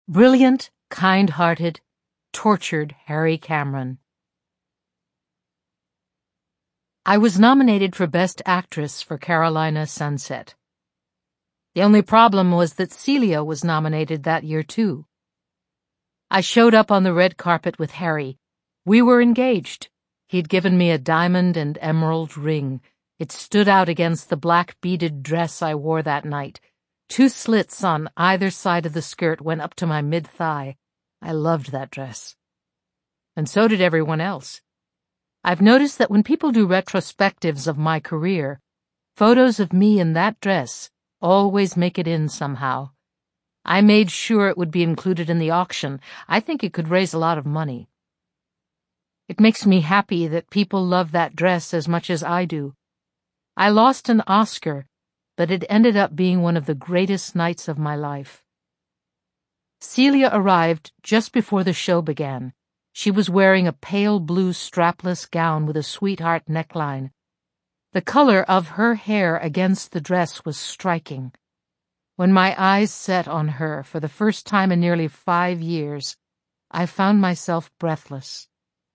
Brilliant, kind-hearted, tortured Harry Cameron. I was nominated for Best Actress for Carolina Sunset. The only problem was that Celia was nominated that year too. I showed up on the red carpet with Harry. We were engaged. He'd given me a diamond and emerald ring. It stood out against the black beaded dress I wore that night. 2 slits on either side of the skirt went up to my mid-thigh. I loved that dress. And so did everyone else. I've noticed that when people do retrospectives of my career, photos of me in that dress always make it in somehow. I made sure it would be included in the auction. I think it could raise a lot of money. It makes me happy that people love that dress as much as I do. I lost an Oscar, but it ended up being one of the greatest nights of my life. Celia arrived just before the show began. She was wearing a pale blue strapless gown with a sweetheart neckline. The color of her hair against the dress was striking. When my eyes set on her for the first time in nearly 5 years, I found myself breathless.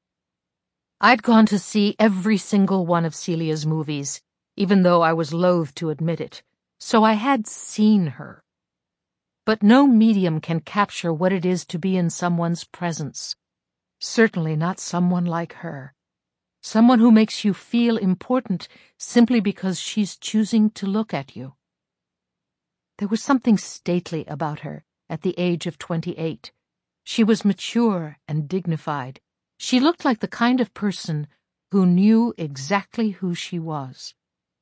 I'd gone to see every single one of Celia's movies, even though I was loath to admit it, so I had seen her. But no medium can capture what it is to be in someone's presence. Certainly not someone like her. Someone who makes you feel important simply because she's choosing to look at you. There was something stately about her at the age of 28. She was mature and dignified. She looked like the kind of person who knew exactly who she was.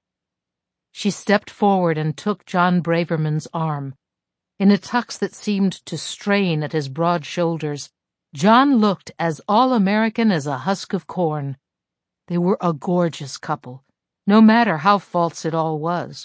She stepped forward and took John Braverman's arm. In a tux that seemed to strain at his broad shoulders, John looked as all-American as a husk of corn. They were a gorgeous couple, no matter how false it all was.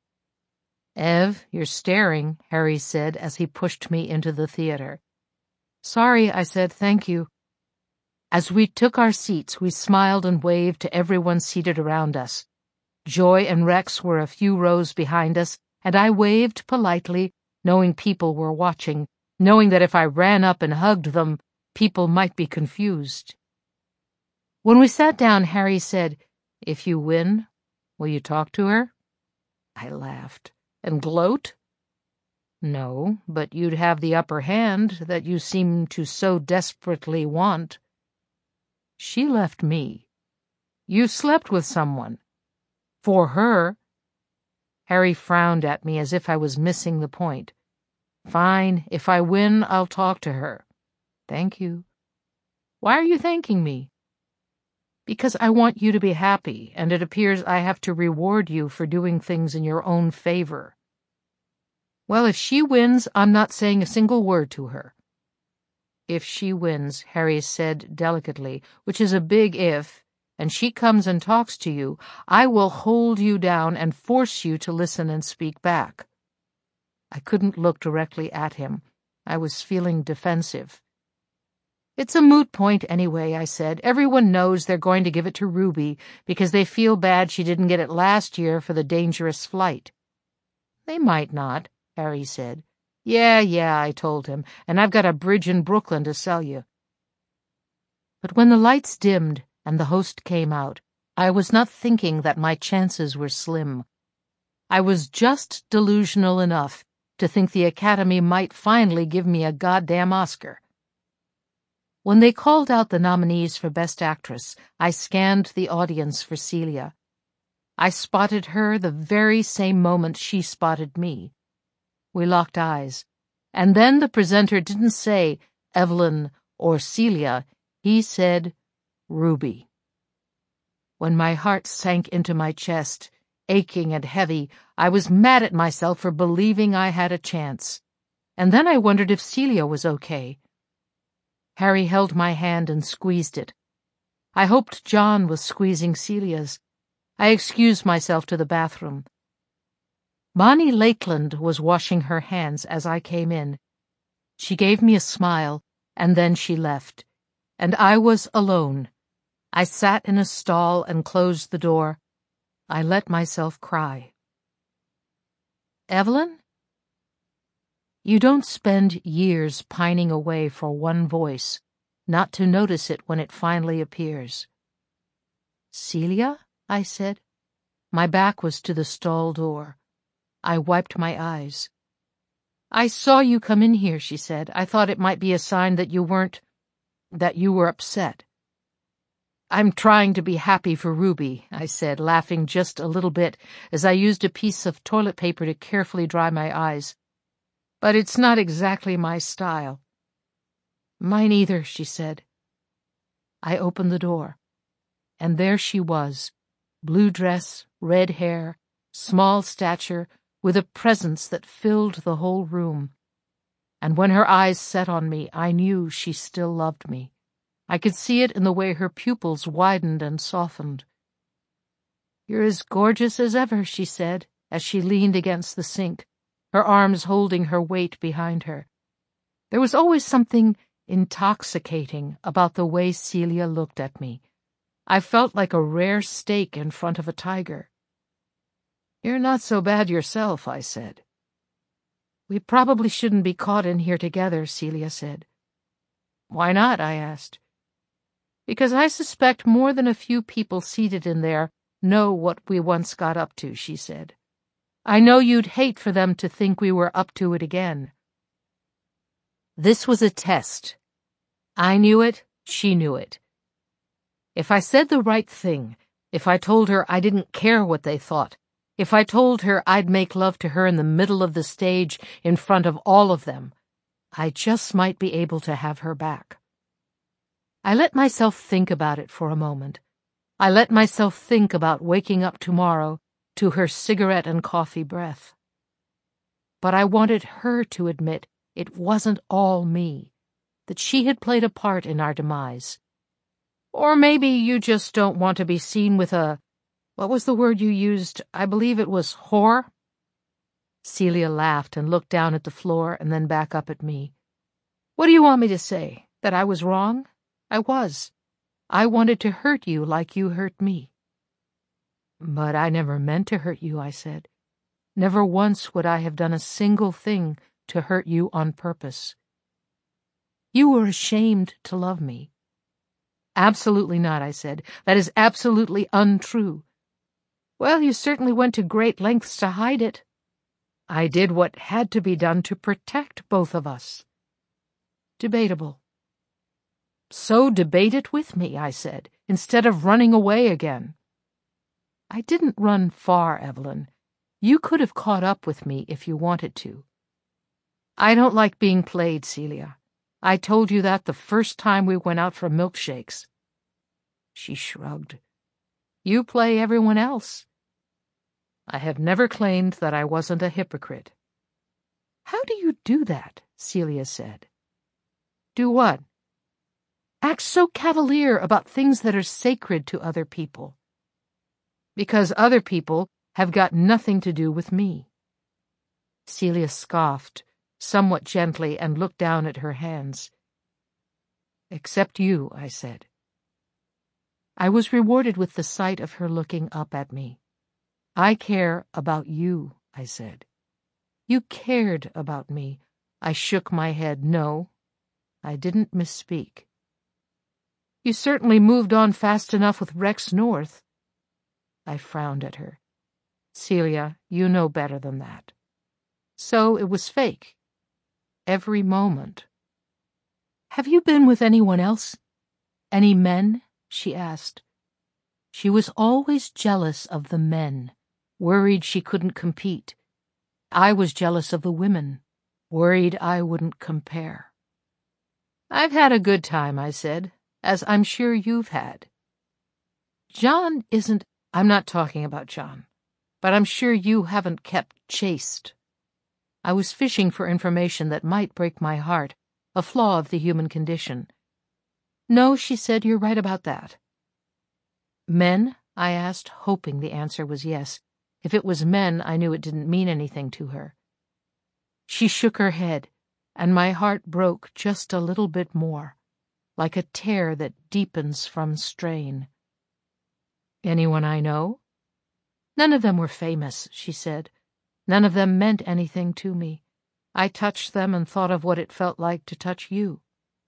"Ev, you're staring," Harry said as he pushed me into the theater. "Sorry," I said, "thank you." As we took our seats, we smiled and waved to everyone seated around us. Joy and Rex were a few rows behind us, and I waved politely, knowing people were watching, knowing that if I ran up and hugged them, people might be confused. When we sat down, Harry said, "If you win, will you talk to her?" I laughed. "And gloat?" "No, but you'd have the upper hand that you seem to so desperately want." "She left me." "You slept with someone." "For her." Harry frowned at me as if I was missing the point. "Fine, if I win, I'll talk to her." "Thank you." "Why are you thanking me?" "Because I want you to be happy, and it appears I have to reward you for doing things in your own favor." "Well, if she wins, I'm not saying a single word to her." "If she wins," Harry said delicately, "which is a big if, and she comes and talks to you, I will hold you down and force you to listen and speak back." I couldn't look directly at him. I was feeling defensive. "It's a moot point anyway," I said. "Everyone knows they're going to give it to Ruby because they feel bad she didn't get it last year for the dangerous flight." "They might not," Harry said. Yeah, I told him, "and I've got a bridge in Brooklyn to sell you." But when the lights dimmed and the host came out, I was not thinking that my chances were slim. I was just delusional enough to think the Academy might finally give me a goddamn Oscar. When they called out the nominees for Best Actress, I scanned the audience for Celia. I spotted her the very same moment she spotted me. We locked eyes, and then the presenter didn't say Evelyn or Celia, he said Ruby. When my heart sank into my chest, aching and heavy, I was mad at myself for believing I had a chance. And then I wondered if Celia was okay. Harry held my hand and squeezed it. I hoped John was squeezing Celia's. I excused myself to the bathroom. Bonnie Lakeland was washing her hands as I came in. She gave me a smile, and then she left. And I was alone. I sat in a stall and closed the door. I let myself cry. "Evelyn?" You don't spend years pining away for one voice, not to notice it when it finally appears. Celia? I said. My back was to the stall door. I wiped my eyes. I saw you come in here, she said. I thought it might be a sign that you were upset. I'm trying to be happy for Ruby, I said, laughing just a little bit as I used a piece of toilet paper to carefully dry my eyes. But it's not exactly my style. Mine either, she said. I opened the door, and there she was, blue dress, red hair, small stature, with a presence that filled the whole room. And when her eyes set on me, I knew she still loved me. I could see it in the way her pupils widened and softened. You're as gorgeous as ever, she said, as she leaned against the sink, her arms holding her weight behind her. There was always something intoxicating about the way Celia looked at me. I felt like a rare steak in front of a tiger. You're not so bad yourself, I said. We probably shouldn't be caught in here together, Celia said. Why not? I asked. Because I suspect more than a few people seated in there know what we once got up to, she said. I know you'd hate for them to think we were up to it again. This was a test. I knew it, she knew it. If I said the right thing, if I told her I didn't care what they thought, if I told her I'd make love to her in the middle of the stage in front of all of them, I just might be able to have her back. I let myself think about it for a moment. I let myself think about waking up tomorrow to her cigarette and coffee breath. But I wanted her to admit it wasn't all me, that she had played a part in our demise. Or maybe you just don't want to be seen with what was the word you used? I believe it was whore? Celia laughed and looked down at the floor and then back up at me. What do you want me to say? That I was wrong? I was. I wanted to hurt you like you hurt me. But I never meant to hurt you, I said. Never once would I have done a single thing to hurt you on purpose. You were ashamed to love me. Absolutely not, I said. That is absolutely untrue. Well, you certainly went to great lengths to hide it. I did what had to be done to protect both of us. Debatable. So debate it with me, I said, instead of running away again. I didn't run far, Evelyn. You could have caught up with me if you wanted to. I don't like being played, Celia. I told you that the first time we went out for milkshakes. She shrugged. You play everyone else. I have never claimed that I wasn't a hypocrite. How do you do that? Celia said. Do what? Act so cavalier about things that are sacred to other people. Because other people have got nothing to do with me. Celia scoffed, somewhat gently, and looked down at her hands. Except you, I said. I was rewarded with the sight of her looking up at me. I care about you, I said. You cared about me. I shook my head. No, I didn't misspeak. You certainly moved on fast enough with Rex North. I frowned at her. Celia, you know better than that. So it was fake. Every moment. Have you been with anyone else? Any men? She asked. She was always jealous of the men, worried she couldn't compete. I was jealous of the women, worried I wouldn't compare. I've had a good time, I said, as I'm sure you've had. John isn't... I'm not talking about John, but I'm sure you haven't kept chaste. I was fishing for information that might break my heart, a flaw of the human condition. No, she said, you're right about that. Men? I asked, hoping the answer was yes. If it was men, I knew it didn't mean anything to her. She shook her head, and my heart broke just a little bit more, like a tear that deepens from strain. Anyone I know? None of them were famous, she said. None of them meant anything to me. I touched them and thought of what it felt like to touch you.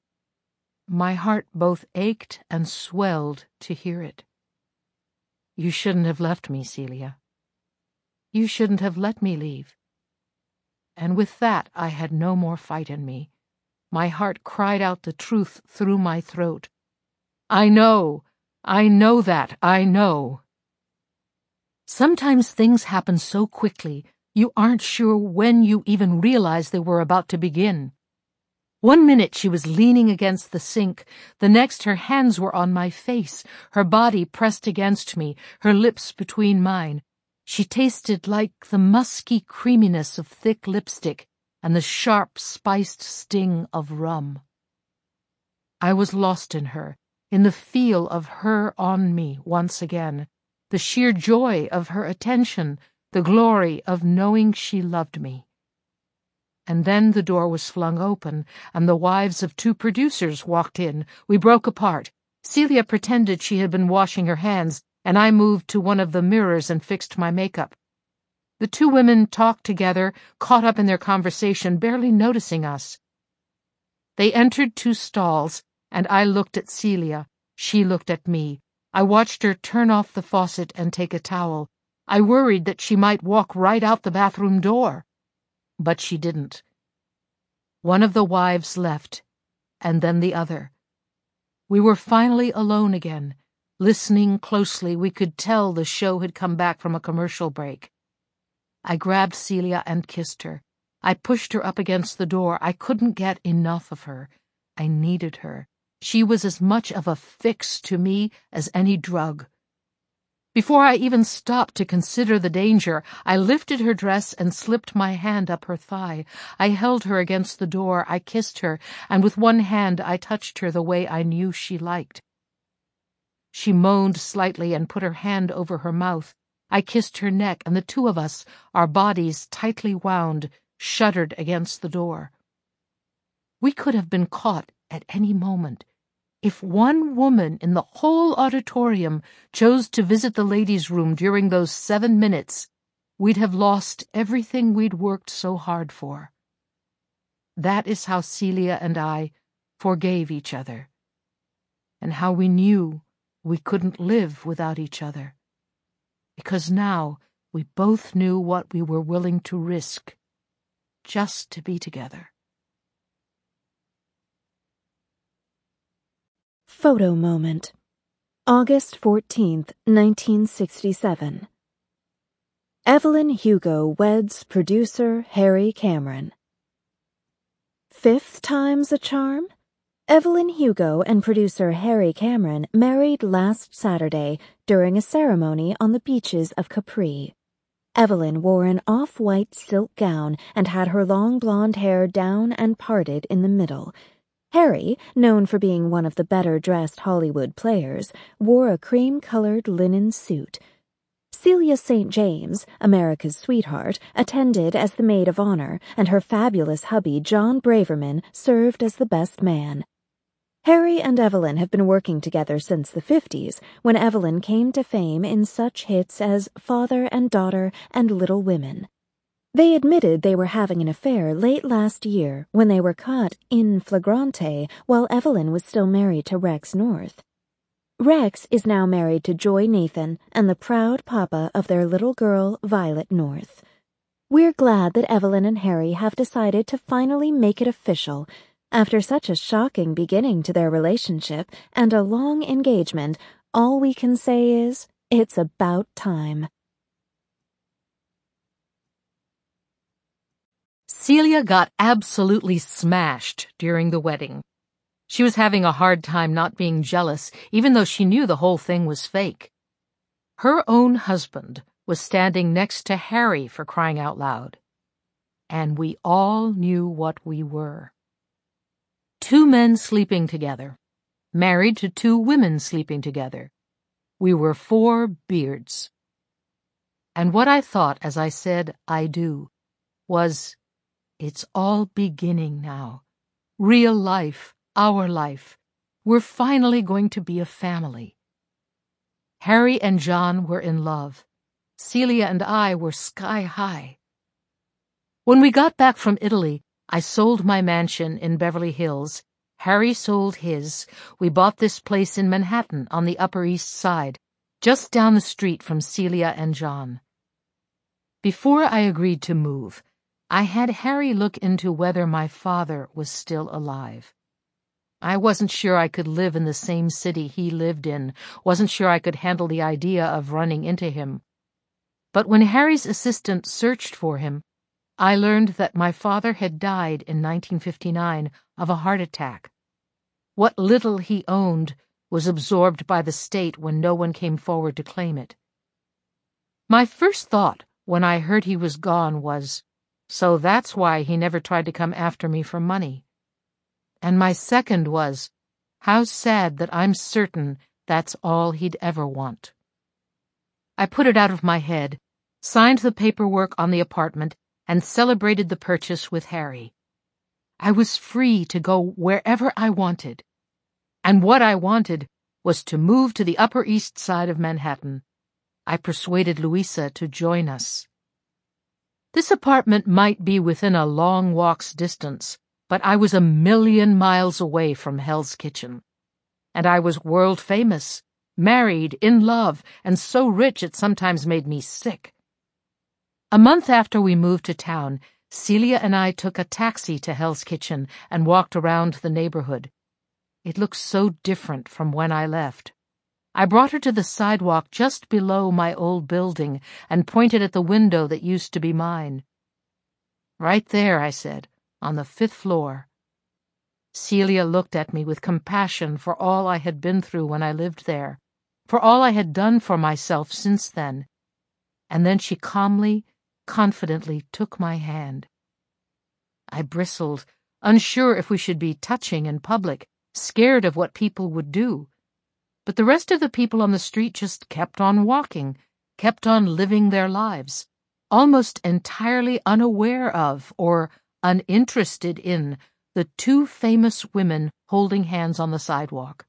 My heart both ached and swelled to hear it. You shouldn't have left me, Celia. You shouldn't have let me leave. And with that I had no more fight in me. My heart cried out the truth through my throat. I know that, I know. Sometimes things happen so quickly, you aren't sure when you even realize they were about to begin. 1 minute she was leaning against the sink, the next her hands were on my face, her body pressed against me, her lips between mine. She tasted like the musky creaminess of thick lipstick and the sharp, spiced sting of rum. I was lost in her, in the feel of her on me once again, the sheer joy of her attention, the glory of knowing she loved me. And then the door was flung open, and the wives of 2 producers walked in. We broke apart. Celia pretended she had been washing her hands, and I moved to one of the mirrors and fixed my makeup. The 2 women talked together, caught up in their conversation, barely noticing us. They entered 2 stalls, and I looked at Celia. She looked at me. I watched her turn off the faucet and take a towel. I worried that she might walk right out the bathroom door. But she didn't. One of the wives left, and then the other. We were finally alone again. Listening closely, we could tell the show had come back from a commercial break. I grabbed Celia and kissed her. I pushed her up against the door. I couldn't get enough of her. I needed her. She was as much of a fix to me as any drug. Before I even stopped to consider the danger, I lifted her dress and slipped my hand up her thigh. I held her against the door, I kissed her, and with one hand I touched her the way I knew she liked. She moaned slightly and put her hand over her mouth. I kissed her neck, and the 2 of us, our bodies tightly wound, shuddered against the door. We could have been caught at any moment. If one woman in the whole auditorium chose to visit the ladies' room during those 7 minutes, we'd have lost everything we'd worked so hard for. That is how Celia and I forgave each other, and how we knew we couldn't live without each other, because now we both knew what we were willing to risk just to be together. Photo moment. August 14th, 1967. Evelyn Hugo weds producer Harry Cameron. 5th time's a charm? Evelyn Hugo and producer Harry Cameron married last Saturday during a ceremony on the beaches of Capri. Evelyn wore an off-white silk gown and had her long blonde hair down and parted in the middle. Harry, known for being one of the better-dressed Hollywood players, wore a cream-colored linen suit. Celia St. James, America's sweetheart, attended as the maid of honor, and her fabulous hubby John Braverman served as the best man. Harry and Evelyn have been working together since the 50s, when Evelyn came to fame in such hits as Father and Daughter and Little Women. They admitted they were having an affair late last year when they were caught in flagrante while Evelyn was still married to Rex North. Rex is now married to Joy Nathan and the proud papa of their little girl, Violet North. We're glad that Evelyn and Harry have decided to finally make it official. After such a shocking beginning to their relationship and a long engagement, all we can say is, it's about time. Celia got absolutely smashed during the wedding. She was having a hard time not being jealous, even though she knew the whole thing was fake. Her own husband was standing next to Harry, for crying out loud. And we all knew what we were. 2 men sleeping together, married to 2 women sleeping together. We were 4 beards. And what I thought as I said, I do, was, it's all beginning now. Real life, our life. We're finally going to be a family. Harry and John were in love. Celia and I were sky high. When we got back from Italy, I sold my mansion in Beverly Hills. Harry sold his. We bought this place in Manhattan on the Upper East Side, just down the street from Celia and John. Before I agreed to move, I had Harry look into whether my father was still alive. I wasn't sure I could live in the same city he lived in, wasn't sure I could handle the idea of running into him. But when Harry's assistant searched for him, I learned that my father had died in 1959 of a heart attack. What little he owned was absorbed by the state when no one came forward to claim it. My first thought when I heard he was gone was, so that's why he never tried to come after me for money. And my second was, how sad that I'm certain that's all he'd ever want. I put it out of my head, signed the paperwork on the apartment, and celebrated the purchase with Harry. I was free to go wherever I wanted. And what I wanted was to move to the Upper East Side of Manhattan. I persuaded Louisa to join us. This apartment might be within a long walk's distance, but I was 1,000,000 miles away from Hell's Kitchen. And I was world famous, married, in love, and so rich it sometimes made me sick. A month after we moved to town, Celia and I took a taxi to Hell's Kitchen and walked around the neighborhood. It looked so different from when I left. I brought her to the sidewalk just below my old building and pointed at the window that used to be mine. "Right there," I said, "on the 5th floor." Celia looked at me with compassion for all I had been through when I lived there, for all I had done for myself since then, and then she calmly, confidently took my hand. I bristled, unsure if we should be touching in public, scared of what people would do. But the rest of the people on the street just kept on walking, kept on living their lives, almost entirely unaware of or uninterested in the two famous women holding hands on the sidewalk.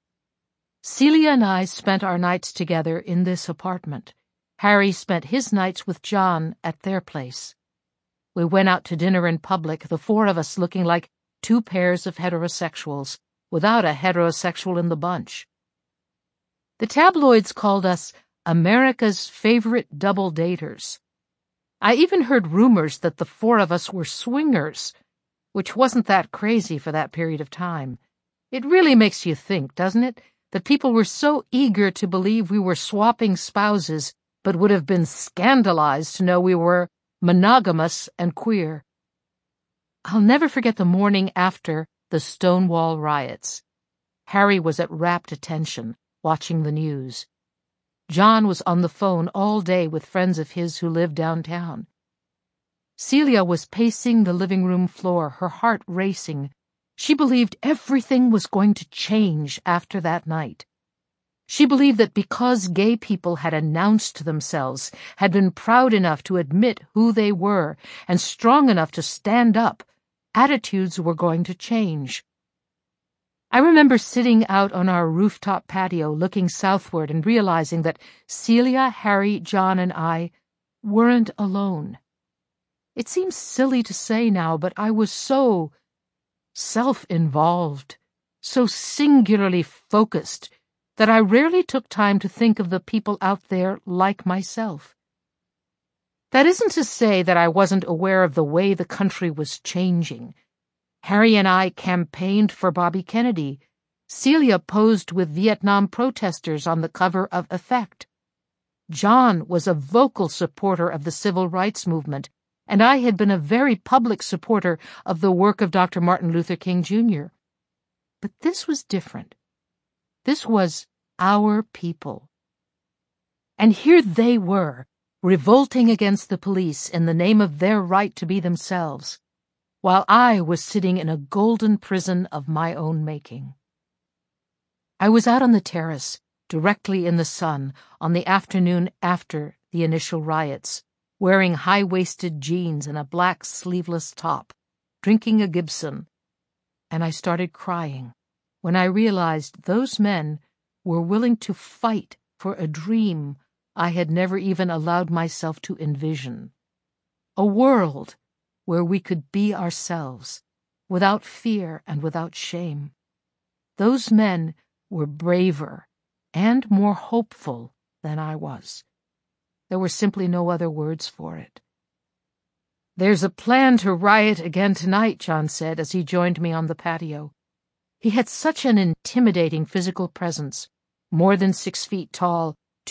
Celia and I spent our nights together in this apartment. Harry spent his nights with John at their place. We went out to dinner in public, the four of us looking like two pairs of heterosexuals, without a heterosexual in the bunch. The tabloids called us America's favorite double daters. I even heard rumors that the four of us were swingers, which wasn't that crazy for that period of time. It really makes you think, doesn't it, that people were so eager to believe we were swapping spouses, but would have been scandalized to know we were monogamous and queer. I'll never forget the morning after the Stonewall riots. Harry was at rapt attention, watching the news. John was on the phone all day with friends of his who lived downtown. Celia was pacing the living room floor, her heart racing. She believed everything was going to change after that night. She believed that because gay people had announced themselves, had been proud enough to admit who they were, and strong enough to stand up, attitudes were going to change. I remember sitting out on our rooftop patio looking southward and realizing that Celia, Harry, John, and I weren't alone. It seems silly to say now, but I was so self-involved, so singularly focused, that I rarely took time to think of the people out there like myself. That isn't to say that I wasn't aware of the way the country was changing. Harry and I campaigned for Bobby Kennedy. Celia posed with Vietnam protesters on the cover of Effect. John was a vocal supporter of the civil rights movement, and I had been a very public supporter of the work of Dr. Martin Luther King, Jr. But this was different. This was our people. And here they were, revolting against the police in the name of their right to be themselves, while I was sitting in a golden prison of my own making. I was out on the terrace, directly in the sun, on the afternoon after the initial riots, wearing high-waisted jeans and a black sleeveless top, drinking a Gibson, and I started crying when I realized those men were willing to fight for a dream I had never even allowed myself to envision. A world where we could be ourselves, without fear and without shame. Those men were braver and more hopeful than I was. There were simply no other words for it. "There's a plan to riot again tonight," John said as he joined me on the patio. He had such an intimidating physical presence, more than 6 feet tall,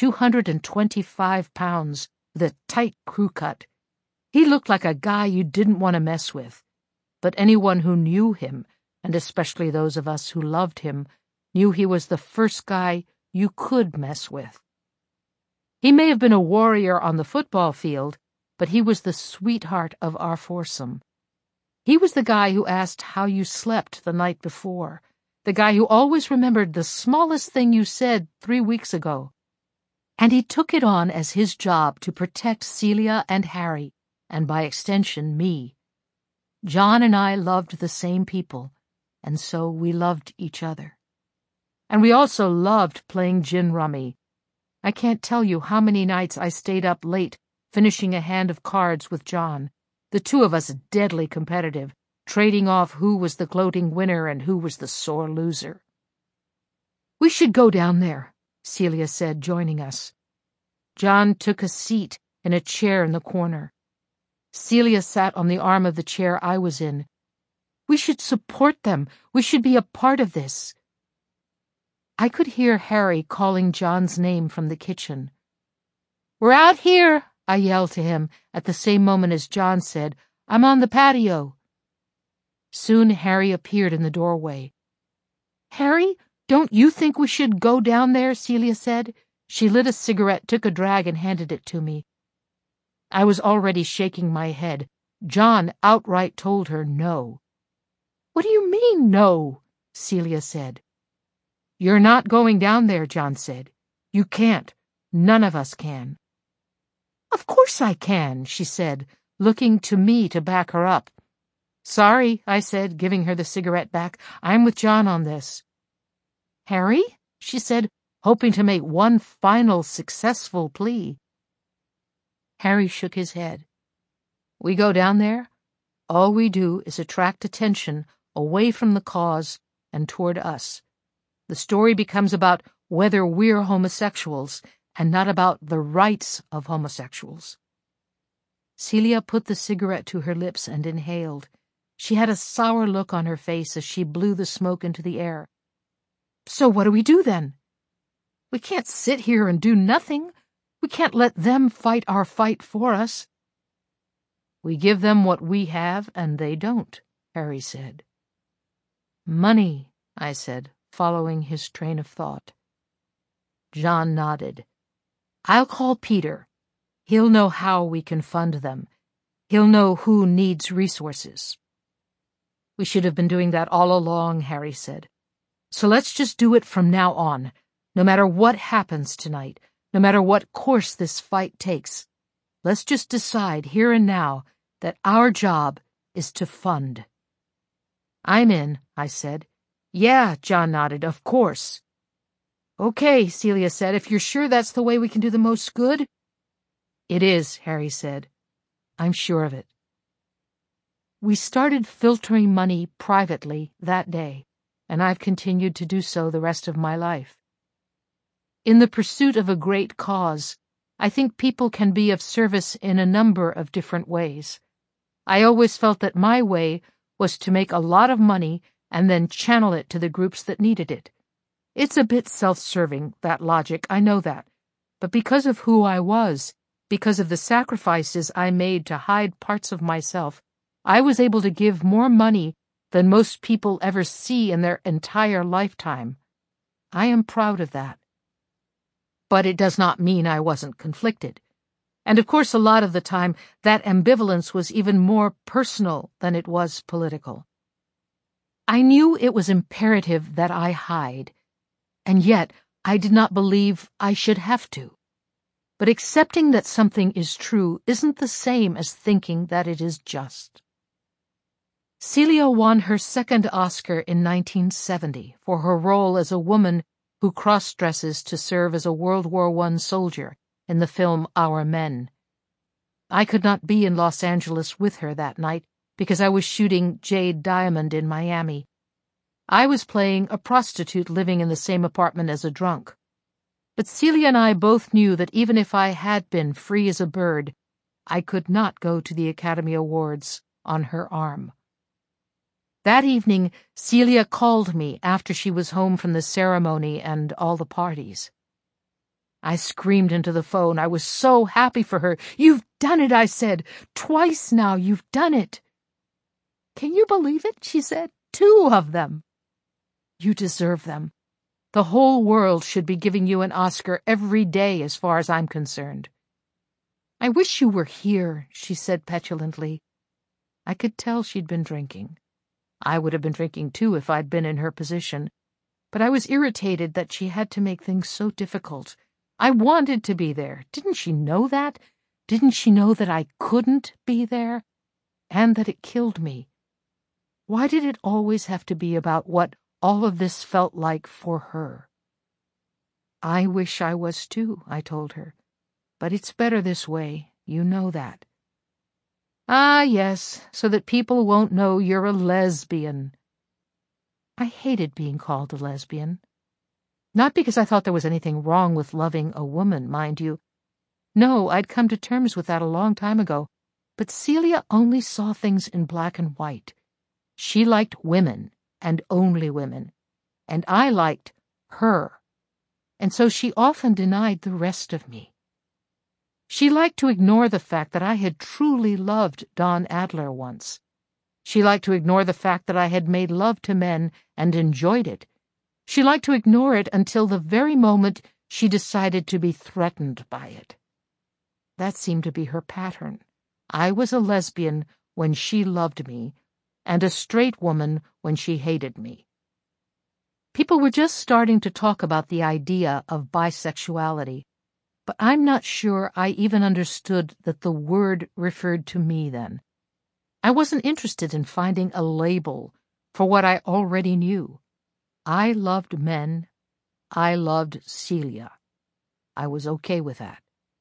225 pounds, with a tight crew cut. He looked like a guy you didn't want to mess with, but anyone who knew him, and especially those of us who loved him, knew he was the first guy you could mess with. He may have been a warrior on the football field, but he was the sweetheart of our foursome. He was the guy who asked how you slept the night before, the guy who always remembered the smallest thing you said 3 weeks ago. And he took it on as his job to protect Celia and Harry, and by extension me. John and I loved the same people, and so we loved each other. And we also loved playing gin rummy. I can't tell you how many nights I stayed up late finishing a hand of cards with John, the two of us deadly competitive, trading off who was the gloating winner and who was the sore loser. "We should go down there," Celia said, joining us. John took a seat in a chair in the corner. Celia sat on the arm of the chair I was in. "We should support them. We should be a part of this." I could hear Harry calling John's name from the kitchen. "We're out here," I yelled to him at the same moment as John said, "I'm on the patio." Soon Harry appeared in the doorway. "Harry, don't you think we should go down there?" Celia said. She lit a cigarette, took a drag, and handed it to me. I was already shaking my head. John outright told her no. "What do you mean, no?" Celia said. "You're not going down there," John said. "You can't. None of us can." "Of course I can," she said, looking to me to back her up. "Sorry," I said, giving her the cigarette back. "I'm with John on this." "Harry?" she said, hoping to make one final successful plea. Harry shook his head. "We go down there. All we do is attract attention away from the cause and toward us. The story becomes about whether we're homosexuals and not about the rights of homosexuals." Celia put the cigarette to her lips and inhaled. She had a sour look on her face as she blew the smoke into the air. "So what do we do then? We can't sit here and do nothing. We can't let them fight our fight for us." "We give them what we have and they don't," Harry said. "Money," I said, following his train of thought. John nodded. "I'll call Peter. He'll know how we can fund them. He'll know who needs resources." "We should have been doing that all along," Harry said. "So let's just do it from now on, no matter what happens tonight, no matter what course this fight takes. Let's just decide here and now that our job is to fund." "I'm in," I said. "Yeah," John nodded, "of course." "Okay," Celia said, "if you're sure that's the way we can do the most good." "It is," Harry said. "I'm sure of it." We started filtering money privately that day, and I've continued to do so the rest of my life. In the pursuit of a great cause, I think people can be of service in a number of different ways. I always felt that my way was to make a lot of money and then channel it to the groups that needed it. It's a bit self-serving, that logic, I know that, but because of who I was, because of the sacrifices I made to hide parts of myself, I was able to give more money than most people ever see in their entire lifetime. I am proud of that. But it does not mean I wasn't conflicted. And of course a lot of the time that ambivalence was even more personal than it was political. I knew it was imperative that I hide, and yet I did not believe I should have to. But accepting that something is true isn't the same as thinking that it is just. Celia won her second Oscar in 1970 for her role as a woman who cross-dresses to serve as a World War I soldier in the film Our Men. I could not be in Los Angeles with her that night because I was shooting Jade Diamond in Miami. I was playing a prostitute living in the same apartment as a drunk. But Celia and I both knew that even if I had been free as a bird, I could not go to the Academy Awards on her arm. That evening, Celia called me after she was home from the ceremony and all the parties. I screamed into the phone. I was so happy for her. "You've done it," I said. "Twice now, you've done it." "Can you believe it?" she said. "2 of them." "You deserve them. The whole world should be giving you an Oscar every day as far as I'm concerned." "I wish you were here," she said petulantly. I could tell she'd been drinking. I would have been drinking too if I'd been in her position, but I was irritated that she had to make things so difficult. I wanted to be there. Didn't she know that? Didn't she know that I couldn't be there? And that it killed me? Why did it always have to be about what all of this felt like for her? "I wish I was too," I told her. "But it's better this way. You know that." "Ah, yes, so that people won't know you're a lesbian." I hated being called a lesbian. Not because I thought there was anything wrong with loving a woman, mind you. No, I'd come to terms with that a long time ago. But Celia only saw things in black and white. She liked women, and only women. And I liked her. And so she often denied the rest of me. She liked to ignore the fact that I had truly loved Don Adler once. She liked to ignore the fact that I had made love to men and enjoyed it. She liked to ignore it until the very moment she decided to be threatened by it. That seemed to be her pattern. I was a lesbian when she loved me, and a straight woman when she hated me. People were just starting to talk about the idea of bisexuality, but I'm not sure I even understood that the word referred to me then. I wasn't interested in finding a label for what I already knew. I loved men. I loved Celia. I was okay with that.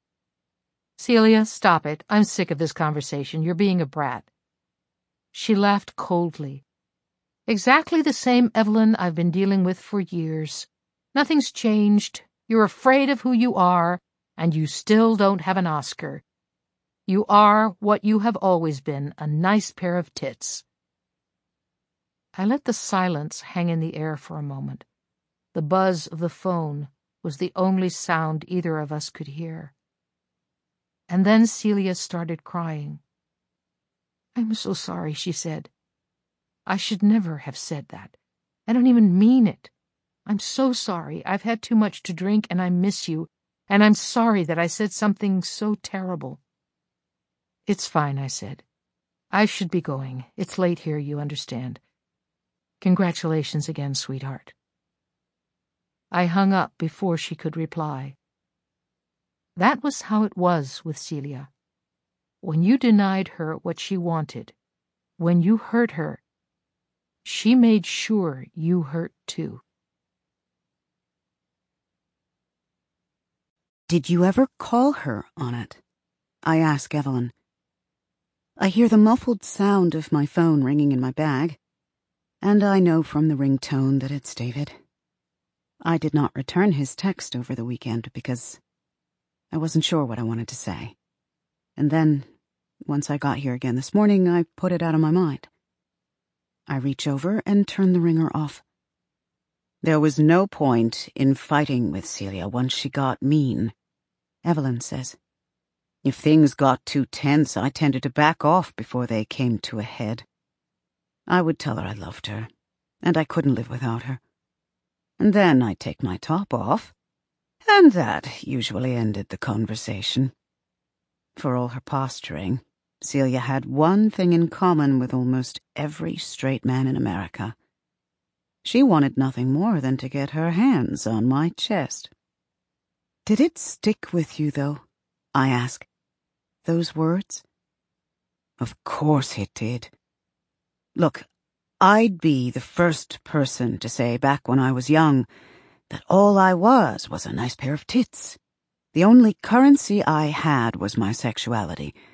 "Celia, stop it. I'm sick of this conversation. You're being a brat." She laughed coldly. "Exactly the same Evelyn I've been dealing with for years. Nothing's changed. You're afraid of who you are, and you still don't have an Oscar. You are what you have always been, a nice pair of tits." I let the silence hang in the air for a moment. The buzz of the phone was the only sound either of us could hear. And then Celia started crying. "I'm so sorry," she said. "I should never have said that. I don't even mean it. I'm so sorry. I've had too much to drink and I miss you, and I'm sorry that I said something so terrible." "It's fine," I said. "I should be going. It's late here, you understand. Congratulations again, sweetheart." I hung up before she could reply. That was how it was with Celia. When you denied her what she wanted, when you hurt her, she made sure you hurt too. "Did you ever call her on it?" I ask Evelyn. I hear the muffled sound of my phone ringing in my bag, and I know from the ringtone that it's David. I did not return his text over the weekend because I wasn't sure what I wanted to say. And then, once I got here again this morning, I put it out of my mind. I reach over and turn the ringer off. "There was no point in fighting with Celia once she got mean," Evelyn says. "If things got too tense, I tended to back off before they came to a head. I would tell her I loved her, and I couldn't live without her. And then I'd take my top off, and that usually ended the conversation." For all her posturing, Celia had one thing in common with almost every straight man in America. She wanted nothing more than to get her hands on my chest. "Did it stick with you, though?" I ask. "Those words?" "Of course it did. Look, I'd be the first person to say back when I was young that all I was a nice pair of tits. The only currency I had was my sexuality,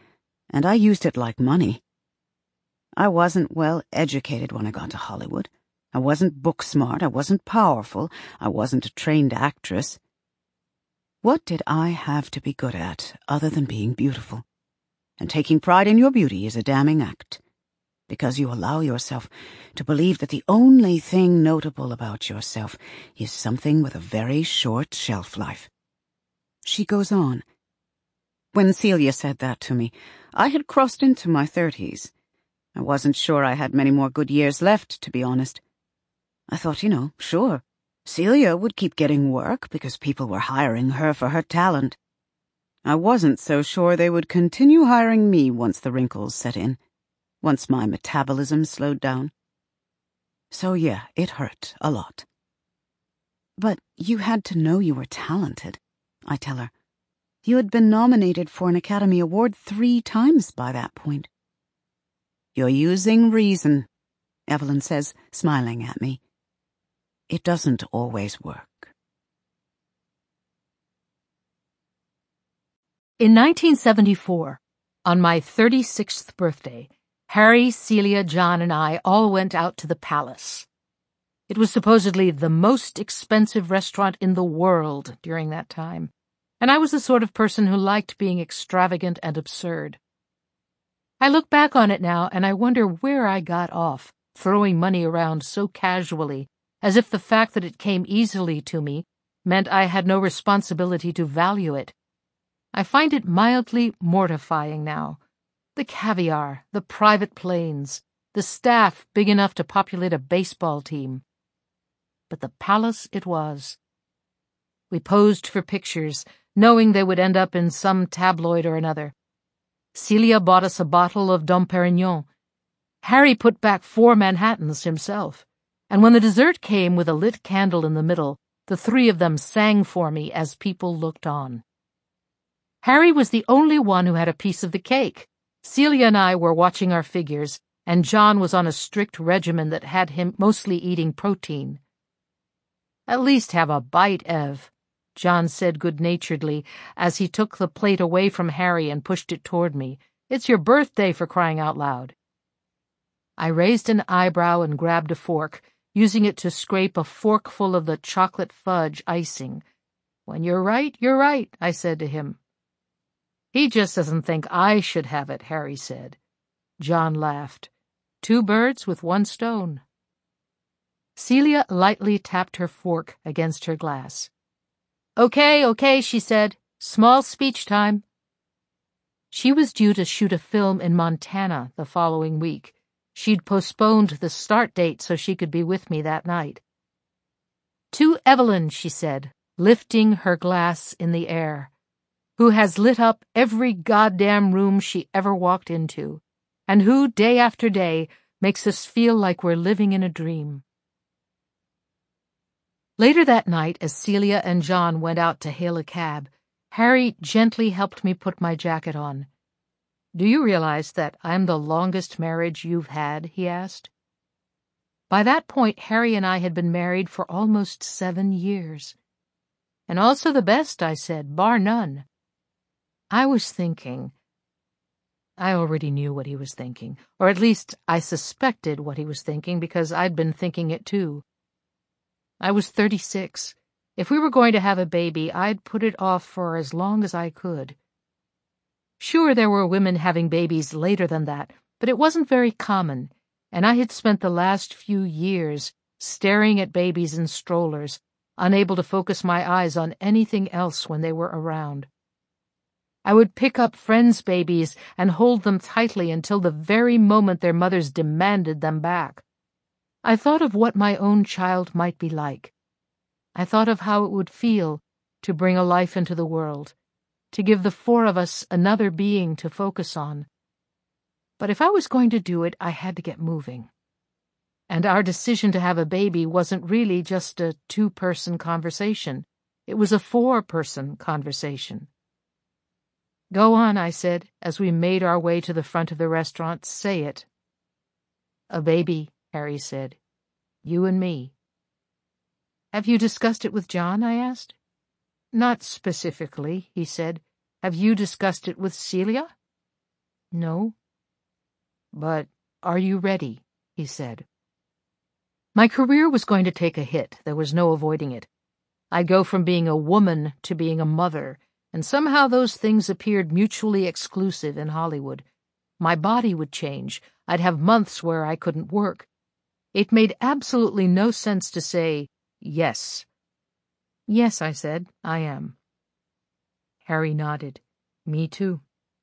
and I used it like money. I wasn't well educated when I got to Hollywood. I wasn't book smart, I wasn't powerful, I wasn't a trained actress. What did I have to be good at other than being beautiful? And taking pride in your beauty is a damning act, because you allow yourself to believe that the only thing notable about yourself is something with a very short shelf life. She goes on. When Celia said that to me, I had crossed into my 30s. I wasn't sure I had many more good years left, to be honest. I thought, sure, Celia would keep getting work because people were hiring her for her talent. I wasn't so sure they would continue hiring me once the wrinkles set in, once my metabolism slowed down. So yeah, it hurt a lot. But you had to know you were talented, I tell her. You had been nominated for an Academy Award 3 times by that point. You're using reason, Evelyn says, smiling at me. It doesn't always work. In 1974, on my 36th birthday, Harry, Celia, John, and I all went out to the Palace. It was supposedly the most expensive restaurant in the world during that time, and I was the sort of person who liked being extravagant and absurd. I look back on it now, and I wonder where I got off, throwing money around so casually, as if the fact that it came easily to me meant I had no responsibility to value it. I find it mildly mortifying now. The caviar, the private planes, the staff big enough to populate a baseball team. But the Palace it was. We posed for pictures, knowing they would end up in some tabloid or another. Celia bought us a bottle of Dom Perignon. Harry put back 4 Manhattans himself, and when the dessert came with a lit candle in the middle, the 3 of them sang for me as people looked on. Harry was the only one who had a piece of the cake. Celia and I were watching our figures, and John was on a strict regimen that had him mostly eating protein. "At least have a bite, Ev," John said good-naturedly as he took the plate away from Harry and pushed it toward me. "It's your birthday, for crying out loud." I raised an eyebrow and grabbed a fork, using it to scrape a forkful of the chocolate fudge icing. "When you're right," I said to him. "He just doesn't think I should have it," Harry said. John laughed. 2 birds with 1 stone. Celia lightly tapped her fork against her glass. Okay, she said. "Small speech time." She was due to shoot a film in Montana the following week. She'd postponed the start date so she could be with me that night. "To Evelyn," she said, lifting her glass in the air, "who has lit up every goddamn room she ever walked into, and who, day after day, makes us feel like we're living in a dream." Later that night, as Celia and John went out to hail a cab, Harry gently helped me put my jacket on. "Do you realize that I'm the longest marriage you've had?" he asked. By that point, Harry and I had been married for almost 7 years. "And also the best," I said, "bar none." I was thinking. I already knew what he was thinking, or at least I suspected what he was thinking because I'd been thinking it too. I was 36. If we were going to have a baby, I'd put it off for as long as I could. Sure, there were women having babies later than that, but it wasn't very common, and I had spent the last few years staring at babies in strollers, unable to focus my eyes on anything else when they were around. I would pick up friends' babies and hold them tightly until the very moment their mothers demanded them back. I thought of what my own child might be like. I thought of how it would feel to bring a life into the world, to give the 4 of us another being to focus on. But if I was going to do it, I had to get moving. And our decision to have a baby wasn't really just a 2-person conversation. It was a 4-person conversation. "Go on," I said, as we made our way to the front of the restaurant. "Say it." "A baby," Harry said. "You and me." "Have you discussed it with John?" I asked. "Not specifically," he said. "Have you discussed it with Celia?" No. But are you ready? He said. My career was going to take a hit. There was no avoiding it. I'd go from being a woman to being a mother, and somehow those things appeared mutually exclusive in Hollywood. My body would change. I'd have months where I couldn't work. It made absolutely no sense to say, yes. Yes, I said, I am. Harry nodded. Me too.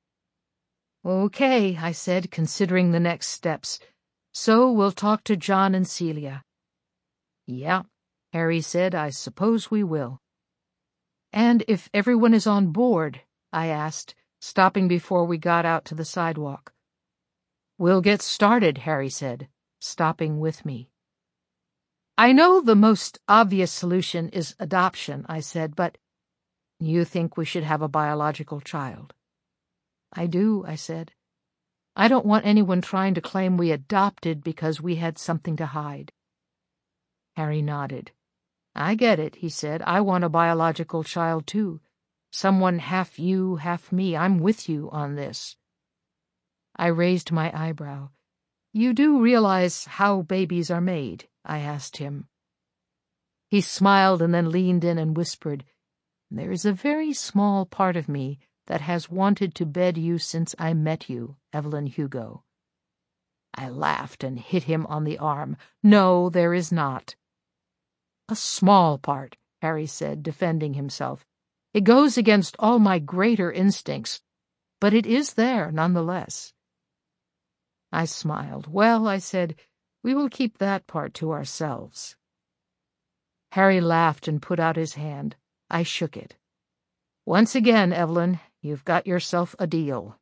Okay, I said, considering the next steps. So we'll talk to John and Celia. Yeah, Harry said, I suppose we will. And if everyone is on board, I asked, stopping before we got out to the sidewalk. We'll get started, Harry said, stopping with me. I know the most obvious solution is adoption, I said, but you think we should have a biological child? I do, I said. I don't want anyone trying to claim we adopted because we had something to hide. Harry nodded. I get it, he said. I want a biological child, too. Someone half you, half me. I'm with you on this. I raised my eyebrow. You do realize how babies are made? I asked him. He smiled and then leaned in and whispered, There is a very small part of me that has wanted to bed you since I met you, Evelyn Hugo. I laughed and hit him on the arm. No, there is not. A small part, Harry said, defending himself. It goes against all my greater instincts, but it is there nonetheless. I smiled. Well, I said, we will keep that part to ourselves. Harry laughed and put out his hand. I shook it. Once again, Evelyn, you've got yourself a deal.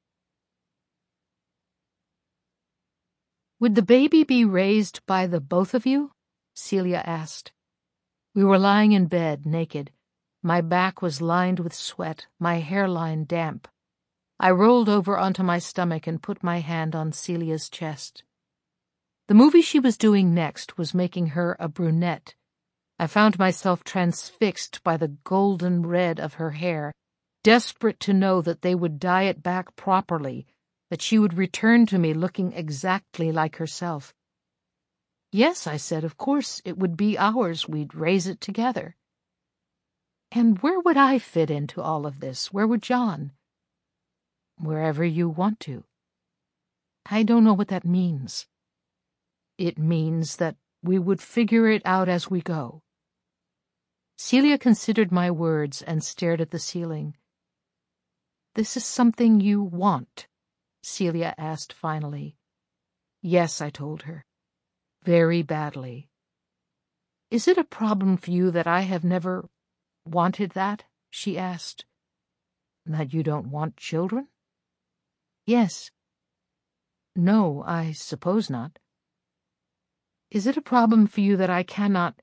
Would the baby be raised by the both of you? Celia asked. We were lying in bed, naked. My back was lined with sweat, my hairline damp. I rolled over onto my stomach and put my hand on Celia's chest. The movie she was doing next was making her a brunette. I found myself transfixed by the golden red of her hair, desperate to know that they would dye it back properly, that she would return to me looking exactly like herself. Yes, I said, of course, it would be ours. We'd raise it together. And where would I fit into all of this? Where would John? Wherever you want to. I don't know what that means. It means that we would figure it out as we go. Celia considered my words and stared at the ceiling. This is something you want? Celia asked finally. Yes, I told her. Very badly. Is it a problem for you that I have never wanted that? She asked. That you don't want children? Yes. No, I suppose not. Is it a problem for you that I cannot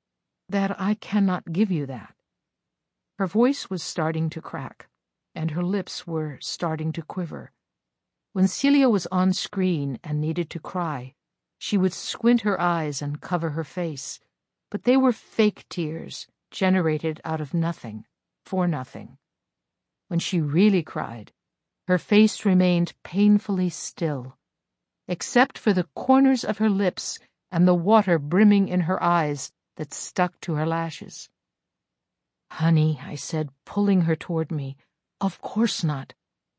give you that? Her voice was starting to crack, and her lips were starting to quiver. When Celia was on screen and needed to cry, she would squint her eyes and cover her face, but they were fake tears, generated out of nothing, for nothing. When she really cried, her face remained painfully still, except for the corners of her lips and the water brimming in her eyes that stuck to her lashes. Honey, I said, pulling her toward me, of course not.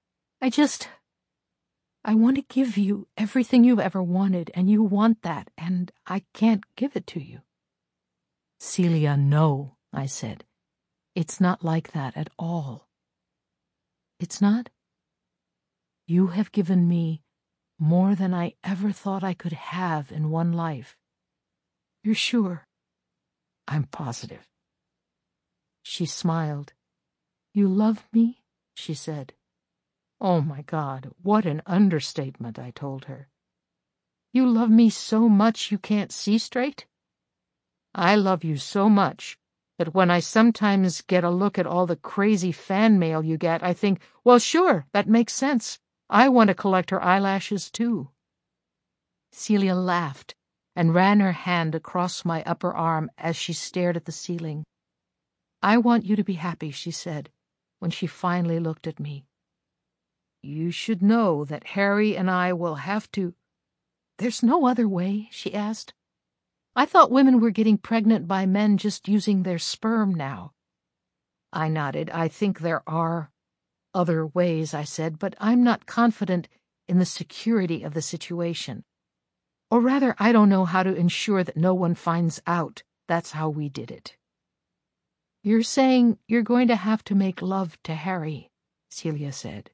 I want to give you everything you've ever wanted, and you want that, and I can't give it to you. Celia, no, I said. It's not like that at all. It's not? You have given me more than I ever thought I could have in one life. You're sure? I'm positive. She smiled. You love me? She said. Oh, my God, what an understatement, I told her. You love me so much you can't see straight? I love you so much that when I sometimes get a look at all the crazy fan mail you get, I think, well, sure, that makes sense. I want to collect her eyelashes, too. Celia laughed and ran her hand across my upper arm as she stared at the ceiling. I want you to be happy, she said, when she finally looked at me. You should know that Harry and I will have to—" "There's no other way?" she asked. "I thought women were getting pregnant by men just using their sperm now." I nodded. "I think there are other ways," I said, "but I'm not confident in the security of the situation. Or rather, I don't know how to ensure that no one finds out that's how we did it." "You're saying you're going to have to make love to Harry," Celia said.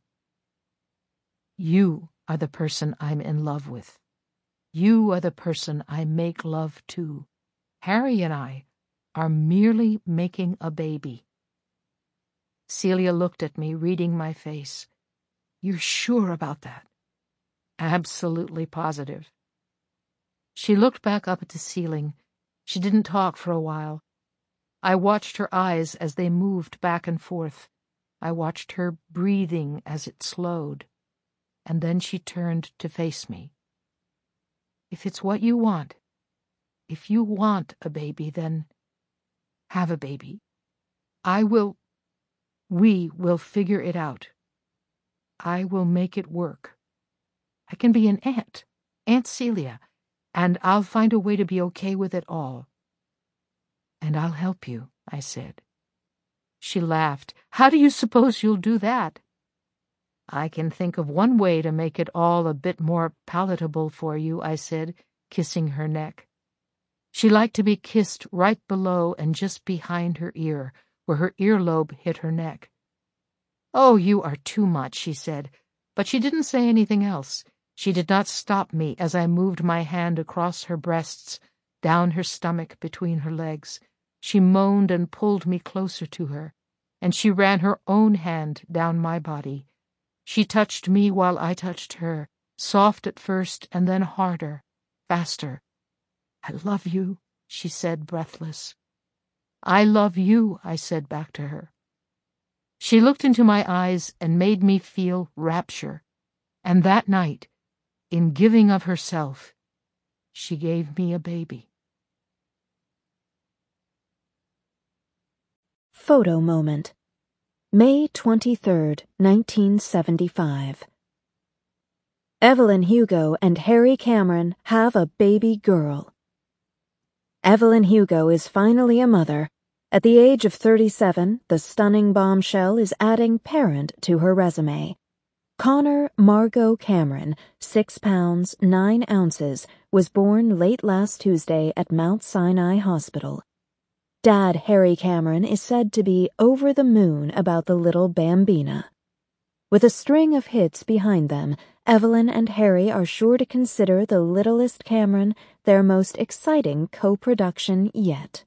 "You are the person I'm in love with. You are the person I make love to. Harry and I are merely making a baby." Celia looked at me, reading my face. "You're sure about that?" "Absolutely positive." She looked back up at the ceiling. She didn't talk for a while. I watched her eyes as they moved back and forth. I watched her breathing as it slowed. And then she turned to face me. "If it's what you want, if you want a baby, then have a baby. We will figure it out. I will make it work. I can be an aunt, Aunt Celia, and I'll find a way to be okay with it all." "And I'll help you," I said. She laughed. "How do you suppose you'll do that?" "I can think of one way to make it all a bit more palatable for you," I said, kissing her neck. She liked to be kissed right below and just behind her ear, where her earlobe hit her neck. "Oh, you are too much," she said, but she didn't say anything else. She did not stop me as I moved my hand across her breasts, down her stomach, between her legs. She moaned and pulled me closer to her, and she ran her own hand down my body. She touched me while I touched her, soft at first and then harder, faster. "I love you," she said, breathless. "I love you," I said back to her. She looked into my eyes and made me feel rapture, and that night, in giving of herself, she gave me a baby. Photo moment. May 23rd, 1975. Evelyn Hugo and Harry Cameron have a baby girl. Evelyn Hugo is finally a mother. At the age of 37, the stunning bombshell is adding parent to her resume. Connor Margot Cameron, 6 pounds, 9 ounces, was born late last Tuesday at Mount Sinai Hospital. Dad Harry Cameron is said to be over the moon about the little bambina. With a string of hits behind them, Evelyn and Harry are sure to consider The Littlest Cameron their most exciting co-production yet.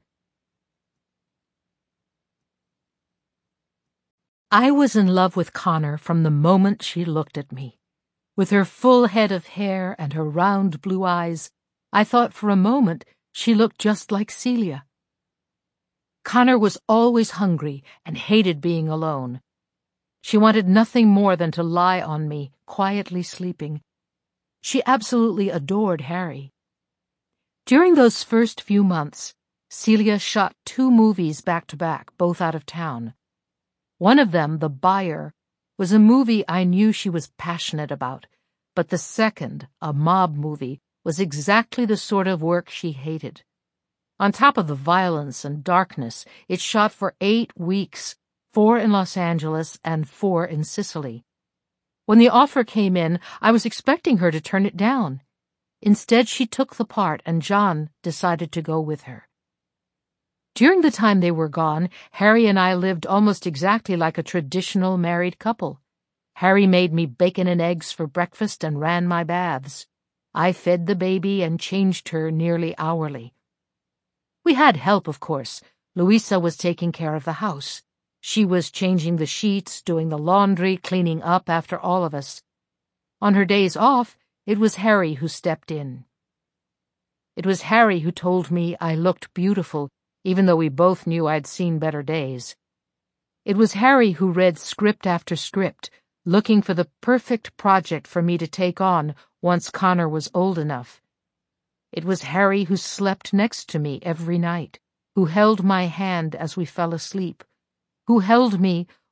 I was in love with Connor from the moment she looked at me. With her full head of hair and her round blue eyes, I thought for a moment she looked just like Celia. Connor was always hungry and hated being alone. She wanted nothing more than to lie on me, quietly sleeping. She absolutely adored Harry. During those first few months, Celia shot 2 movies back-to-back, both out of town. One of them, The Buyer, was a movie I knew she was passionate about, but the second, a mob movie, was exactly the sort of work she hated. On top of the violence and darkness, it shot for 8 weeks, 4 in Los Angeles and 4 in Sicily. When the offer came in, I was expecting her to turn it down. Instead, she took the part, and John decided to go with her. During the time they were gone, Harry and I lived almost exactly like a traditional married couple. Harry made me bacon and eggs for breakfast and ran my baths. I fed the baby and changed her nearly hourly. We had help, of course. Louisa was taking care of the house. She was changing the sheets, doing the laundry, cleaning up after all of us. On her days off, it was Harry who stepped in. It was Harry who told me I looked beautiful, even though we both knew I'd seen better days. It was Harry who read script after script, looking for the perfect project for me to take on once Connor was old enough. It was Harry who slept next to me every night, who held my hand as we fell asleep, who held me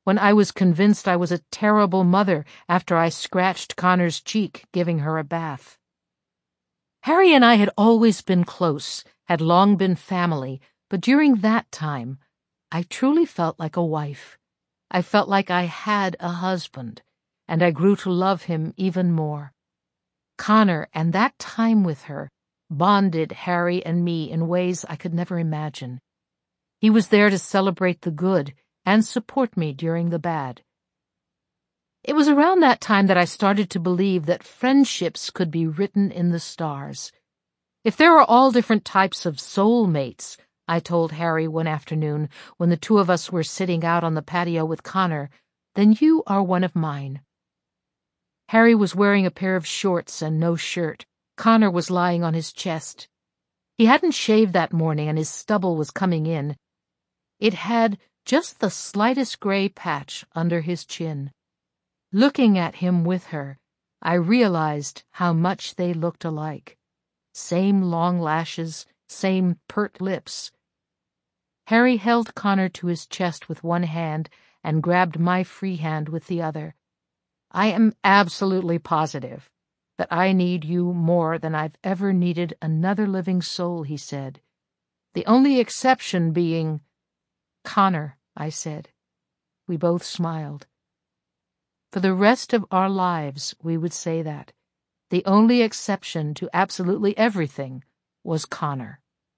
when I was convinced I was a terrible mother after I scratched Connor's cheek giving her a bath. Harry and I had always been close, had long been family, but during that time, I truly felt like a wife. I felt like I had a husband, and I grew to love him even more. Connor and that time with her bonded Harry and me in ways I could never imagine. He was there to celebrate the good and support me during the bad. It was around that time that I started to believe that friendships could be written in the stars. If there are all different types of soulmates, I told Harry one afternoon when the two of us were sitting out on the patio with Connor, then you are one of mine. Harry was wearing a pair of shorts and no shirt. Connor was lying on his chest. He hadn't shaved that morning and his stubble was coming in. It had just the slightest gray patch under his chin. Looking at him with her, I realized how much they looked alike. Same long lashes, same pert lips. Harry held Connor to his chest with one hand and grabbed my free hand with the other. I am absolutely positive that I need you more than I've ever needed another living soul, he said. The only exception being Connor, I said. We both smiled. For the rest of our lives, we would say that. The only exception to absolutely everything was Connor.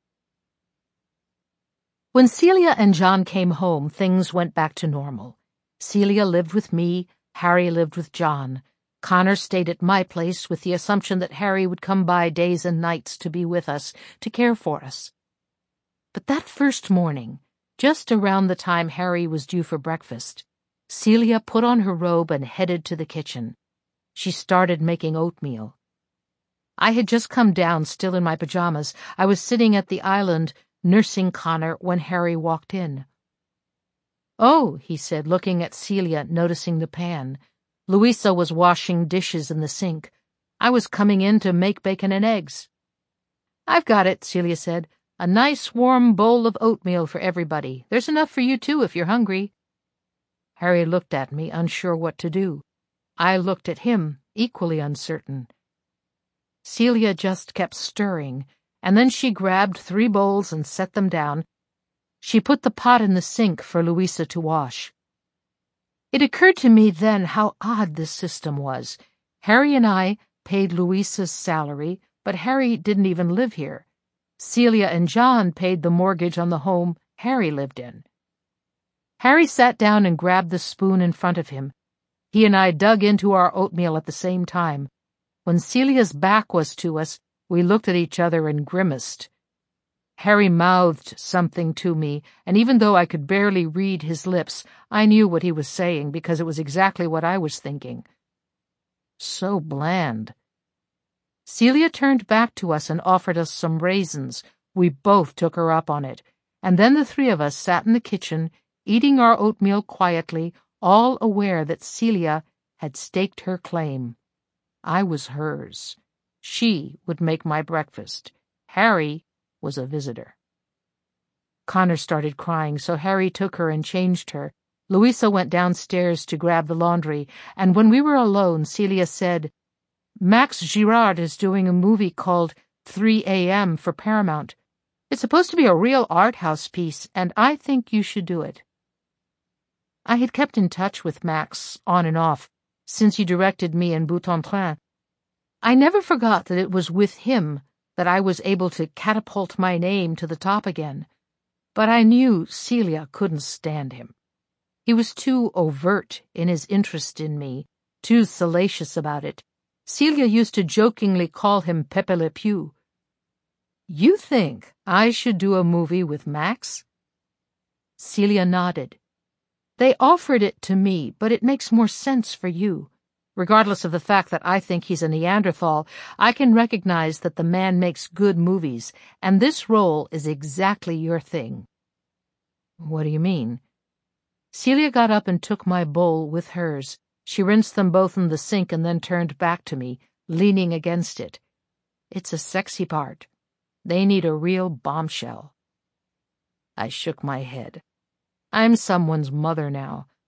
When Celia and John came home, things went back to normal. Celia lived with me, Harry lived with John. Connor stayed at my place with the assumption that Harry would come by days and nights to be with us, to care for us. But that first morning, just around the time Harry was due for breakfast, Celia put on her robe and headed to the kitchen. She started making oatmeal. I had just come down, still in my pajamas. I was sitting at the island, nursing Connor, when Harry walked in. "Oh," he said, looking at Celia, noticing the pan. Louisa was washing dishes in the sink. "I was coming in to make bacon and eggs." "I've got it," Celia said. "A nice warm bowl of oatmeal for everybody. There's enough for you too if you're hungry." Harry looked at me, unsure what to do. I looked at him, equally uncertain. Celia just kept stirring, and then she grabbed 3 bowls and set them down. She put the pot in the sink for Louisa to wash. It occurred to me then how odd this system was. Harry and I paid Louisa's salary, but Harry didn't even live here. Celia and John paid the mortgage on the home Harry lived in. Harry sat down and grabbed the spoon in front of him. He and I dug into our oatmeal at the same time. When Celia's back was to us, we looked at each other and grimaced. Harry mouthed something to me, and even though I could barely read his lips, I knew what he was saying because it was exactly what I was thinking. So bland. Celia turned back to us and offered us some raisins. We both took her up on it, and then the 3 of us sat in the kitchen, eating our oatmeal quietly, all aware that Celia had staked her claim. I was hers. She would make my breakfast. Harry was a visitor. Connor started crying, so Harry took her and changed her. Louisa went downstairs to grab the laundry, and when we were alone, Celia said, "Max Girard is doing a movie called 3 a.m. for Paramount. It's supposed to be a real art house piece, and I think you should do it." I had kept in touch with Max, on and off, since he directed me in Bout en Train. I never forgot that it was with him that I was able to catapult my name to the top again, but I knew Celia couldn't stand him. He was too overt in his interest in me, too salacious about it. Celia used to jokingly call him Pepe Le Pew. "You think I should do a movie with Max?" Celia nodded. "They offered it to me, but it makes more sense for you. Regardless of the fact that I think he's a Neanderthal, I can recognize that the man makes good movies, and this role is exactly your thing." "What do you mean?" Celia got up and took my bowl with hers. She rinsed them both in the sink and then turned back to me, leaning against it. "It's a sexy part. They need a real bombshell." I shook my head. I'm someone's mother now.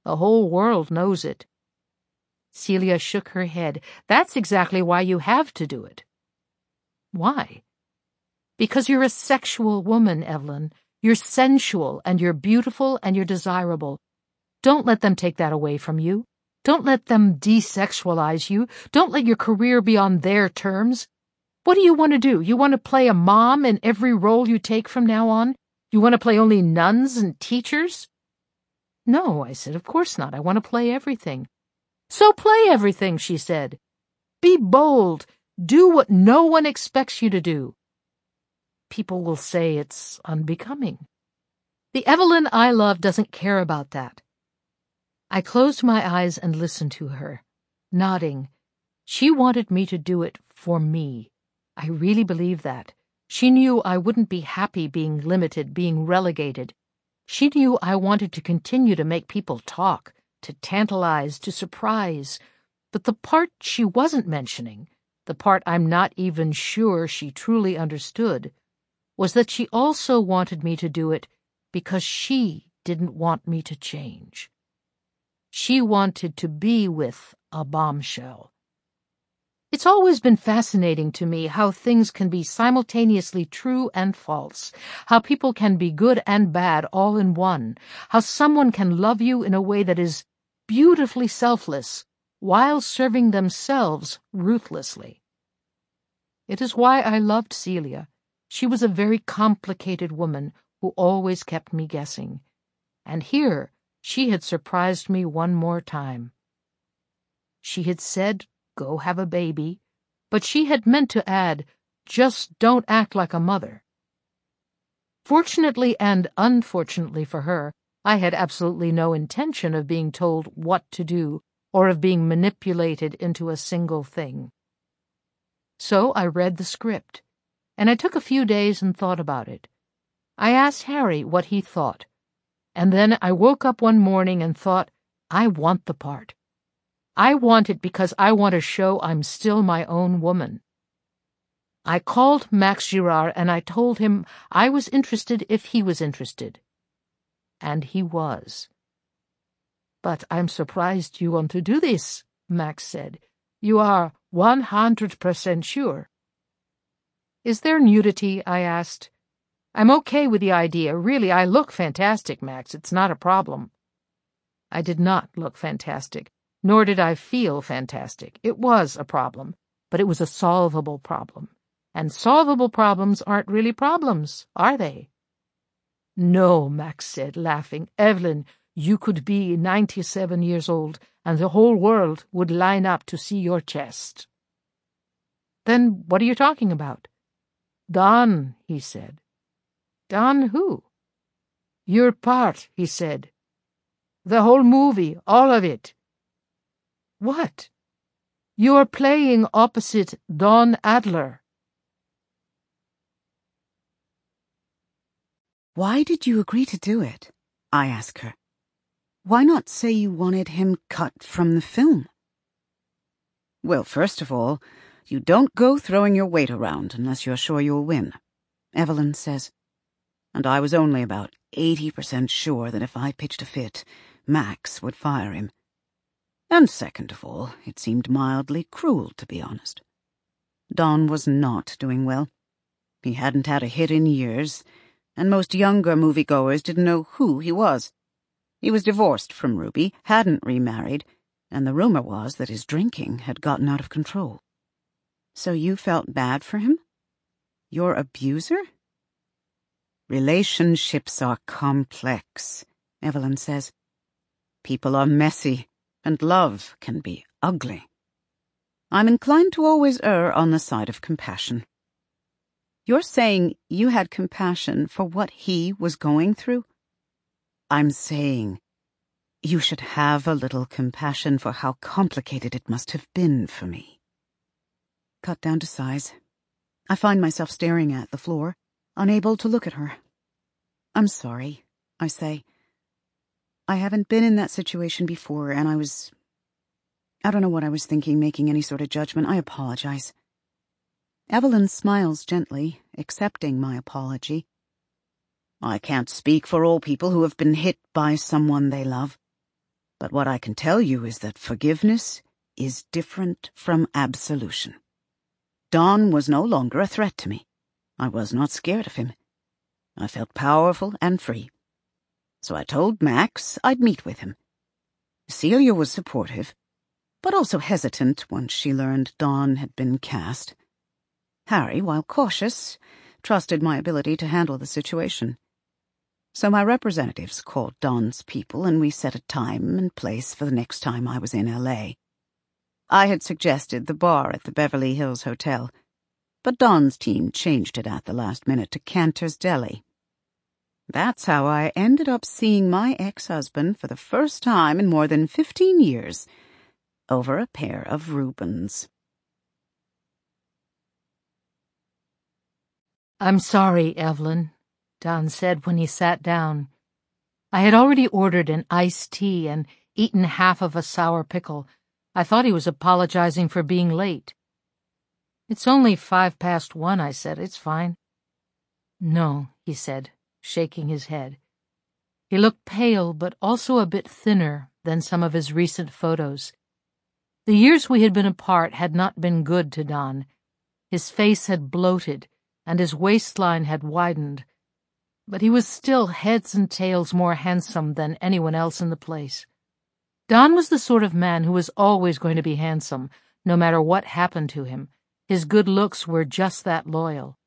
The whole world knows it. Celia shook her head. That's exactly why you have to do it. Why? Because you're a sexual woman, Evelyn. You're sensual, and you're beautiful, and you're desirable. Don't let them take that away from you. Don't let them desexualize you. Don't let your career be on their terms. What do you want to do? You want to play a mom in every role you take from now on? You want to play only nuns and teachers? No, I said, of course not. I want to play everything. So play everything, she said. Be bold. Do what no one expects you to do. People will say it's unbecoming. The Evelyn I love doesn't care about that. I closed my eyes and listened to her, nodding. She wanted me to do it for me. I really believe that. She knew I wouldn't be happy being limited, being relegated. She knew I wanted to continue to make people talk, to tantalize, to surprise. But the part she wasn't mentioning, the part I'm not even sure she truly understood, was that she also wanted me to do it because she didn't want me to change. She wanted to be with a bombshell. It's always been fascinating to me how things can be simultaneously true and false, how people can be good and bad all in one, how someone can love you in a way that is beautifully selfless while serving themselves ruthlessly. It is why I loved Celia. She was a very complicated woman who always kept me guessing. And here she had surprised me one more time. She had said, "Go have a baby," but she had meant to add, "Just don't act like a mother." Fortunately and unfortunately for her, I had absolutely no intention of being told what to do or of being manipulated into a single thing. So I read the script, and I took a few days and thought about it. I asked Harry what he thought, and then I woke up one morning and thought, I want the part. I want it because I want to show I'm still my own woman. I called Max Girard and I told him I was interested if he was interested. And he was. "But I'm surprised you want to do this," Max said. "You are 100% sure." "Is there nudity?" I asked. "I'm okay with the idea. Really, I look fantastic, Max. It's not a problem." I did not look fantastic, nor did I feel fantastic. It was a problem, but it was a solvable problem. And solvable problems aren't really problems, are they? "No," Max said, laughing. "Evelyn, you could be 97 years old, and the whole world would line up to see your chest." "Then what are you talking about?" "Done," he said. "Done who?" "Your part," he said. "The whole movie, all of it." "What?" "You're playing opposite Don Adler." Why did you agree to do it? I asked her. Why not say you wanted him cut from the film? Well, first of all, you don't go throwing your weight around unless you're sure you'll win, Evelyn says. And I was only about 80% sure that if I pitched a fit, Max would fire him. And second of all, it seemed mildly cruel, to be honest. Don was not doing well. He hadn't had a hit in years, and most younger moviegoers didn't know who he was. He was divorced from Ruby, hadn't remarried, and the rumor was that his drinking had gotten out of control. So you felt bad for him? Your abuser? Relationships are complex, Evelyn says. People are messy, and love can be ugly. I'm inclined to always err on the side of compassion. You're saying you had compassion for what he was going through? I'm saying you should have a little compassion for how complicated it must have been for me. Cut down to size. I find myself staring at the floor, unable to look at her. I'm sorry, I say. I haven't been in that situation before, and I don't know what I was thinking, making any sort of judgment. I apologize. Evelyn smiles gently, accepting my apology. I can't speak for all people who have been hit by someone they love. But what I can tell you is that forgiveness is different from absolution. Don was no longer a threat to me. I was not scared of him. I felt powerful and free. So I told Max I'd meet with him. Celia was supportive, but also hesitant once she learned Don had been cast. Harry, while cautious, trusted my ability to handle the situation. So my representatives called Don's people, and we set a time and place for the next time I was in L.A. I had suggested the bar at the Beverly Hills Hotel, but Don's team changed it at the last minute to Cantor's Deli. That's how I ended up seeing my ex-husband for the first time in more than 15 years, over a pair of Reubens. "I'm sorry, Evelyn," Don said when he sat down. I had already ordered an iced tea and eaten half of a sour pickle. I thought he was apologizing for being late. "It's only 1:05, I said. "It's fine." "No," he said, shaking his head. He looked pale, but also a bit thinner than some of his recent photos. The years we had been apart had not been good to Don. His face had bloated, and his waistline had widened, but he was still heads and tails more handsome than anyone else in the place. Don was the sort of man who was always going to be handsome, no matter what happened to him. His good looks were just that loyal.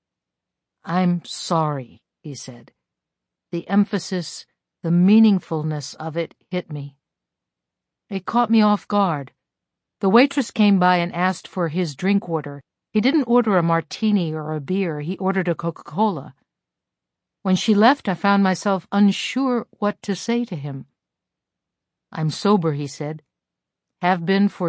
"I'm sorry," he said. The emphasis, the meaningfulness of it hit me. It caught me off guard. The waitress came by and asked for his drink order. He didn't order a martini or a beer. He ordered a Coca-Cola. When she left, I found myself unsure what to say to him. "I'm sober," he said. "Have been for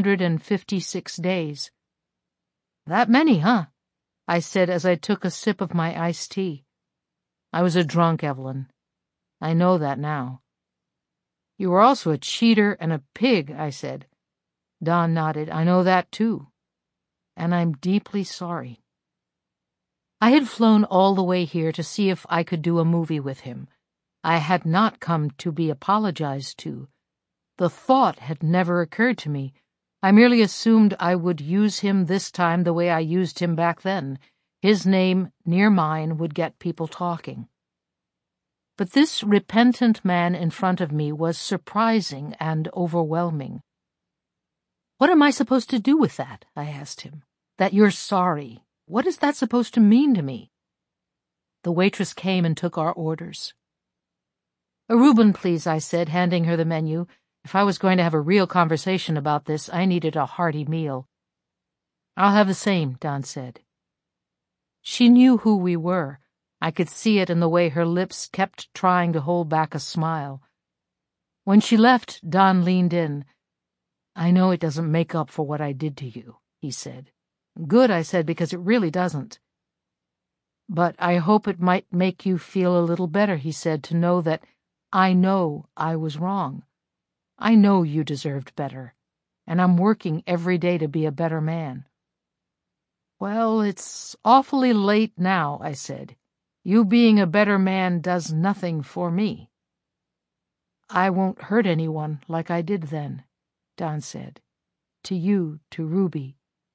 256 days. "That many, huh?" I said as I took a sip of my iced tea. "I was a drunk, Evelyn. I know that now." "You were also a cheater and a pig," I said. Don nodded. "I know that, too. And I'm deeply sorry." I had flown all the way here to see if I could do a movie with him. I had not come to be apologized to. The thought had never occurred to me. I merely assumed I would use him this time the way I used him back then. His name near mine would get people talking. But this repentant man in front of me was surprising and overwhelming. "What am I supposed to do with that?" I asked him. "That you're sorry. What is that supposed to mean to me?" The waitress came and took our orders. "A Reuben, please," I said, handing her the menu. If I was going to have a real conversation about this, I needed a hearty meal. "I'll have the same," Don said. She knew who we were. I could see it in the way her lips kept trying to hold back a smile. When she left, Don leaned in. "I know it doesn't make up for what I did to you," he said. "Good," I said, "because it really doesn't." "But I hope it might make you feel a little better," he said, "to know that I know I was wrong. I know you deserved better, and I'm working every day to be a better man." "Well, it's awfully late now," I said. "You being a better man does nothing for me." "I won't hurt anyone like I did then," Don said. "To you, to Ruby."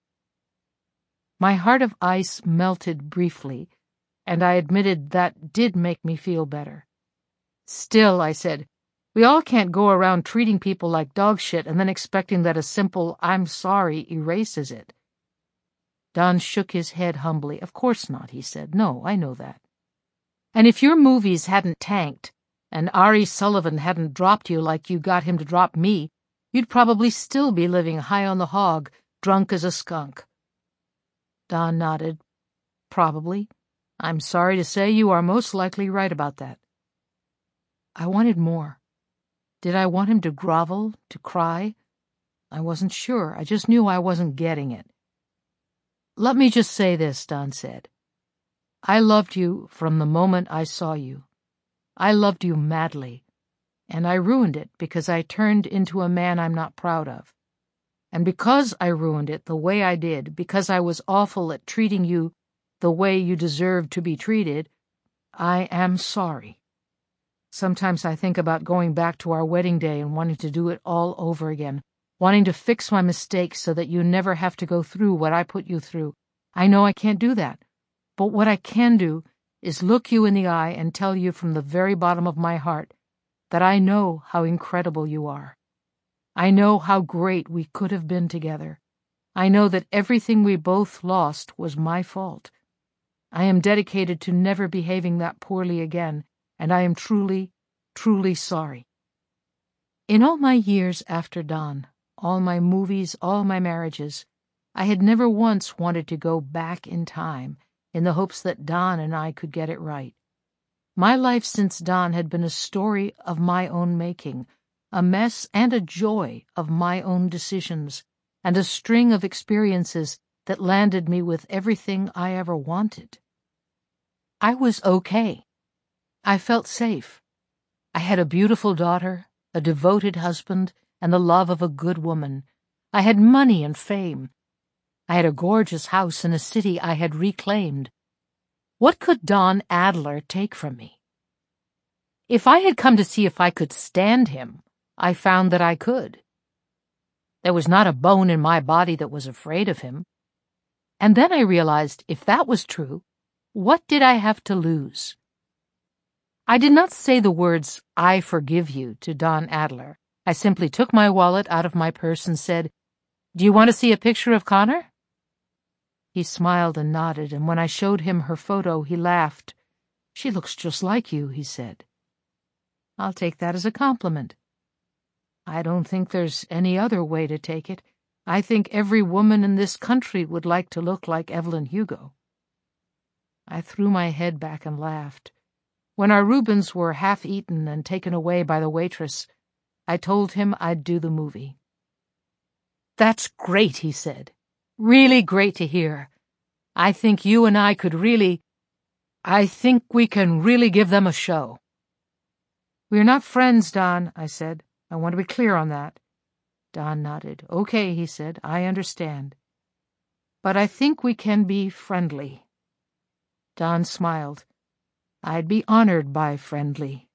My heart of ice melted briefly, and I admitted that did make me feel better. "Still," I said, "we all can't go around treating people like dog shit and then expecting that a simple 'I'm sorry' erases it." Don shook his head humbly. "Of course not," he said. "No, I know that. And if your movies hadn't tanked, and Ari Sullivan hadn't dropped you like you got him to drop me, you'd probably still be living high on the hog, drunk as a skunk." Don nodded. "Probably. I'm sorry to say you are most likely right about that." I wanted more. Did I want him to grovel, to cry? I wasn't sure. I just knew I wasn't getting it. "Let me just say this," Don said. "I loved you from the moment I saw you. I loved you madly, and I ruined it because I turned into a man I'm not proud of. And because I ruined it the way I did, because I was awful at treating you the way you deserved to be treated, I am sorry." Sometimes I think about going back to our wedding day and wanting to do it all over again, wanting to fix my mistakes so that you never have to go through what I put you through. I know I can't do that, but what I can do is look you in the eye and tell you from the very bottom of my heart that I know how incredible you are. I know how great we could have been together. I know that everything we both lost was my fault. I am dedicated to never behaving that poorly again, and I am truly, truly sorry. In all my years after Don, all my movies, all my marriages, I had never once wanted to go back in time in the hopes that Don and I could get it right. My life since Don had been a story of my own making, a mess and a joy of my own decisions, and a string of experiences that landed me with everything I ever wanted. I was okay. I felt safe. I had a beautiful daughter, a devoted husband, and the love of a good woman. I had money and fame. I had a gorgeous house in a city I had reclaimed. What could Don Adler take from me? If I had come to see if I could stand him, I found that I could. There was not a bone in my body that was afraid of him. And then I realized if that was true, what did I have to lose? I did not say the words, "I forgive you," to Don Adler. I simply took my wallet out of my purse and said, "Do you want to see a picture of Connor?" He smiled and nodded, and when I showed him her photo, he laughed. "She looks just like you," he said. "I'll take that as a compliment." "I don't think there's any other way to take it. I think every woman in this country would like to look like Evelyn Hugo." I threw my head back and laughed. When our Reubens were half-eaten and taken away by the waitress, I told him I'd do the movie. "That's great," he said. "Really great to hear. I think you and I think we can really give them a show." "We're not friends, Don," I said. "I want to be clear on that." Don nodded. "Okay," he said. "I understand. But I think we can be friendly." Don smiled. "I'd be honored by friendly."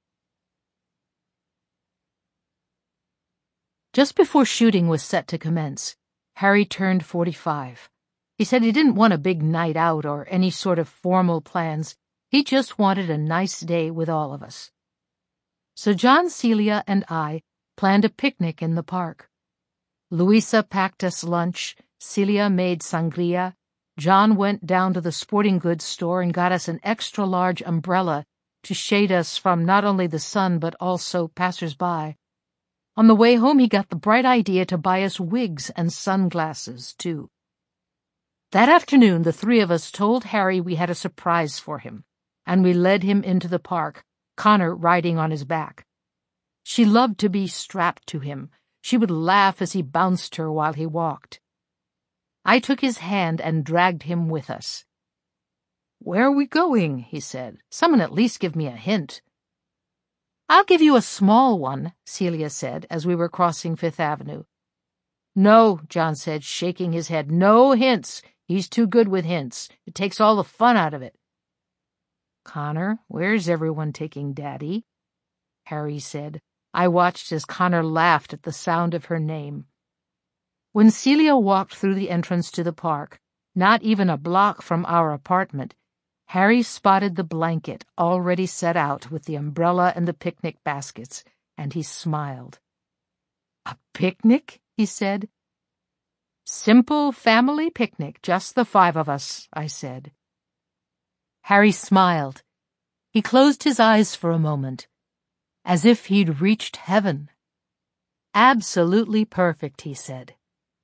Just before shooting was set to commence, Harry turned 45. He said he didn't want a big night out or any sort of formal plans. He just wanted a nice day with all of us. So John, Celia, and I planned a picnic in the park. Louisa packed us lunch, Celia made sangria, John went down to the sporting goods store and got us an extra-large umbrella to shade us from not only the sun but also passers-by. On the way home he got the bright idea to buy us wigs and sunglasses, too. That afternoon the three of us told Harry we had a surprise for him, and we led him into the park, Connor riding on his back. She loved to be strapped to him. She would laugh as he bounced her while he walked. I took his hand and dragged him with us. "Where are we going?" he said. "Someone at least give me a hint." "I'll give you a small one," Celia said as we were crossing Fifth Avenue. "No," John said, shaking his head. "No hints. He's too good with hints. It takes all the fun out of it." "Connor, where's everyone taking Daddy?" Harry said. I watched as Connor laughed at the sound of her name. When Celia walked through the entrance to the park, not even a block from our apartment, Harry spotted the blanket already set out with the umbrella and the picnic baskets, and he smiled. "A picnic?" he said. "Simple family picnic, just the 5 of us," I said. Harry smiled. He closed his eyes for a moment, as if he'd reached heaven. "Absolutely perfect," he said.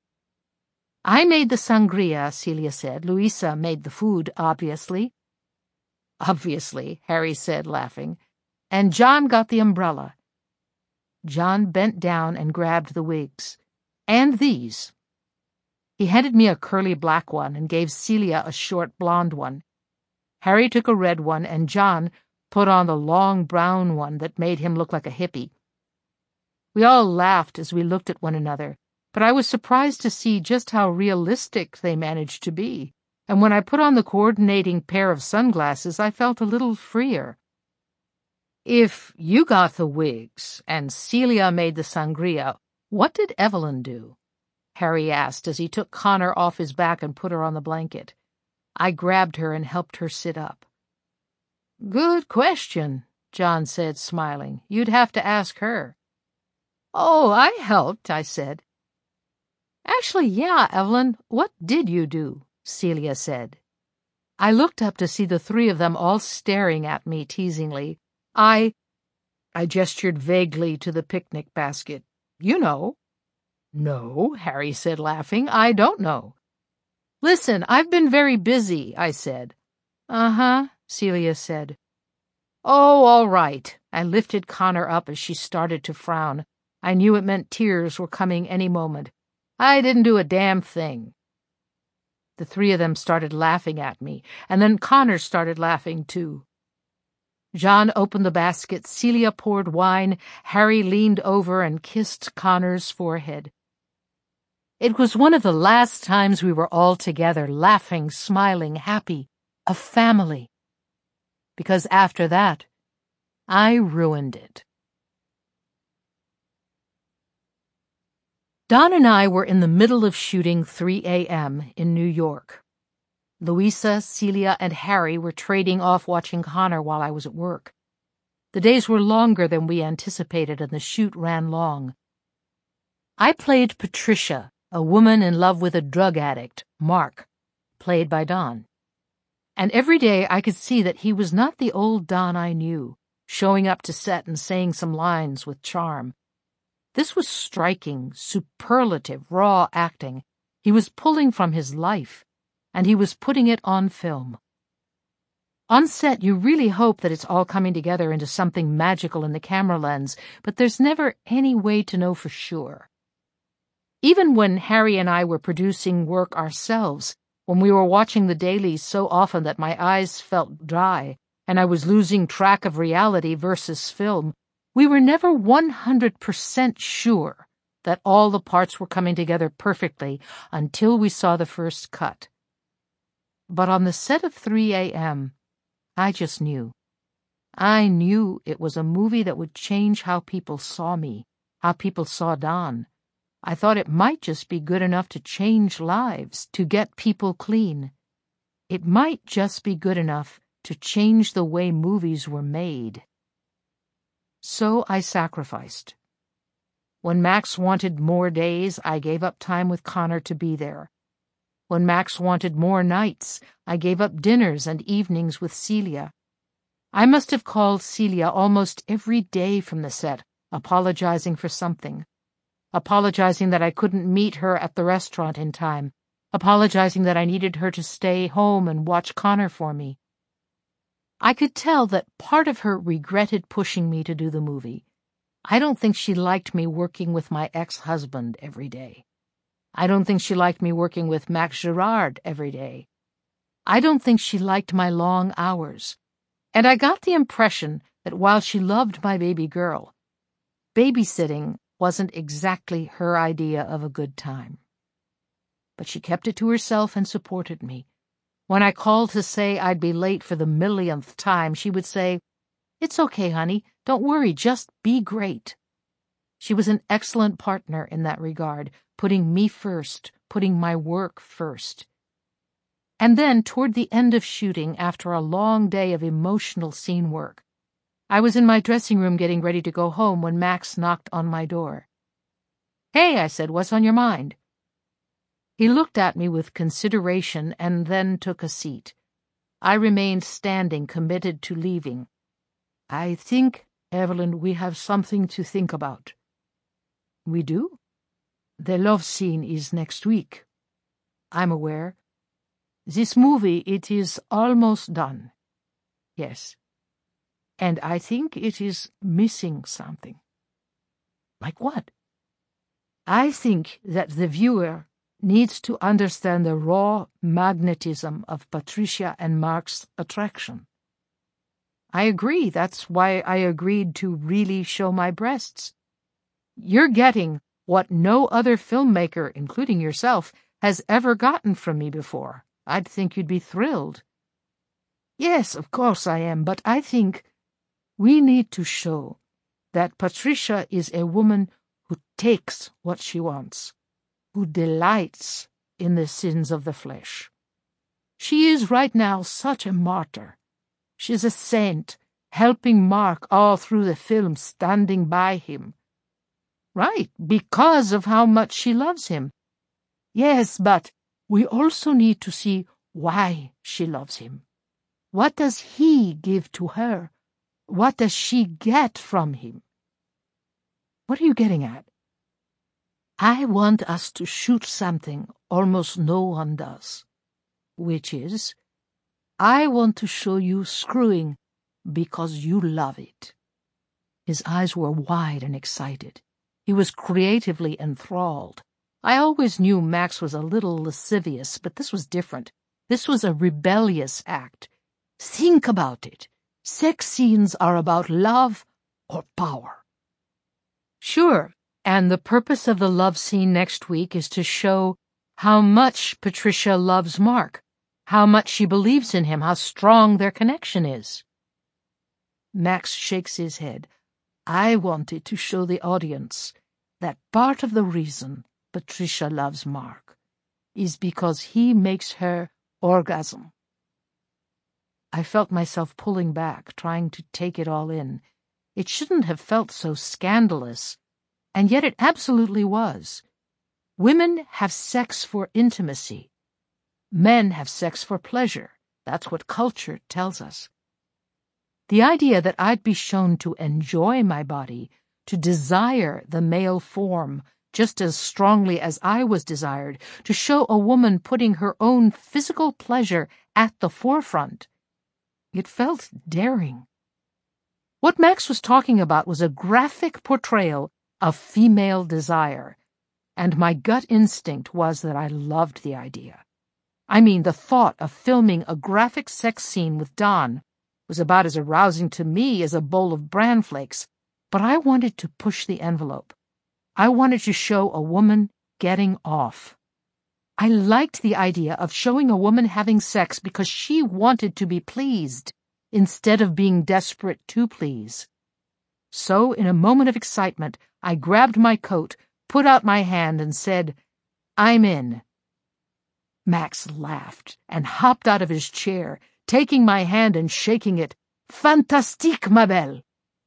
"I made the sangria," Celia said. "Louisa made the food, obviously." "Obviously," Harry said, laughing. "And John got the umbrella." John bent down and grabbed the wigs. "And these." He handed me a curly black one and gave Celia a short blonde one. Harry took a red one, and John put on the long brown one that made him look like a hippie. We all laughed as we looked at one another, but I was surprised to see just how realistic they managed to be, and when I put on the coordinating pair of sunglasses, I felt a little freer. If you got the wigs and Celia made the sangria, what did Evelyn do? Harry asked as he took Connor off his back and put her on the blanket. I grabbed her and helped her sit up. Good question, John said, smiling. You'd have to ask her. Oh, I helped, I said. Actually, yeah, Evelyn, what did you do? Celia said. I looked up to see the three of them all staring at me teasingly. I gestured vaguely to the picnic basket. You know. No, Harry said, laughing. I don't know. Listen, I've been very busy, I said. Uh-huh, Celia said. Oh, all right. I lifted Connor up as she started to frown. I knew it meant tears were coming any moment. I didn't do a damn thing. The three of them started laughing at me, and then Connor started laughing too. John opened the basket, Celia poured wine, Harry leaned over and kissed Connor's forehead. It was one of the last times we were all together, laughing, smiling, happy, a family. Because after that, I ruined it. Don and I were in the middle of shooting 3 a.m. in New York. Louisa, Celia, and Harry were trading off watching Connor while I was at work. The days were longer than we anticipated, and the shoot ran long. I played Patricia, a woman in love with a drug addict, Mark, played by Don. And every day I could see that he was not the old Don I knew, showing up to set and saying some lines with charm. This was striking, superlative, raw acting. He was pulling from his life, and he was putting it on film. On set, you really hope that it's all coming together into something magical in the camera lens, but there's never any way to know for sure. Even when Harry and I were producing work ourselves, when we were watching the dailies so often that my eyes felt dry, and I was losing track of reality versus film, we were never 100% sure that all the parts were coming together perfectly until we saw the first cut. But on the set of 3 a.m., I just knew. I knew it was a movie that would change how people saw me, how people saw Don. I thought it might just be good enough to change lives, to get people clean. It might just be good enough to change the way movies were made. So I sacrificed. When Max wanted more days, I gave up time with Connor to be there. When Max wanted more nights, I gave up dinners and evenings with Celia. I must have called Celia almost every day from the set, apologizing for something. Apologizing that I couldn't meet her at the restaurant in time. Apologizing that I needed her to stay home and watch Connor for me. I could tell that part of her regretted pushing me to do the movie. I don't think she liked me working with my ex-husband every day. I don't think she liked me working with Max Girard every day. I don't think she liked my long hours. And I got the impression that while she loved my baby girl, babysitting wasn't exactly her idea of a good time. But she kept it to herself and supported me. When I called to say I'd be late for the millionth time, she would say, "It's okay, honey. Don't worry. Just be great." She was an excellent partner in that regard, putting me first, putting my work first. And then, toward the end of shooting, after a long day of emotional scene work, I was in my dressing room getting ready to go home when Max knocked on my door. "Hey," I said, "what's on your mind?" He looked at me with consideration and then took a seat. I remained standing, committed to leaving. "I think, Evelyn, we have something to think about." "We do?" "The love scene is next week." "I'm aware." "This movie, it is almost done." "Yes." "And I think it is missing something." "Like what?" "I think that the viewer needs to understand the raw magnetism of Patricia and Mark's attraction." "I agree. That's why I agreed to really show my breasts. You're getting what no other filmmaker, including yourself, has ever gotten from me before. I'd think you'd be thrilled." "Yes, of course I am, but I think..." We need to show that Patricia is a woman who takes what she wants, who delights in the sins of the flesh. She is right now such a martyr. She is a saint, helping Mark all through the film, standing by him. Right, because of how much she loves him. Yes, but we also need to see why she loves him. What does he give to her? What does she get from him? What are you getting at? I want us to shoot something almost no one does, which is, I want to show you screwing because you love it. His eyes were wide and excited. He was creatively enthralled. I always knew Max was a little lascivious, but this was different. This was a rebellious act. Think about it. Sex scenes are about love or power. Sure, and the purpose of the love scene next week is to show how much Patricia loves Mark, how much she believes in him, how strong their connection is. Max shakes his head. I wanted to show the audience that part of the reason Patricia loves Mark is because he makes her orgasm. I felt myself pulling back, trying to take it all in. It shouldn't have felt so scandalous, and yet it absolutely was. Women have sex for intimacy. Men have sex for pleasure. That's what culture tells us. The idea that I'd be shown to enjoy my body, to desire the male form just as strongly as I was desired, to show a woman putting her own physical pleasure at the forefront, it felt daring. What Max was talking about was a graphic portrayal of female desire, and my gut instinct was that I loved the idea. I mean, the thought of filming a graphic sex scene with Don was about as arousing to me as a bowl of bran flakes, but I wanted to push the envelope. I wanted to show a woman getting off. I liked the idea of showing a woman having sex because she wanted to be pleased, instead of being desperate to please. So, in a moment of excitement, I grabbed my coat, put out my hand, and said, I'm in. Max laughed and hopped out of his chair, taking my hand and shaking it. Fantastique, ma belle!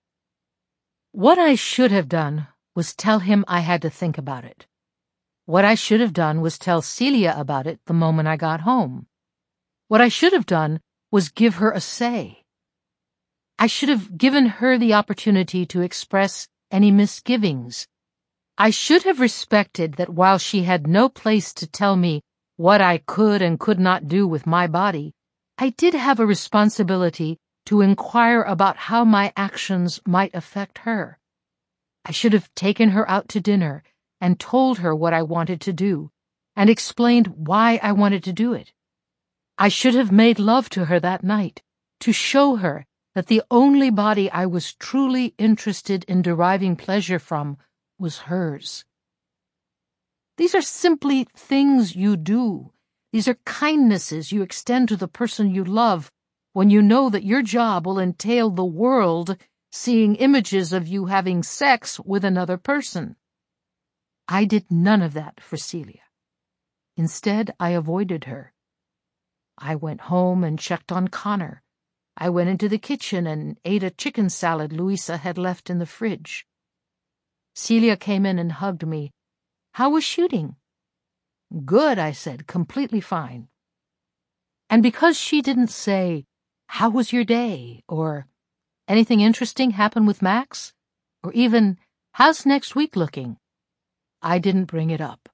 What I should have done was tell him I had to think about it. What I should have done was tell Celia about it the moment I got home. What I should have done was give her a say. I should have given her the opportunity to express any misgivings. I should have respected that while she had no place to tell me what I could and could not do with my body, I did have a responsibility to inquire about how my actions might affect her. I should have taken her out to dinner and told her what I wanted to do, and explained why I wanted to do it. I should have made love to her that night, to show her that the only body I was truly interested in deriving pleasure from was hers. These are simply things you do. These are kindnesses you extend to the person you love when you know that your job will entail the world seeing images of you having sex with another person. I did none of that for Celia. Instead, I avoided her. I went home and checked on Connor. I went into the kitchen and ate a chicken salad Louisa had left in the fridge. Celia came in and hugged me. How was shooting? Good, I said, completely fine. And because she didn't say, how was your day? Or anything interesting happen with Max? Or even, how's next week looking? I didn't bring it up.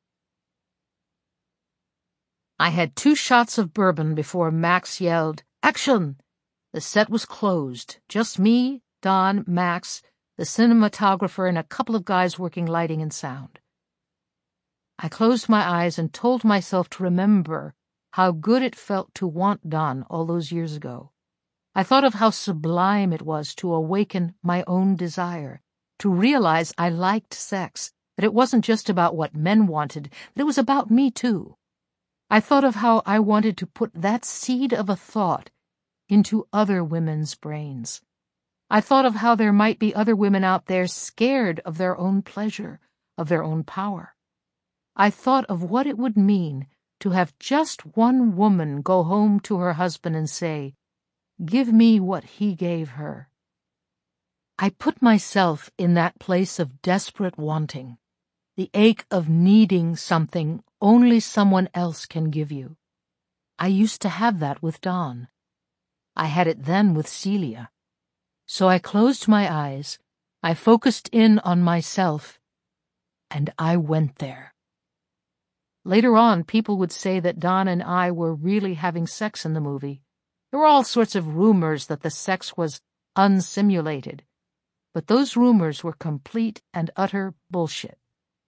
I had 2 shots of bourbon before Max yelled, Action! The set was closed. Just me, Don, Max, the cinematographer, and a couple of guys working lighting and sound. I closed my eyes and told myself to remember how good it felt to want Don all those years ago. I thought of how sublime it was to awaken my own desire, to realize I liked sex, that it wasn't just about what men wanted, that it was about me too. I thought of how I wanted to put that seed of a thought into other women's brains. I thought of how there might be other women out there scared of their own pleasure, of their own power. I thought of what it would mean to have just one woman go home to her husband and say, "Give me what he gave her." I put myself in that place of desperate wanting, the ache of needing something only someone else can give you. I used to have that with Don. I had it then with Celia. So I closed my eyes, I focused in on myself, and I went there. Later on, people would say that Don and I were really having sex in the movie. There were all sorts of rumors that the sex was unsimulated, but those rumors were complete and utter bullshit.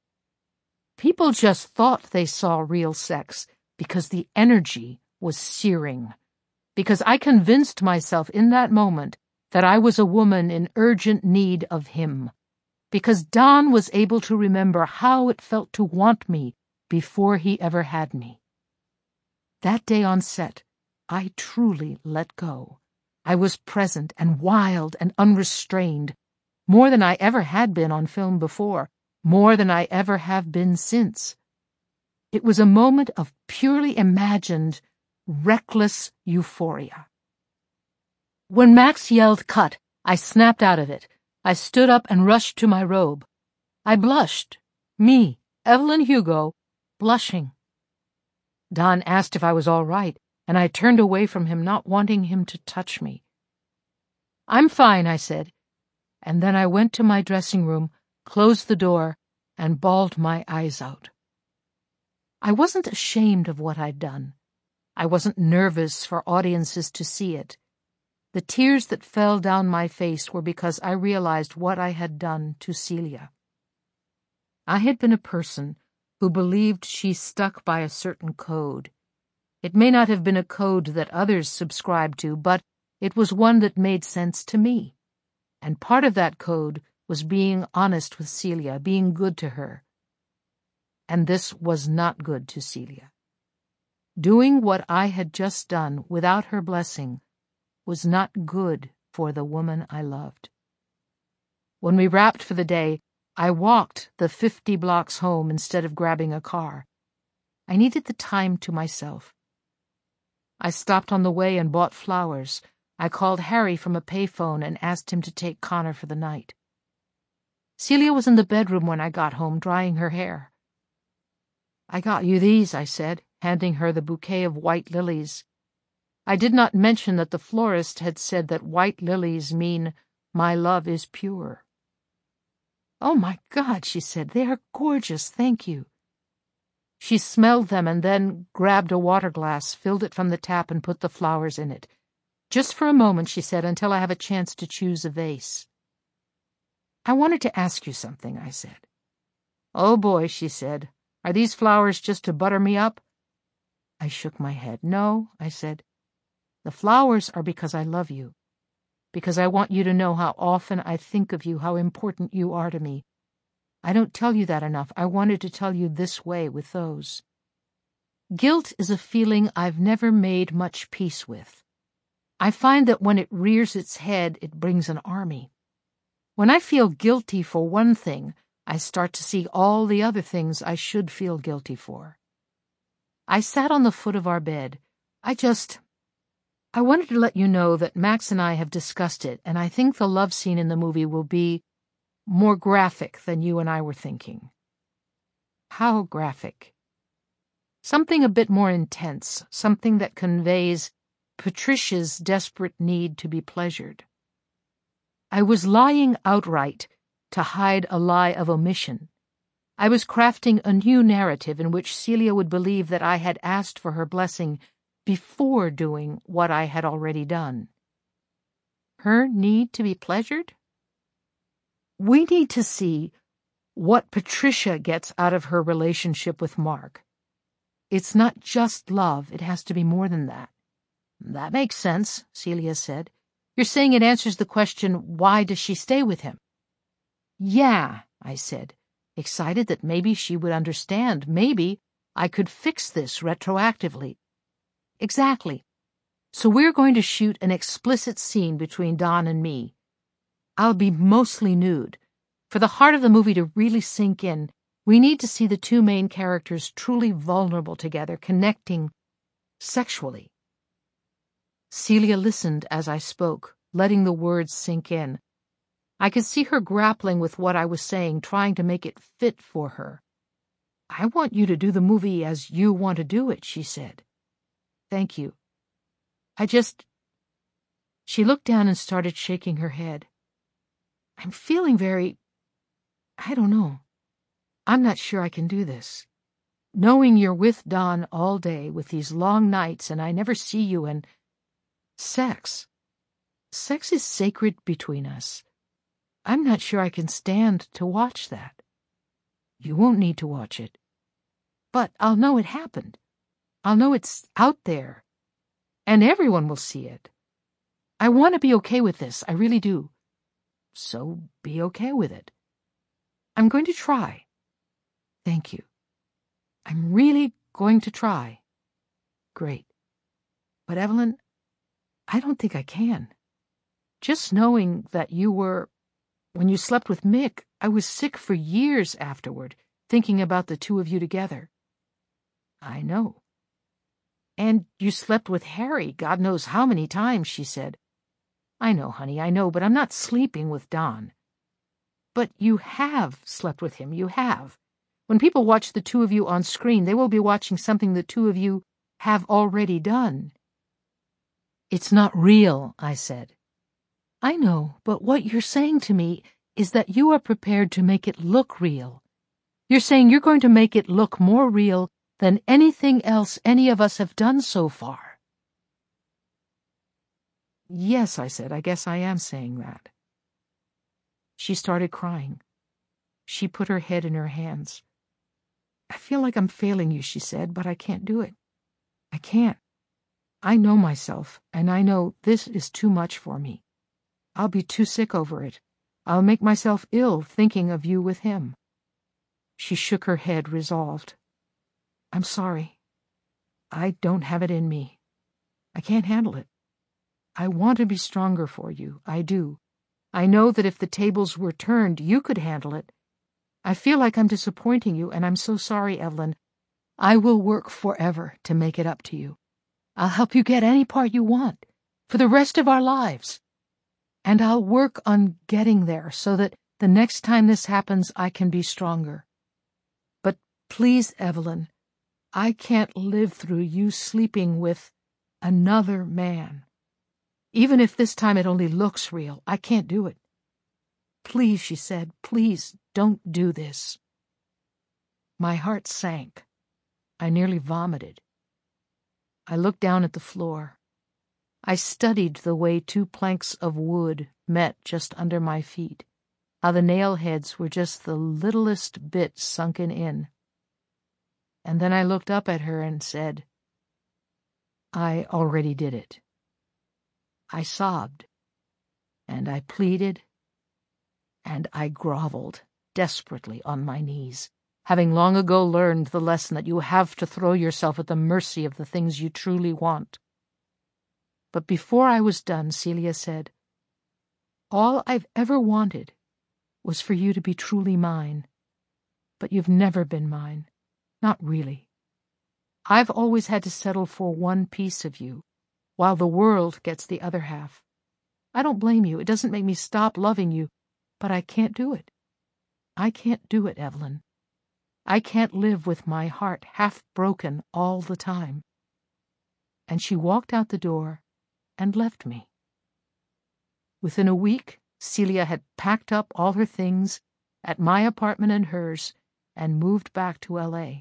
People just thought they saw real sex because the energy was searing, because I convinced myself in that moment that I was a woman in urgent need of him, because Don was able to remember how it felt to want me before he ever had me. That day on set, I truly let go. I was present and wild and unrestrained, more than I ever had been on film before, more than I ever have been since. It was a moment of purely imagined, reckless euphoria. When Max yelled "cut," I snapped out of it. I stood up and rushed to my robe. I blushed. Me, Evelyn Hugo, blushing. Don asked if I was all right, and I turned away from him, not wanting him to touch me. "I'm fine," I said, and then I went to my dressing room, closed the door, and bawled my eyes out. I wasn't ashamed of what I'd done. I wasn't nervous for audiences to see it. The tears that fell down my face were because I realized what I had done to Celia. I had been a person who believed she stuck by a certain code. It may not have been a code that others subscribed to, but it was one that made sense to me. And part of that code was being honest with Celia, being good to her. And this was not good to Celia. Doing what I had just done without her blessing was not good for the woman I loved. When we wrapped for the day, I walked the 50 blocks home instead of grabbing a car. I needed the time to myself. I stopped on the way and bought flowers. I called Harry from a payphone and asked him to take Connor for the night. Celia was in the bedroom when I got home, drying her hair. "I got you these," I said, handing her the bouquet of white lilies. I did not mention that the florist had said that white lilies mean "my love is pure." "Oh, my God," she said, "they are gorgeous, thank you." She smelled them and then grabbed a water glass, filled it from the tap, and put the flowers in it. "Just for a moment," she said, "until I have a chance to choose a vase." "I wanted to ask you something," I said. "Oh, boy," she said. "Are these flowers just to butter me up?" I shook my head. "No," I said. "The flowers are because I love you, because I want you to know how often I think of you, how important you are to me. I don't tell you that enough. I wanted to tell you this way with those. Guilt is a feeling I've never made much peace with. I find that when it rears its head, it brings an army. When I feel guilty for one thing, I start to see all the other things I should feel guilty for." I sat on the foot of our bed. I wanted to let you know that Max and I have discussed it, and I think the love scene in the movie will be more graphic than you and I were thinking. "How graphic?" "Something a bit more intense, something that conveys Patricia's desperate need to be pleasured." I was lying outright to hide a lie of omission. I was crafting a new narrative in which Celia would believe that I had asked for her blessing before doing what I had already done. Her need to be pleasured? We need to see what Patricia gets out of her relationship with Mark. It's not just love, it has to be more than that. "That makes sense," Celia said. "You're saying it answers the question, why does she stay with him?" "Yeah," I said, excited that maybe she would understand. Maybe I could fix this retroactively. "Exactly. So we're going to shoot an explicit scene between Don and me. I'll be mostly nude. For the heart of the movie to really sink in, we need to see the two main characters truly vulnerable together, connecting sexually. Celia listened as I spoke, letting the words sink in. I could see her grappling with what I was saying, trying to make it fit for her. I want you to do the movie as you want to do it, she said. Thank you. She looked down and started shaking her head. I'm feeling I don't know. I'm not sure I can do this. Knowing you're with Don all day with these long nights and I never see you and sex. Sex is sacred between us. I'm not sure I can stand to watch that. You won't need to watch it. But I'll know it happened. I'll know it's out there. And everyone will see it. I want to be okay with this, I really do. So be okay with it. I'm going to try. Thank you. I'm really going to try. Great. But Evelyn, I don't think I can. Just knowing that when you slept with Mick, I was sick for years afterward, thinking about the two of you together. I know. And you slept with Harry, God knows how many times, she said. I know, honey, I know, but I'm not sleeping with Don. But you have slept with him, you have. When people watch the two of you on screen, they will be watching something the two of you have already done. It's not real, I said. I know, but what you're saying to me is that you are prepared to make it look real. You're saying you're going to make it look more real than anything else any of us have done so far. Yes, I said, I guess I am saying that. She started crying. She put her head in her hands. I feel like I'm failing you, she said, but I can't do it. I can't. I know myself, and I know this is too much for me. I'll be too sick over it. I'll make myself ill thinking of you with him. She shook her head, resolved. I'm sorry. I don't have it in me. I can't handle it. I want to be stronger for you. I do. I know that if the tables were turned, you could handle it. I feel like I'm disappointing you, and I'm so sorry, Evelyn. I will work forever to make it up to you. I'll help you get any part you want, for the rest of our lives. And I'll work on getting there so that the next time this happens, I can be stronger. But please, Evelyn, I can't live through you sleeping with another man. Even if this time it only looks real, I can't do it. Please, she said, please don't do this. My heart sank. I nearly vomited. I looked down at the floor. I studied the way two planks of wood met just under my feet, how the nail heads were just the littlest bit sunken in. And then I looked up at her and said, I already did it. I sobbed, and I pleaded, and I groveled desperately on my knees, having long ago learned the lesson that you have to throw yourself at the mercy of the things you truly want. But before I was done, Celia said, all I've ever wanted was for you to be truly mine. But you've never been mine. Not really. I've always had to settle for one piece of you, while the world gets the other half. I don't blame you. It doesn't make me stop loving you, but I can't do it. I can't do it, Evelyn. I can't live with my heart half broken all the time. And she walked out the door and left me. Within a week, Celia had packed up all her things at my apartment and hers and moved back to L.A.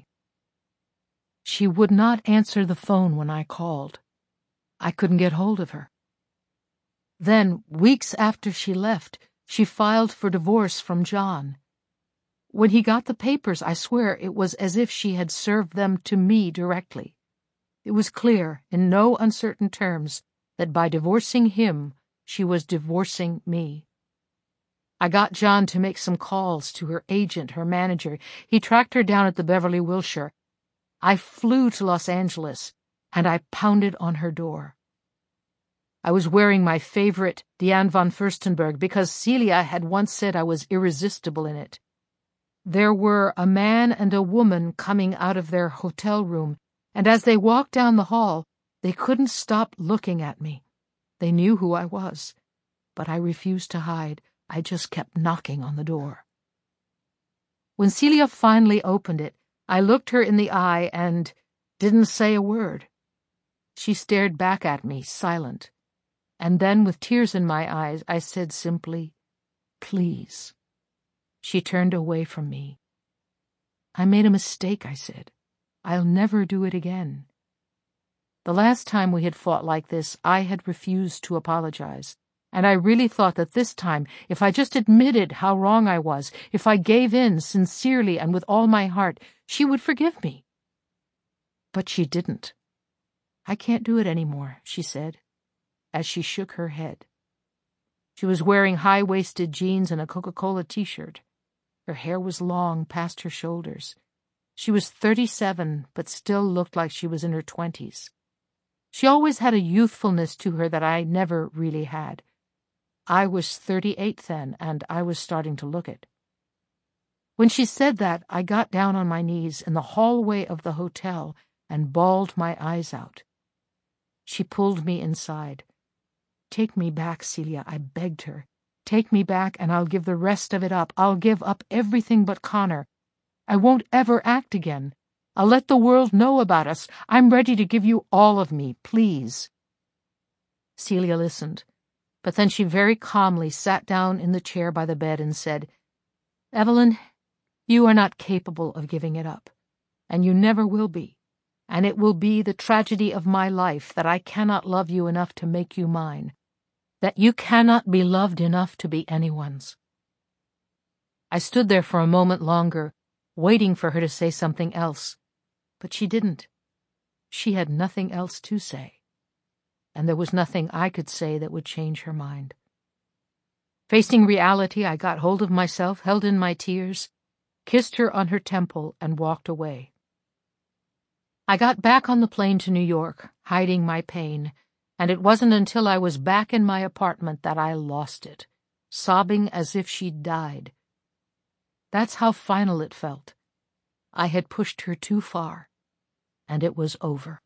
She would not answer the phone when I called. I couldn't get hold of her. Then, weeks after she left, she filed for divorce from John. When he got the papers, I swear it was as if she had served them to me directly. It was clear, in no uncertain terms, that by divorcing him, she was divorcing me. I got John to make some calls to her agent, her manager. He tracked her down at the Beverly Wilshire. I flew to Los Angeles, and I pounded on her door. I was wearing my favorite Diane von Furstenberg because Celia had once said I was irresistible in it. There were a man and a woman coming out of their hotel room, and as they walked down the hall, they couldn't stop looking at me. They knew who I was, but I refused to hide. I just kept knocking on the door. When Celia finally opened it, I looked her in the eye and didn't say a word. She stared back at me, silent, and then, with tears in my eyes, I said simply, "Please." She turned away from me. "I made a mistake," I said. "I'll never do it again." The last time we had fought like this, I had refused to apologize, and I really thought that this time, if I just admitted how wrong I was, if I gave in sincerely and with all my heart, she would forgive me. But she didn't. "I can't do it anymore," she said, as she shook her head. She was wearing high-waisted jeans and a Coca-Cola t-shirt. Her hair was long past her shoulders. She was 37, but still looked like she was in her 20s. She always had a youthfulness to her that I never really had. I was 38 then, and I was starting to look it. When she said that, I got down on my knees in the hallway of the hotel and bawled my eyes out. She pulled me inside. "Take me back, Celia," I begged her. "Take me back, and I'll give the rest of it up. I'll give up everything but Connor. I won't ever act again. I'll let the world know about us. I'm ready to give you all of me, please." Celia listened, but then she very calmly sat down in the chair by the bed and said, "Evelyn, you are not capable of giving it up, and you never will be, and it will be the tragedy of my life that I cannot love you enough to make you mine, that you cannot be loved enough to be anyone's." I stood there for a moment longer, waiting for her to say something else, but she didn't. She had nothing else to say, and there was nothing I could say that would change her mind. Facing reality, I got hold of myself, held in my tears, kissed her on her temple, and walked away. I got back on the plane to New York, hiding my pain, and it wasn't until I was back in my apartment that I lost it, sobbing as if she'd died. That's how final it felt. I had pushed her too far, and it was over.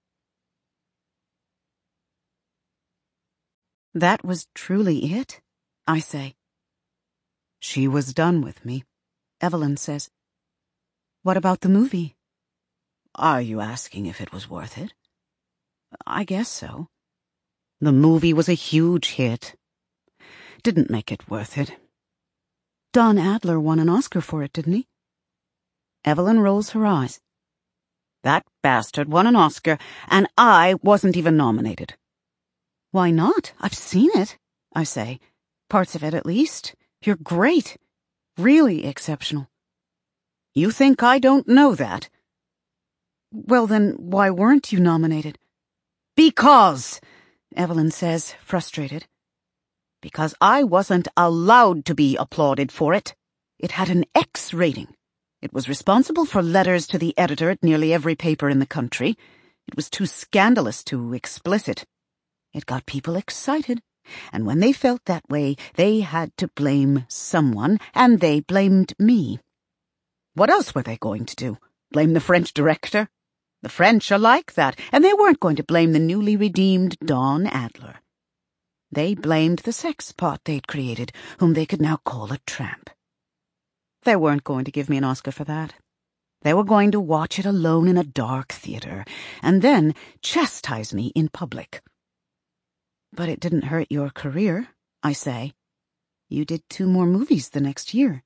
That was truly it, I say. She was done with me, Evelyn says. What about the movie? Are you asking if it was worth it? I guess so. The movie was a huge hit. Didn't make it worth it. Don Adler won an Oscar for it, didn't he? Evelyn rolls her eyes. That bastard won an Oscar, and I wasn't even nominated. Why not? I've seen it, I say. Parts of it, at least. You're great. Really exceptional. You think I don't know that? Well, then, why weren't you nominated? Because, Evelyn says, frustrated. Because I wasn't allowed to be applauded for it. It had an X rating. It was responsible for letters to the editor at nearly every paper in the country. It was too scandalous, too explicit. It got people excited, and when they felt that way, they had to blame someone, and they blamed me. What else were they going to do? Blame the French director? The French are like that, and they weren't going to blame the newly redeemed Don Adler. They blamed the sexpot they'd created, whom they could now call a tramp. They weren't going to give me an Oscar for that. They were going to watch it alone in a dark theater, and then chastise me in public. But it didn't hurt your career, I say. You did 2 more movies the next year.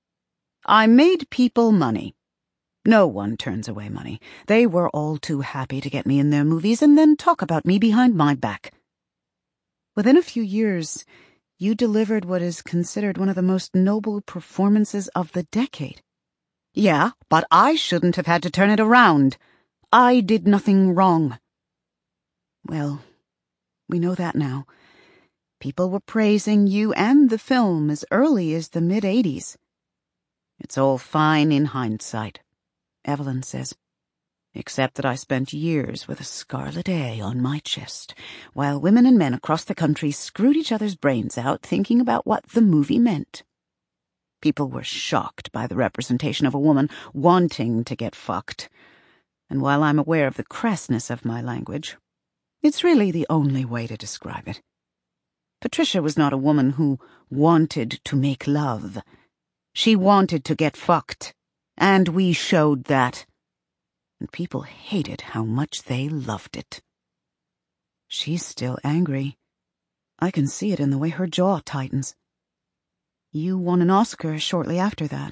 I made people money. No one turns away money. They were all too happy to get me in their movies and then talk about me behind my back. Within a few years, you delivered what is considered one of the most noble performances of the decade. Yeah, but I shouldn't have had to turn it around. I did nothing wrong. Well, we know that now. People were praising you and the film as early as the mid-'80s. It's all fine in hindsight, Evelyn says. except that I spent years with a scarlet A on my chest, while women and men across the country screwed each other's brains out thinking about what the movie meant. People were shocked by the representation of a woman wanting to get fucked, and while I'm aware of the crassness of my language, it's really the only way to describe it. Patricia was not a woman who wanted to make love. She wanted to get fucked, and we showed that. And people hated how much they loved it. She's still angry. I can see it in the way her jaw tightens. You won an Oscar shortly after that.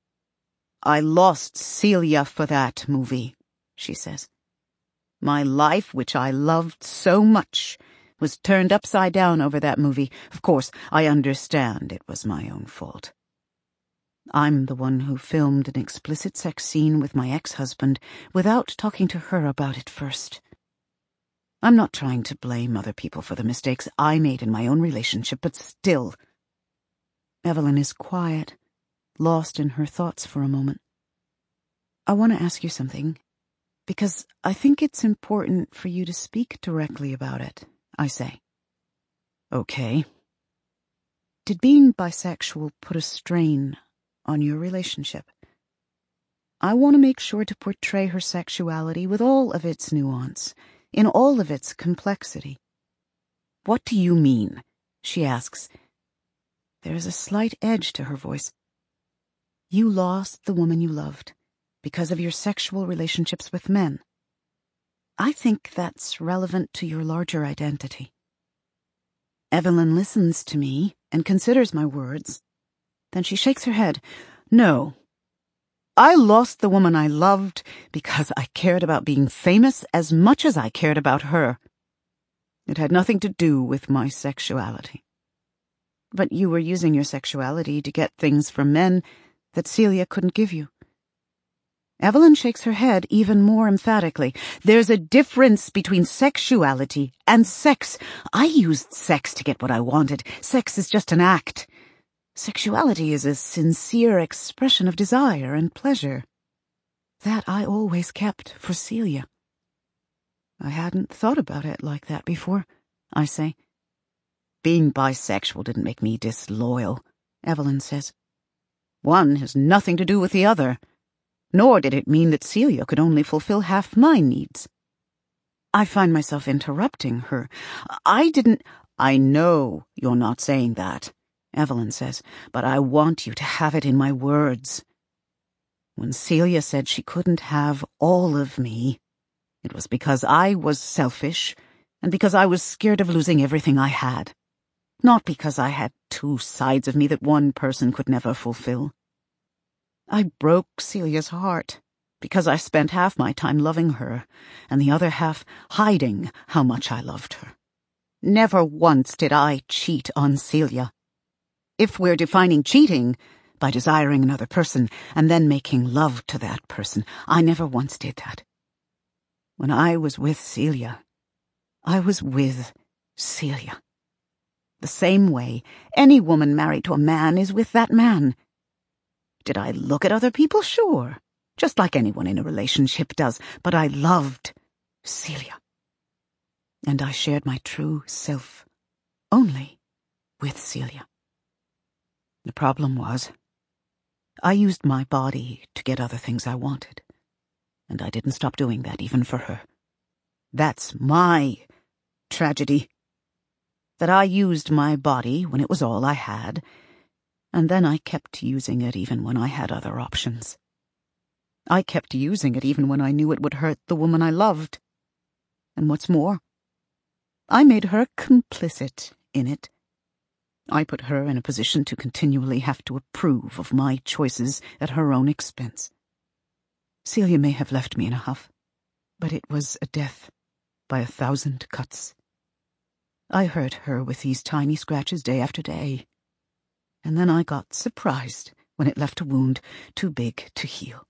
I lost Celia for that movie, she says. My life, which I loved so much, was turned upside down over that movie. Of course, I understand it was my own fault. I'm the one who filmed an explicit sex scene with my ex-husband without talking to her about it first. I'm not trying to blame other people for the mistakes I made in my own relationship, but still. Evelyn is quiet, lost in her thoughts for a moment. I want to ask you something, because I think it's important for you to speak directly about it, I say. Okay. Did being bisexual put a strain on your relationship? I want to make sure to portray her sexuality with all of its nuance, in all of its complexity. What do you mean? She asks. There is a slight edge to her voice. You lost the woman you loved because of your sexual relationships with men. I think that's relevant to your larger identity. Evelyn listens to me and considers my words. Then she shakes her head. No. I lost the woman I loved because I cared about being famous as much as I cared about her. It had nothing to do with my sexuality. But you were using your sexuality to get things from men that Celia couldn't give you. Evelyn shakes her head even more emphatically. There's a difference between sexuality and sex. I used sex to get what I wanted. Sex is just an act. Sexuality is a sincere expression of desire and pleasure. That I always kept for Celia. I hadn't thought about it like that before, I say. Being bisexual didn't make me disloyal, Evelyn says. One has nothing to do with the other. Nor did it mean that Celia could only fulfill half my needs. I find myself interrupting her. I know you're not saying that, Evelyn says, but I want you to have it in my words. When Celia said she couldn't have all of me, it was because I was selfish and because I was scared of losing everything I had. Not because I had two sides of me that one person could never fulfill. I broke Celia's heart because I spent half my time loving her and the other half hiding how much I loved her. Never once did I cheat on Celia. If we're defining cheating by desiring another person and then making love to that person, I never once did that. When I was with Celia, I was with Celia. The same way any woman married to a man is with that man. Did I look at other people? Sure. Just like anyone in a relationship does. But I loved Celia. And I shared my true self only with Celia. The problem was, I used my body to get other things I wanted. And I didn't stop doing that even for her. That's my tragedy. That I used my body when it was all I had, and then I kept using it even when I had other options. I kept using it even when I knew it would hurt the woman I loved. And what's more, I made her complicit in it. I put her in a position to continually have to approve of my choices at her own expense. Celia may have left me in a huff, but it was a death by 1,000 cuts. I hurt her with these tiny scratches day after day. And then I got surprised when it left a wound too big to heal.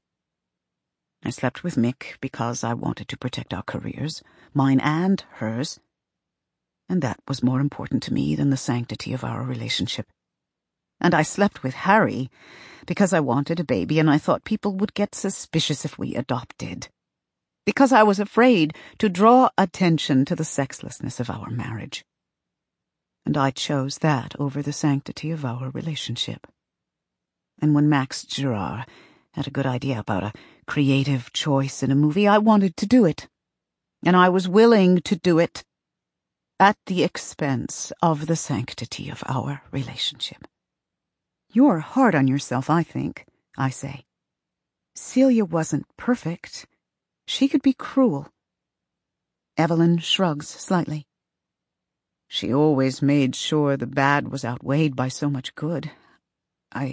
I slept with Mick because I wanted to protect our careers, mine and hers, and that was more important to me than the sanctity of our relationship. And I slept with Harry because I wanted a baby and I thought people would get suspicious if we adopted. because I was afraid to draw attention to the sexlessness of our marriage. And I chose that over the sanctity of our relationship. And when Max Girard had a good idea about a creative choice in a movie, I wanted to do it. And I was willing to do it at the expense of the sanctity of our relationship. You're hard on yourself, I think, I say. Celia wasn't perfect. She could be cruel. Evelyn shrugs slightly. She always made sure the bad was outweighed by so much good. I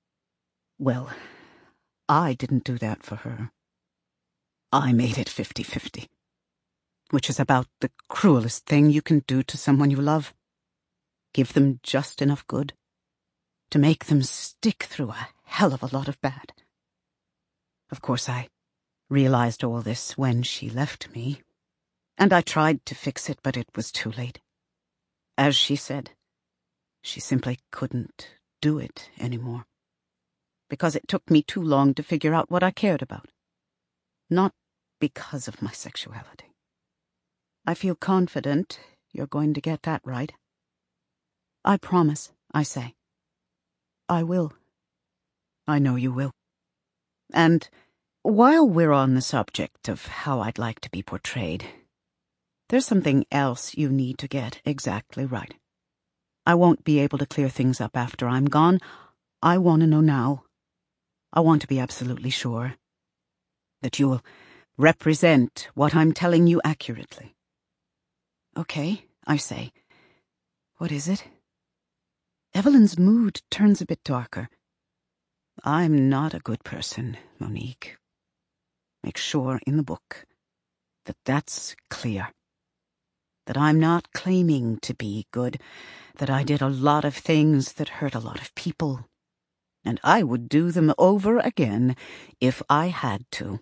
didn't do that for her. I made it 50-50, which is about the cruelest thing you can do to someone you love. Give them just enough good to make them stick through a hell of a lot of bad. Of course, I realized all this when she left me, and I tried to fix it, but it was too late. As she said, she simply couldn't do it anymore, because it took me too long to figure out what I cared about. Not because of my sexuality. I feel confident you're going to get that right. I promise, I say. I will. I know you will. And while we're on the subject of how I'd like to be portrayed, there's something else you need to get exactly right. I won't be able to clear things up after I'm gone. I want to know now. I want to be absolutely sure that you'll represent what I'm telling you accurately. Okay, I say. What is it? Evelyn's mood turns a bit darker. I'm not a good person, Monique. Make sure in the book that that's clear. That I'm not claiming to be good, that I did a lot of things that hurt a lot of people, and I would do them over again if I had to.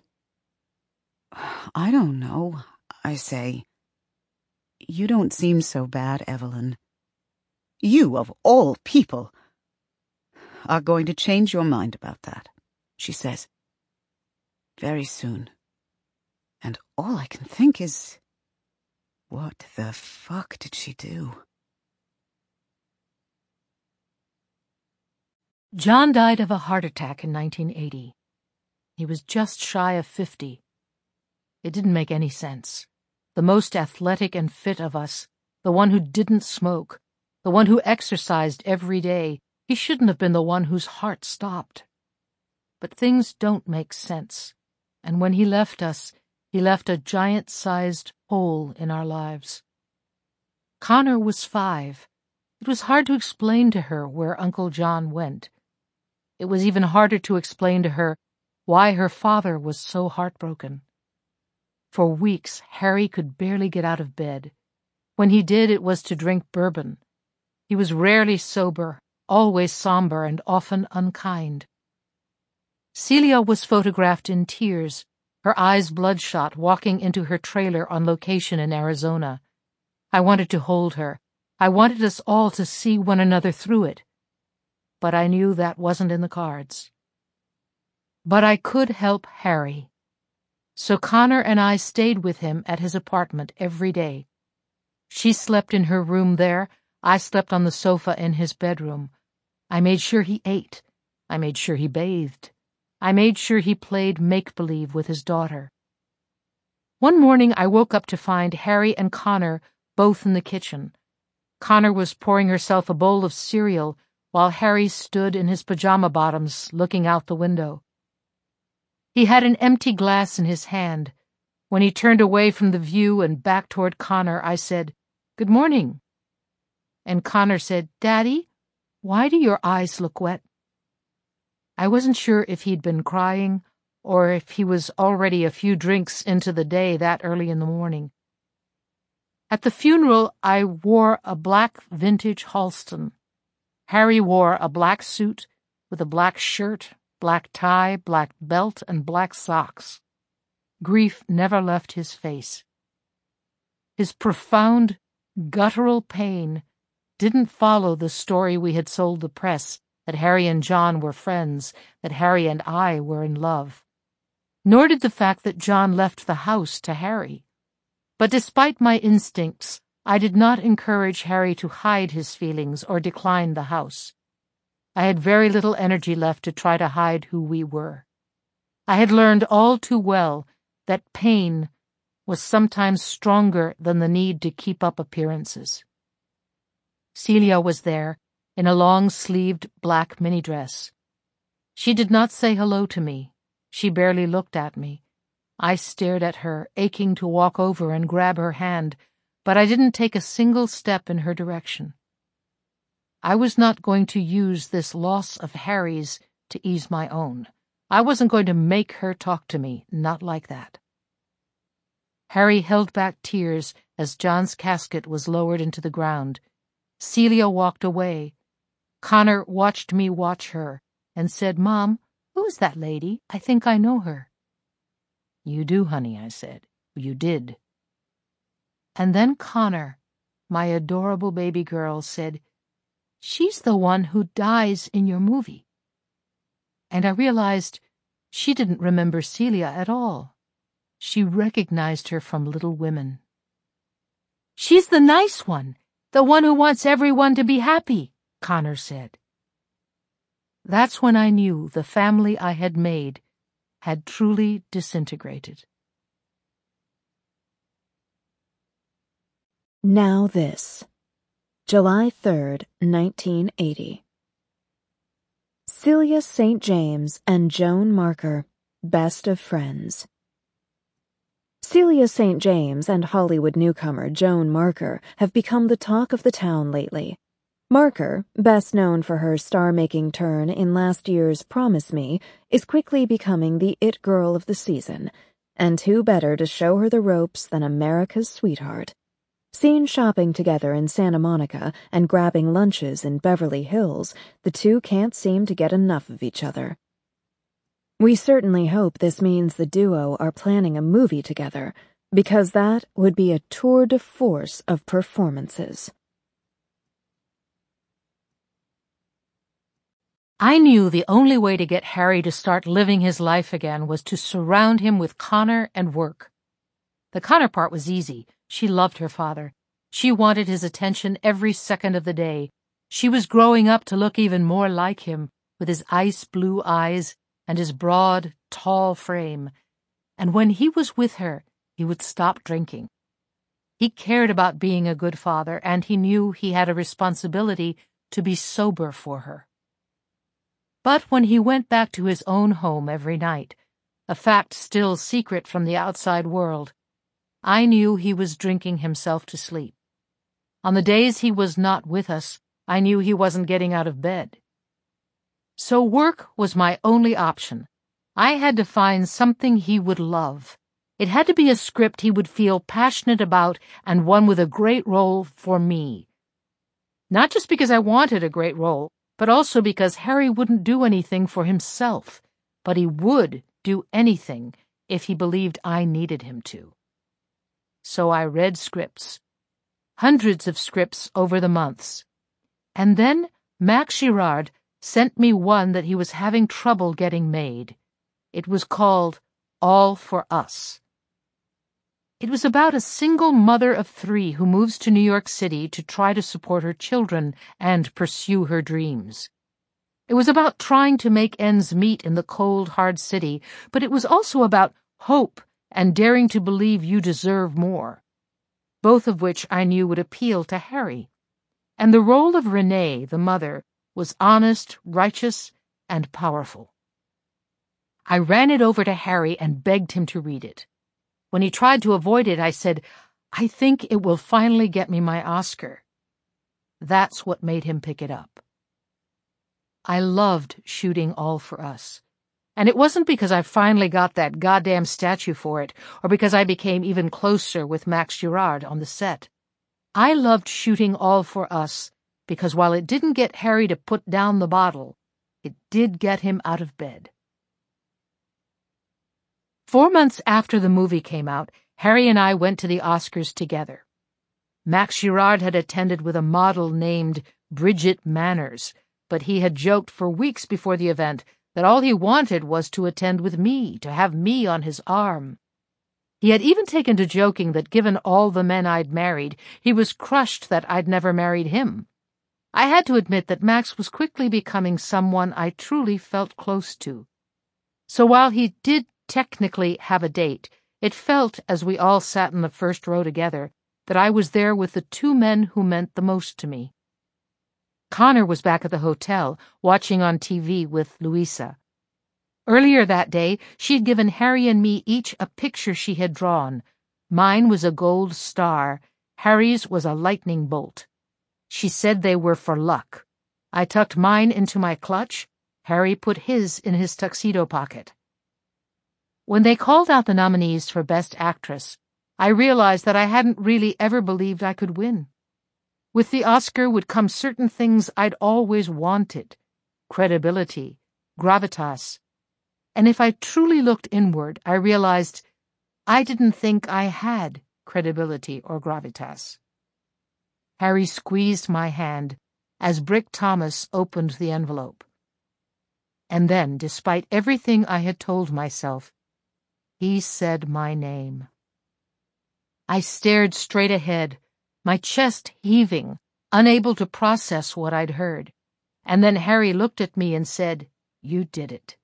I don't know, I say. You don't seem so bad, Evelyn. You, of all people, are going to change your mind about that, she says. Very soon. And all I can think is, what the fuck did she do? John died of a heart attack in 1980. He was just shy of 50. It didn't make any sense. The most athletic and fit of us, the one who didn't smoke, the one who exercised every day, he shouldn't have been the one whose heart stopped. But things don't make sense, and when he left us, he left a giant-sized hole in our lives. Connor was 5. It was hard to explain to her where Uncle John went. It was even harder to explain to her why her father was so heartbroken. For weeks, Harry could barely get out of bed. When he did, it was to drink bourbon. He was rarely sober, always somber, and often unkind. Celia was photographed in tears, her eyes bloodshot, walking into her trailer on location in Arizona. I wanted to hold her. I wanted us all to see one another through it. But I knew that wasn't in the cards. But I could help Harry. So Connor and I stayed with him at his apartment every day. She slept in her room there. I slept on the sofa in his bedroom. I made sure he ate. I made sure he bathed. I made sure he played make-believe with his daughter. One morning I woke up to find Harry and Connor both in the kitchen. Connor was pouring herself a bowl of cereal while Harry stood in his pajama bottoms looking out the window. He had an empty glass in his hand. When he turned away from the view and back toward Connor, I said, "Good morning." And Connor said, "Daddy, why do your eyes look wet?" I wasn't sure if he'd been crying or if he was already a few drinks into the day that early in the morning. At the funeral, I wore a black vintage Halston. Harry wore a black suit with a black shirt, black tie, black belt, and black socks. Grief never left his face. His profound, guttural pain didn't follow the story we had sold the press, that Harry and John were friends, that Harry and I were in love. nor did the fact that John left the house to Harry. But despite my instincts, I did not encourage Harry to hide his feelings or decline the house. I had very little energy left to try to hide who we were. I had learned all too well that pain was sometimes stronger than the need to keep up appearances. Celia was there, in a long-sleeved black mini-dress. She did not say hello to me. She barely looked at me. I stared at her, aching to walk over and grab her hand, but I didn't take a single step in her direction. I was not going to use this loss of Harry's to ease my own. I wasn't going to make her talk to me, not like that. Harry held back tears as John's casket was lowered into the ground. Celia walked away. Connor watched me watch her and said, "Mom, who is that lady? I think I know her." "You do, honey," I said. "You did." And then Connor, my adorable baby girl, said, "She's the one who dies in your movie." And I realized she didn't remember Celia at all. She recognized her from Little Women. "She's the nice one, the one who wants everyone to be happy," Connor said. That's when I knew the family I had made had truly disintegrated. Now This. July 3rd, 1980. Celia St. James and Joan Marker, best of friends. Celia St. James and Hollywood newcomer Joan Marker have become the talk of the town lately. Marker, best known for her star-making turn in last year's Promise Me, is quickly becoming the it girl of the season, and who better to show her the ropes than America's sweetheart? Seen shopping together in Santa Monica and grabbing lunches in Beverly Hills, the two can't seem to get enough of each other. We certainly hope this means the duo are planning a movie together, because that would be a tour de force of performances. I knew the only way to get Harry to start living his life again was to surround him with Connor and work. The Connor part was easy. She loved her father. She wanted his attention every second of the day. She was growing up to look even more like him, with his ice blue eyes and his broad, tall frame. And when he was with her, he would stop drinking. He cared about being a good father, and he knew he had a responsibility to be sober for her. But when he went back to his own home every night, a fact still secret from the outside world, I knew he was drinking himself to sleep. On the days he was not with us, I knew he wasn't getting out of bed. So work was my only option. I had to find something he would love. It had to be a script he would feel passionate about and one with a great role for me. Not just because I wanted a great role, but also because Harry wouldn't do anything for himself, but he would do anything if he believed I needed him to. So I read scripts, hundreds of scripts over the months. And then Max Girard sent me one that he was having trouble getting made. It was called All for Us. It was about a single mother of 3 who moves to New York City to try to support her children and pursue her dreams. It was about trying to make ends meet in the cold, hard city, but it was also about hope and daring to believe you deserve more, both of which I knew would appeal to Harry. And the role of Renee, the mother, was honest, righteous, and powerful. I ran it over to Harry and begged him to read it. When he tried to avoid it, I said, "I think it will finally get me my Oscar." That's what made him pick it up. I loved shooting All for Us. And it wasn't because I finally got that goddamn statue for it, or because I became even closer with Max Girard on the set. I loved shooting All for Us because while it didn't get Harry to put down the bottle, it did get him out of bed. 4 months after the movie came out, Harry and I went to the Oscars together. Max Girard had attended with a model named Bridget Manners, but he had joked for weeks before the event that all he wanted was to attend with me, to have me on his arm. He had even taken to joking that given all the men I'd married, he was crushed that I'd never married him. I had to admit that Max was quickly becoming someone I truly felt close to. So while he did technically have a date, it felt, as we all sat in the first row together, that I was there with the two men who meant the most to me. Connor was back at the hotel, watching on TV with Louisa. Earlier that day, she'd given Harry and me each a picture she had drawn. Mine was a gold star. Harry's was a lightning bolt. She said they were for luck. I tucked mine into my clutch. Harry put his in his tuxedo pocket. When they called out the nominees for Best Actress, I realized that I hadn't really ever believed I could win. With the Oscar would come certain things I'd always wanted: credibility, gravitas. And if I truly looked inward, I realized I didn't think I had credibility or gravitas. Harry squeezed my hand as Brick Thomas opened the envelope. And then, despite everything I had told myself, he said my name. I stared straight ahead, my chest heaving, unable to process what I'd heard. And then Harry looked at me and said, "You did it."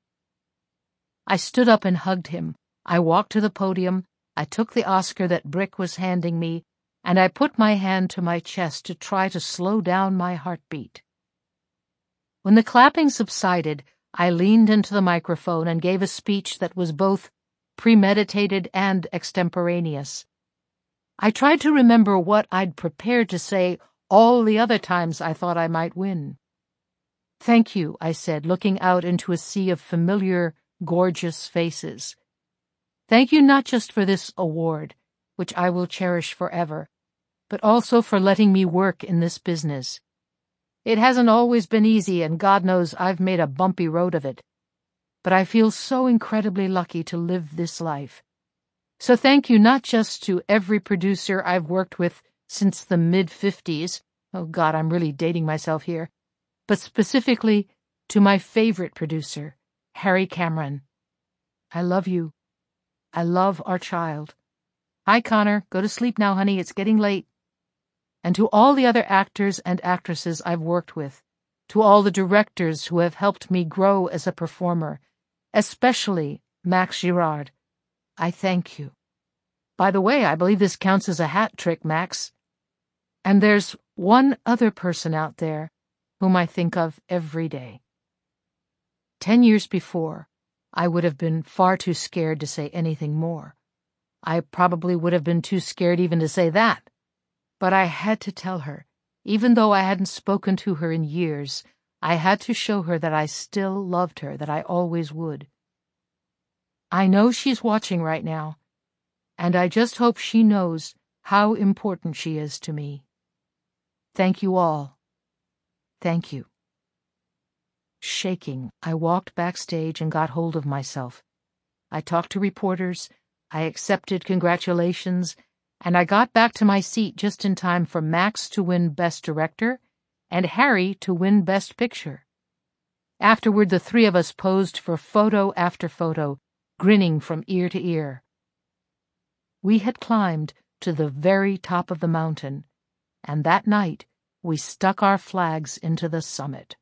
I stood up and hugged him. I walked to the podium. I took the Oscar that Brick was handing me, and I put my hand to my chest to try to slow down my heartbeat. When the clapping subsided, I leaned into the microphone and gave a speech that was both premeditated and extemporaneous. I tried to remember what I'd prepared to say all the other times I thought I might win. "Thank you," I said, looking out into a sea of familiar, gorgeous faces. "Thank you not just for this award, which I will cherish forever, but also for letting me work in this business. It hasn't always been easy, and God knows I've made a bumpy road of it. But I feel so incredibly lucky to live this life. So thank you not just to every producer I've worked with since the mid-50s, oh God, I'm really dating myself here, but specifically to my favorite producer, Harry Cameron. I love you. I love our child. Hi, Connor. Go to sleep now, honey. It's getting late." And to all the other actors and actresses I've worked with, to all the directors who have helped me grow as a performer, especially Max Girard, I thank you. By the way, I believe this counts as a hat trick, Max. And there's one other person out there whom I think of every day. 10 years before, I would have been far too scared to say anything more. I probably would have been too scared even to say that. But I had to tell her, even though I hadn't spoken to her in years, I had to show her that I still loved her, that I always would. I know she's watching right now, and I just hope she knows how important she is to me. Thank you all. Thank you. Shaking, I walked backstage and got hold of myself. I talked to reporters, I accepted congratulations, and I got back to my seat just in time for Max to win Best Director and Harry to win Best Picture. Afterward, the three of us posed for photo after photo, grinning from ear to ear. We had climbed to the very top of the mountain, and that night we stuck our flags into the summit.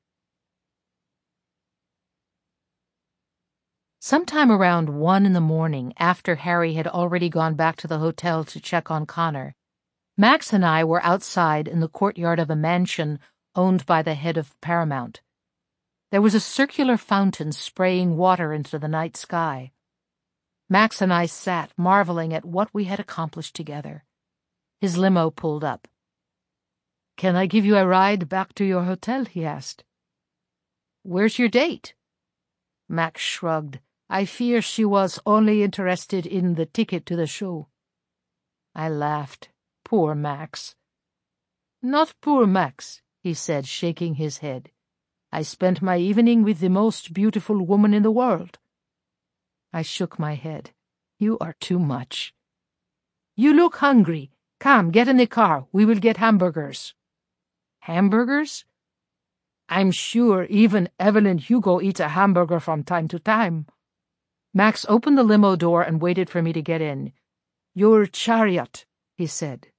Sometime around 1 a.m, after Harry had already gone back to the hotel to check on Connor, Max and I were outside in the courtyard of a mansion owned by the head of Paramount. There was a circular fountain spraying water into the night sky. Max and I sat, marveling at what we had accomplished together. His limo pulled up. "Can I give you a ride back to your hotel?" he asked. "Where's your date?" Max shrugged. "I fear she was only interested in the ticket to the show." I laughed. Poor Max. "Not poor Max," he said, shaking his head. "I spent my evening with the most beautiful woman in the world." I shook my head. "You are too much." "You look hungry. Come, get in the car. We will get hamburgers." "Hamburgers?" I'm sure even Evelyn Hugo eats a hamburger from time to time. Max opened the limo door and waited for me to get in. Your chariot, he said.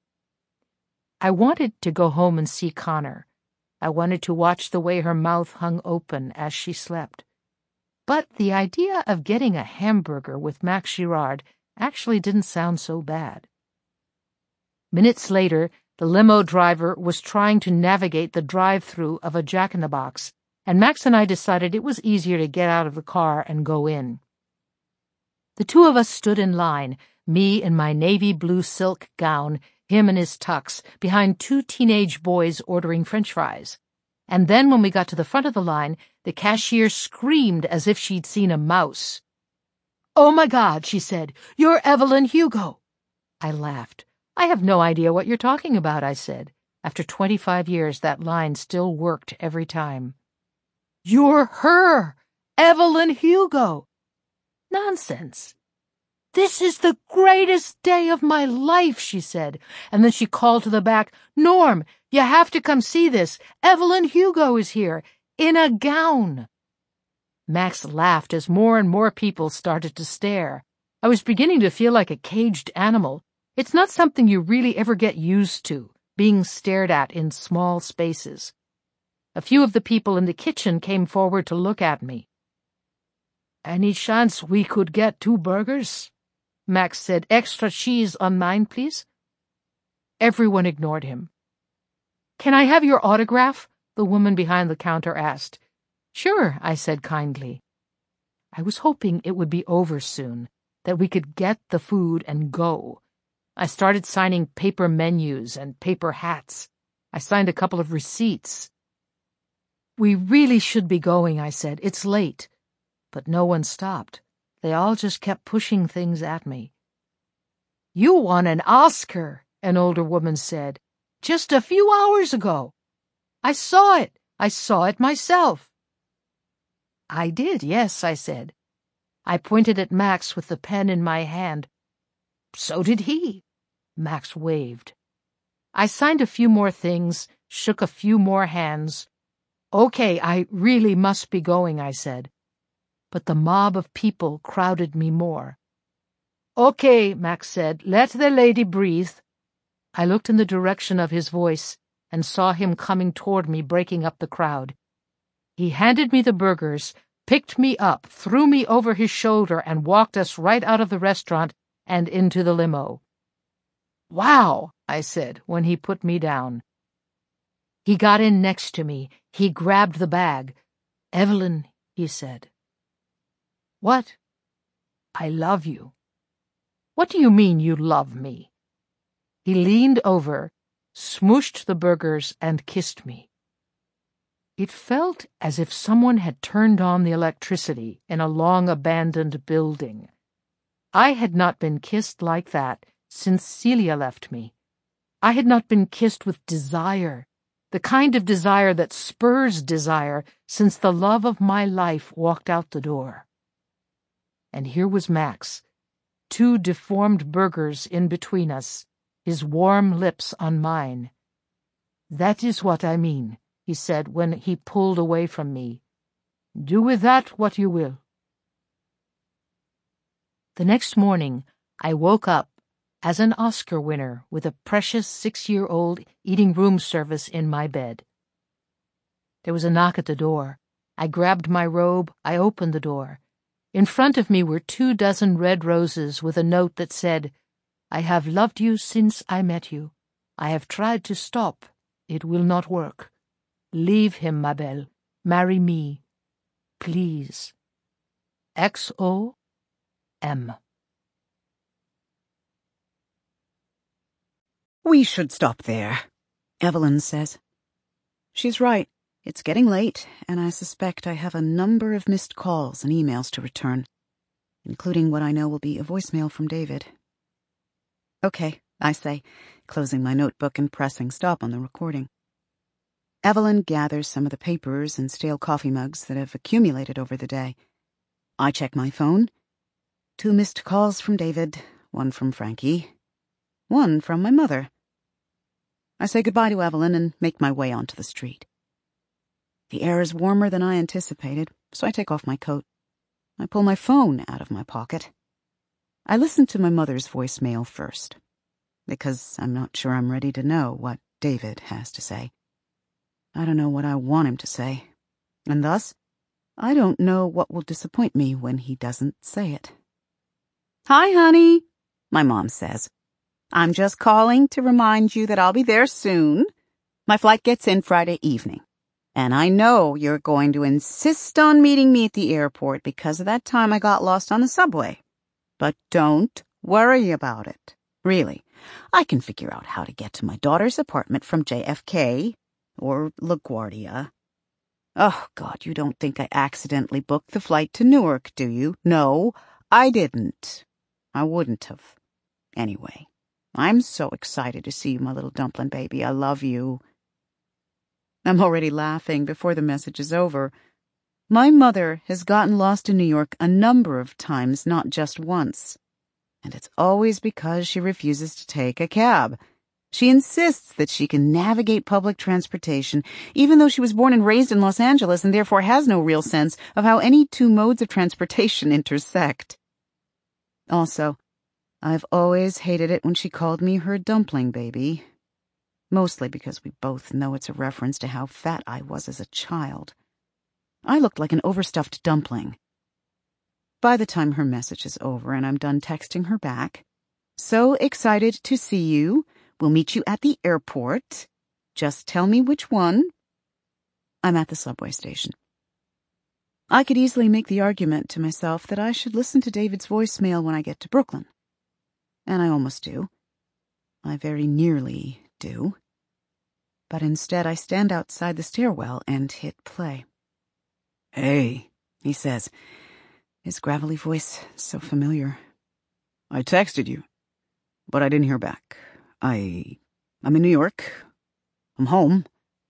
I wanted to go home and see Connor. I wanted to watch the way her mouth hung open as she slept. But the idea of getting a hamburger with Max Girard actually didn't sound so bad. Minutes later, the limo driver was trying to navigate the drive-thru of a Jack-in-the-Box, and Max and I decided it was easier to get out of the car and go in. The two of us stood in line, me in my navy blue silk gown, him in his tux, behind two teenage boys ordering French fries. And then when we got to the front of the line, the cashier screamed as if she'd seen a mouse. "Oh my God," she said, "you're Evelyn Hugo." I laughed. "I have no idea what you're talking about," I said. After 25 years, that line still worked every time. "You're her! Evelyn Hugo!" "Nonsense." "This is the greatest day of my life," she said, and then she called to the back, "Norm, you have to come see this. Evelyn Hugo is here, in a gown." Max laughed as more and more people started to stare. I was beginning to feel like a caged animal. It's not something you really ever get used to, being stared at in small spaces. A few of the people in the kitchen came forward to look at me. "Any chance we could get 2 burgers?" Max said. "Extra cheese on mine, please." Everyone ignored him. "Can I have your autograph?" the woman behind the counter asked. "Sure," I said kindly. I was hoping it would be over soon, that we could get the food and go. I started signing paper menus and paper hats. I signed a couple of receipts. "We really should be going," I said. "It's late." But no one stopped. They all just kept pushing things at me. "You won an Oscar," an older woman said, "just a few hours ago." "I saw it. I saw it myself." "I did, yes," I said. I pointed at Max with the pen in my hand. "So did he." Max waved. I signed a few more things, shook a few more hands. "Okay, I really must be going," I said. But the mob of people crowded me more. "Okay," Max said, "let the lady breathe." I looked in the direction of his voice and saw him coming toward me, breaking up the crowd. He handed me the burgers, picked me up, threw me over his shoulder, and walked us right out of the restaurant and into the limo. "Wow," I said when he put me down. He got in next to me. He grabbed the bag. "Evelyn," he said. "What?" "I love you." "What do you mean you love me?" He leaned over, smooshed the burgers, and kissed me. It felt as if someone had turned on the electricity in a long-abandoned building. I had not been kissed like that since Celia left me. I had not been kissed with desire, the kind of desire that spurs desire, since the love of my life walked out the door. And here was Max, 2 deformed burgers in between us, his warm lips on mine. "That is what I mean," he said when he pulled away from me. "Do with that what you will." The next morning, I woke up as an Oscar winner with a precious 6-year-old eating room service in my bed. There was a knock at the door. I grabbed my robe. I opened the door. In front of me were 24 red roses with a note that said, "I have loved you since I met you. I have tried to stop. It will not work. Leave him, ma belle. Marry me. Please. XOM." We should stop there, Evelyn says. She's right. It's getting late, and I suspect I have a number of missed calls and emails to return, including what I know will be a voicemail from David. "Okay," I say, closing my notebook and pressing stop on the recording. Evelyn gathers some of the papers and stale coffee mugs that have accumulated over the day. I check my phone. 2 missed calls from David, 1 from Frankie, 1 from my mother. I say goodbye to Evelyn and make my way onto the street. The air is warmer than I anticipated, so I take off my coat. I pull my phone out of my pocket. I listen to my mother's voicemail first, because I'm not sure I'm ready to know what David has to say. I don't know what I want him to say, and thus, I don't know what will disappoint me when he doesn't say it. "Hi, honey," my mom says. "I'm just calling to remind you that I'll be there soon. My flight gets in Friday evening, and I know you're going to insist on meeting me at the airport because of that time I got lost on the subway. But don't worry about it. Really, I can figure out how to get to my daughter's apartment from JFK or LaGuardia. Oh, God, you don't think I accidentally booked the flight to Newark, do you? No, I didn't. I wouldn't have. Anyway, I'm so excited to see you, my little dumpling baby. I love you." I'm already laughing before the message is over. My mother has gotten lost in New York a number of times, not just once. And it's always because she refuses to take a cab. She insists that she can navigate public transportation, even though she was born and raised in Los Angeles and therefore has no real sense of how any two modes of transportation intersect. Also, I've always hated it when she called me her dumpling baby. Mostly because we both know it's a reference to how fat I was as a child. I looked like an overstuffed dumpling. By the time her message is over and I'm done texting her back, "So excited to see you. We'll meet you at the airport. Just tell me which one." I'm at the subway station. I could easily make the argument to myself that I should listen to David's voicemail when I get to Brooklyn. And I almost do. I very nearly do. But instead I stand outside the stairwell and hit play. "Hey," he says, his gravelly voice so familiar. "I texted you, but I didn't hear back. I'm in New York. I'm home.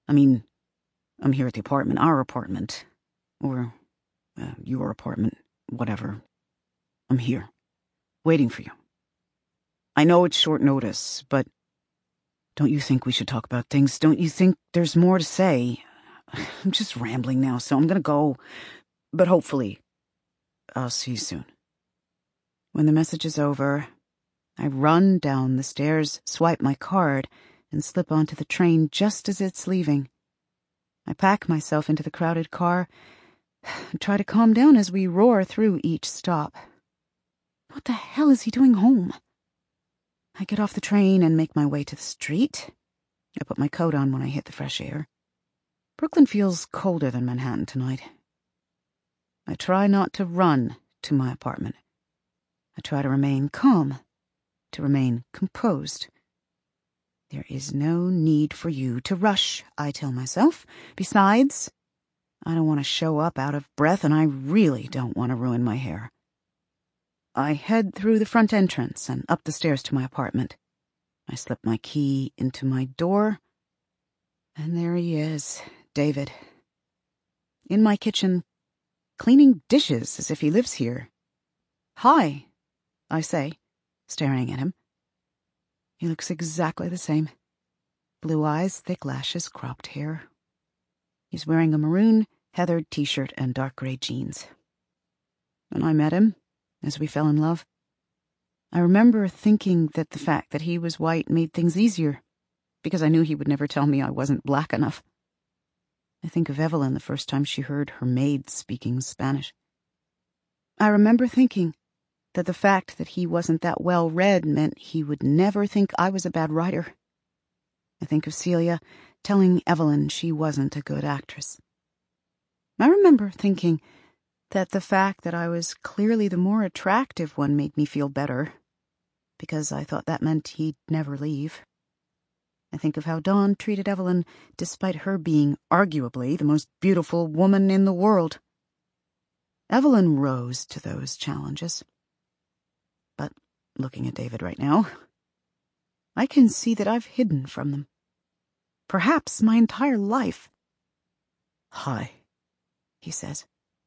I'm here at the apartment, our apartment. Or, your apartment, whatever. I'm here, waiting for you. I know it's short notice, but don't you think we should talk about things? Don't you think there's more to say? I'm just rambling now, so I'm gonna go. But hopefully, I'll see you soon." When the message is over, I run down the stairs, swipe my card, and slip onto the train just as it's leaving. I pack myself into the crowded car and try to calm down as we roar through each stop. What the hell is he doing home? I get off the train and make my way to the street. I put my coat on when I hit the fresh air. Brooklyn feels colder than Manhattan tonight. I try not to run to my apartment. I try to remain calm, to remain composed. There is no need for you to rush, I tell myself. Besides, I don't want to show up out of breath, and I really don't want to ruin my hair. I head through the front entrance and up the stairs to my apartment. I slip my key into my door, and there he is, David. In my kitchen, cleaning dishes as if he lives here. "Hi," I say, staring at him. He looks exactly the same. Blue eyes, thick lashes, cropped hair. He's wearing a maroon, heathered t-shirt and dark gray jeans. When I met him, as we fell in love, I remember thinking that the fact that he was white made things easier, because I knew he would never tell me I wasn't black enough. I think of Evelyn the first time she heard her maid speaking Spanish. I remember thinking that the fact that he wasn't that well read meant he would never think I was a bad writer. I think of Celia telling Evelyn she wasn't a good actress. I remember thinking that the fact that I was clearly the more attractive one made me feel better, because I thought that meant he'd never leave. I think of how Dawn treated Evelyn despite her being arguably the most beautiful woman in the world. Evelyn rose to those challenges. But looking at David right now, I can see that I've hidden from them. Perhaps my entire life. "Hi," he says.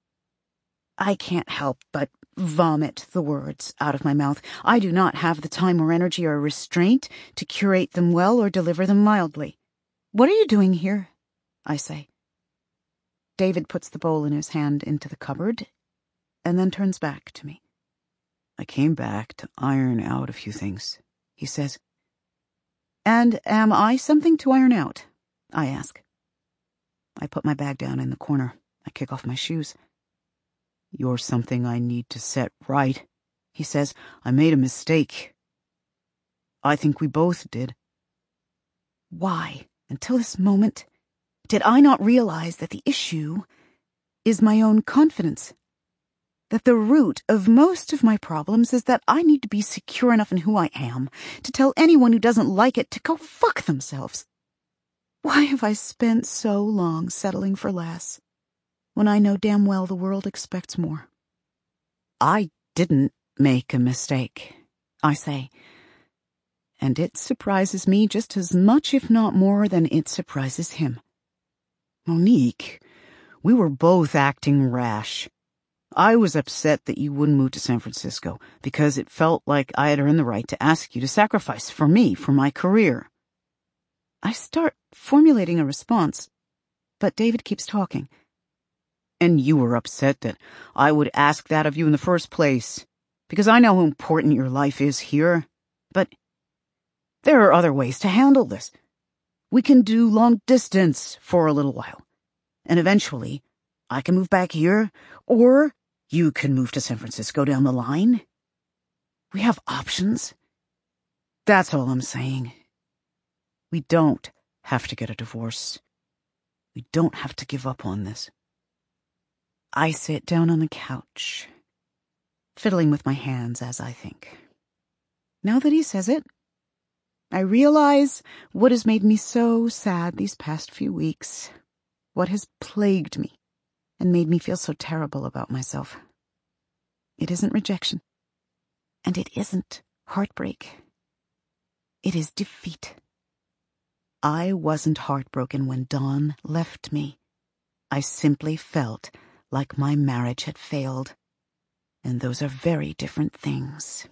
I can't help but vomit the words out of my mouth. I do not have the time or energy or restraint to curate them well or deliver them mildly. "What are you doing here?" I say. David puts the bowl in his hand into the cupboard and then turns back to me. I came back to iron out a few things, he says. And am I something to iron out? I ask. I put my bag down in the corner. I kick off my shoes. You're something I need to set right, he says. I made a mistake. I think we both did. Why, until this moment, did I not realize that the issue is my own confidence? That the root of most of my problems is that I need to be secure enough in who I am to tell anyone who doesn't like it to go fuck themselves. Why have I spent so long settling for less, when I know damn well the world expects more? I didn't make a mistake, I say. And it surprises me just as much, if not more, than it surprises him. Monique, we were both acting rash. I was upset that you wouldn't move to San Francisco because it felt like I had earned the right to ask you to sacrifice for me, for my career. I start formulating a response, but David keeps talking. And you were upset that I would ask that of you in the first place, because I know how important your life is here. But there are other ways to handle this. We can do long distance for a little while, and eventually I can move back here, or you can move to San Francisco down the line. We have options. That's all I'm saying. We don't have to get a divorce. We don't have to give up on this. I sit down on the couch, fiddling with my hands as I think. Now that he says it, I realize what has made me so sad these past few weeks, what has plagued me and made me feel so terrible about myself. It isn't rejection, and it isn't heartbreak. It is defeat. I wasn't heartbroken when Dawn left me. I simply felt like my marriage had failed, and those are very different things.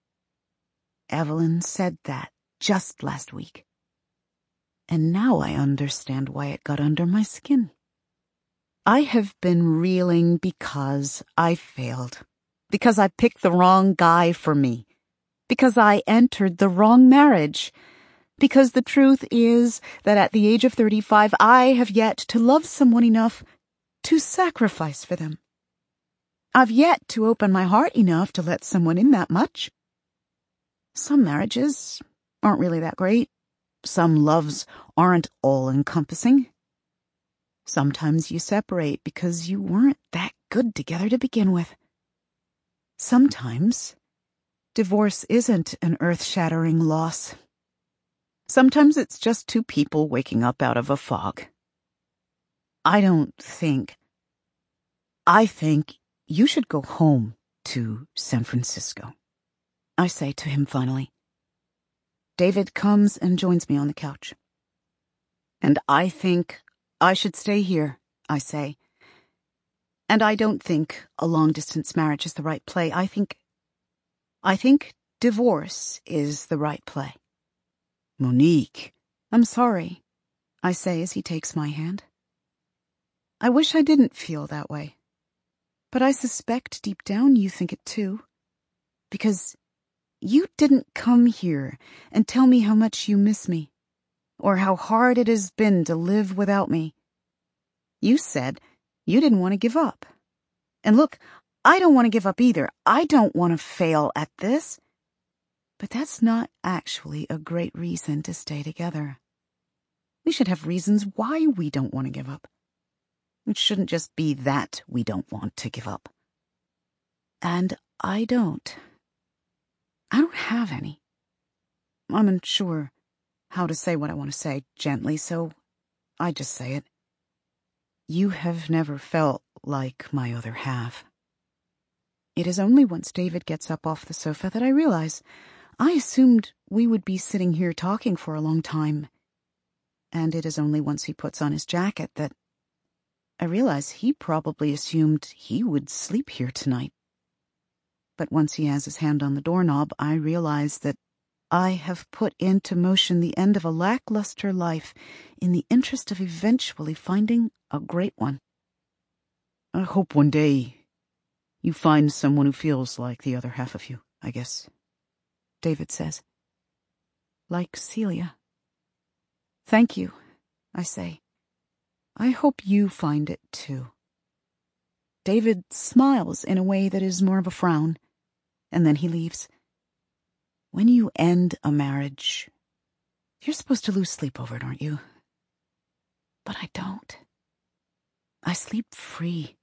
Evelyn said that just last week, and now I understand why it got under my skin. I have been reeling because I failed, because I picked the wrong guy for me, because I entered the wrong marriage, because the truth is that at the age of 35, I have yet to love someone enough to sacrifice for them. I've yet to open my heart enough to let someone in that much. Some marriages aren't really that great. Some loves aren't all-encompassing. Sometimes you separate because you weren't that good together to begin with. Sometimes divorce isn't an earth-shattering loss. Sometimes it's just two people waking up out of a fog. I think you should go home to San Francisco, I say to him finally. David comes and joins me on the couch. And I think I should stay here, I say. And I don't think a long-distance marriage is the right play. I think divorce is the right play. Monique, I'm sorry, I say as he takes my hand. I wish I didn't feel that way. But I suspect deep down you think it too. Because you didn't come here and tell me how much you miss me, or how hard it has been to live without me. You said you didn't want to give up. And look, I don't want to give up either. I don't want to fail at this. But that's not actually a great reason to stay together. We should have reasons why we don't want to give up. It shouldn't just be that we don't want to give up. And I don't. I don't have any. I'm unsure how to say what I want to say gently, so I just say it. You have never felt like my other half. It is only once David gets up off the sofa that I realize I assumed we would be sitting here talking for a long time. And it is only once he puts on his jacket that I realize he probably assumed he would sleep here tonight. But once he has his hand on the doorknob, I realize that I have put into motion the end of a lackluster life in the interest of eventually finding a great one. I hope one day you find someone who feels like the other half of you, I guess, David says. Like Celia. Thank you, I say. I hope you find it too. David smiles in a way that is more of a frown, and then he leaves. When you end a marriage, you're supposed to lose sleep over it, aren't you? But I don't. I sleep free.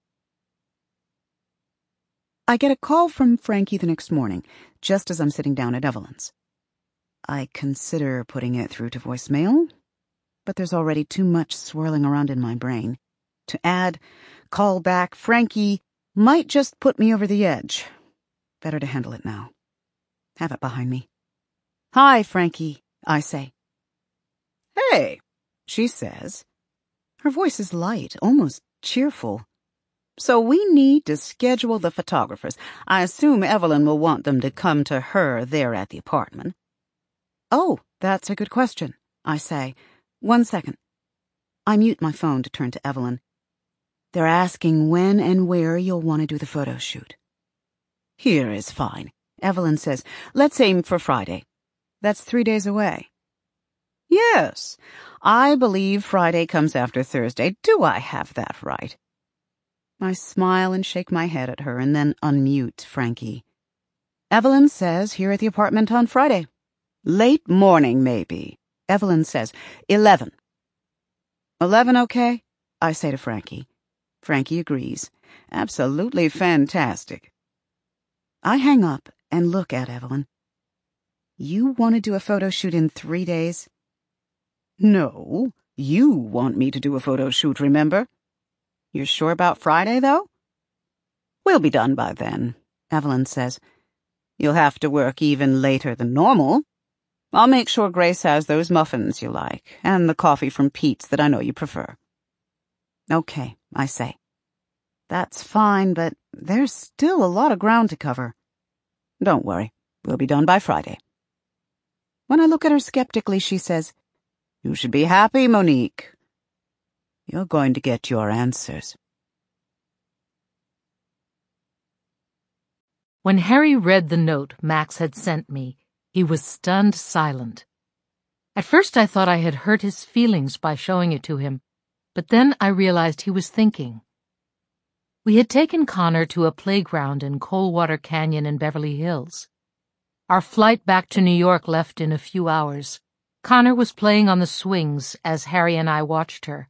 I get a call from Frankie the next morning, just as I'm sitting down at Evelyn's. I consider putting it through to voicemail, but there's already too much swirling around in my brain. To add, call back Frankie might just put me over the edge. Better to handle it now. Have it behind me. Hi, Frankie, I say. Hey, she says. Her voice is light, almost cheerful. So we need to schedule the photographers. I assume Evelyn will want them to come to her there at the apartment. Oh, that's a good question, I say. 1 second. I mute my phone to turn to Evelyn. They're asking when and where you'll want to do the photo shoot. Here is fine, Evelyn says. Let's aim for Friday. That's 3 days away. Yes, I believe Friday comes after Thursday. Do I have that right? I smile and shake my head at her and then unmute Frankie. Evelyn says here at the apartment on Friday. Late morning, maybe. Evelyn says 11. 11 okay? I say to Frankie. Frankie agrees. Absolutely fantastic. I hang up and look at Evelyn. You want to do a photo shoot in 3 days? No, you want me to do a photo shoot, remember? You're sure about Friday, though? We'll be done by then, Evelyn says. You'll have to work even later than normal. I'll make sure Grace has those muffins you like, and the coffee from Pete's that I know you prefer. Okay, I say. That's fine, but there's still a lot of ground to cover. Don't worry, we'll be done by Friday. When I look at her skeptically, she says, You should be happy, Monique. You're going to get your answers. When Harry read the note Max had sent me, he was stunned silent. At first I thought I had hurt his feelings by showing it to him, but then I realized he was thinking. We had taken Connor to a playground in Coldwater Canyon in Beverly Hills. Our flight back to New York left in a few hours. Connor was playing on the swings as Harry and I watched her.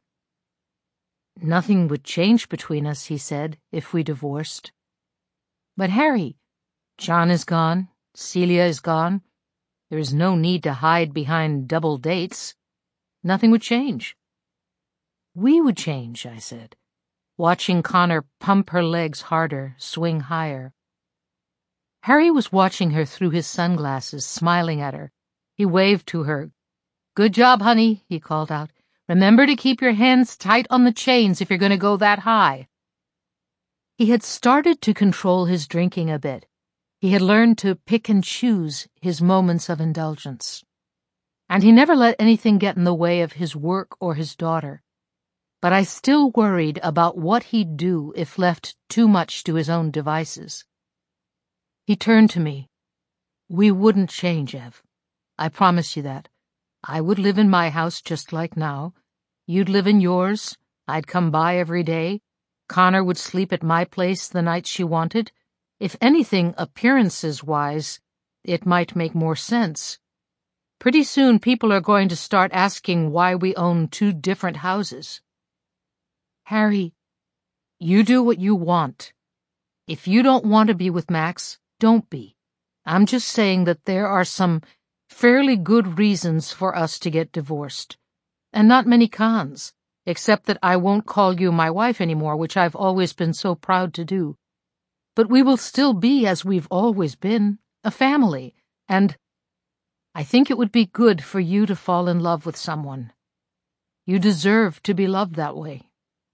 Nothing would change between us, he said, if we divorced. But Harry, John is gone, Celia is gone. There is no need to hide behind double dates. Nothing would change. We would change, I said, watching Connor pump her legs harder, swing higher. Harry was watching her through his sunglasses, smiling at her. He waved to her. Good job, honey, he called out. Remember to keep your hands tight on the chains if you're going to go that high. He had started to control his drinking a bit. He had learned to pick and choose his moments of indulgence. And he never let anything get in the way of his work or his daughter. But I still worried about what he'd do if left too much to his own devices. He turned to me. We wouldn't change, Ev. I promise you that. I would live in my house just like now. You'd live in yours. I'd come by every day. Connor would sleep at my place the night she wanted. If anything, appearances-wise, it might make more sense. Pretty soon people are going to start asking why we own 2 different houses. Harry, you do what you want. If you don't want to be with Max, don't be. I'm just saying that there are some fairly good reasons for us to get divorced. And not many cons, except that I won't call you my wife anymore, which I've always been so proud to do. But we will still be as we've always been, a family, and I think it would be good for you to fall in love with someone. You deserve to be loved that way.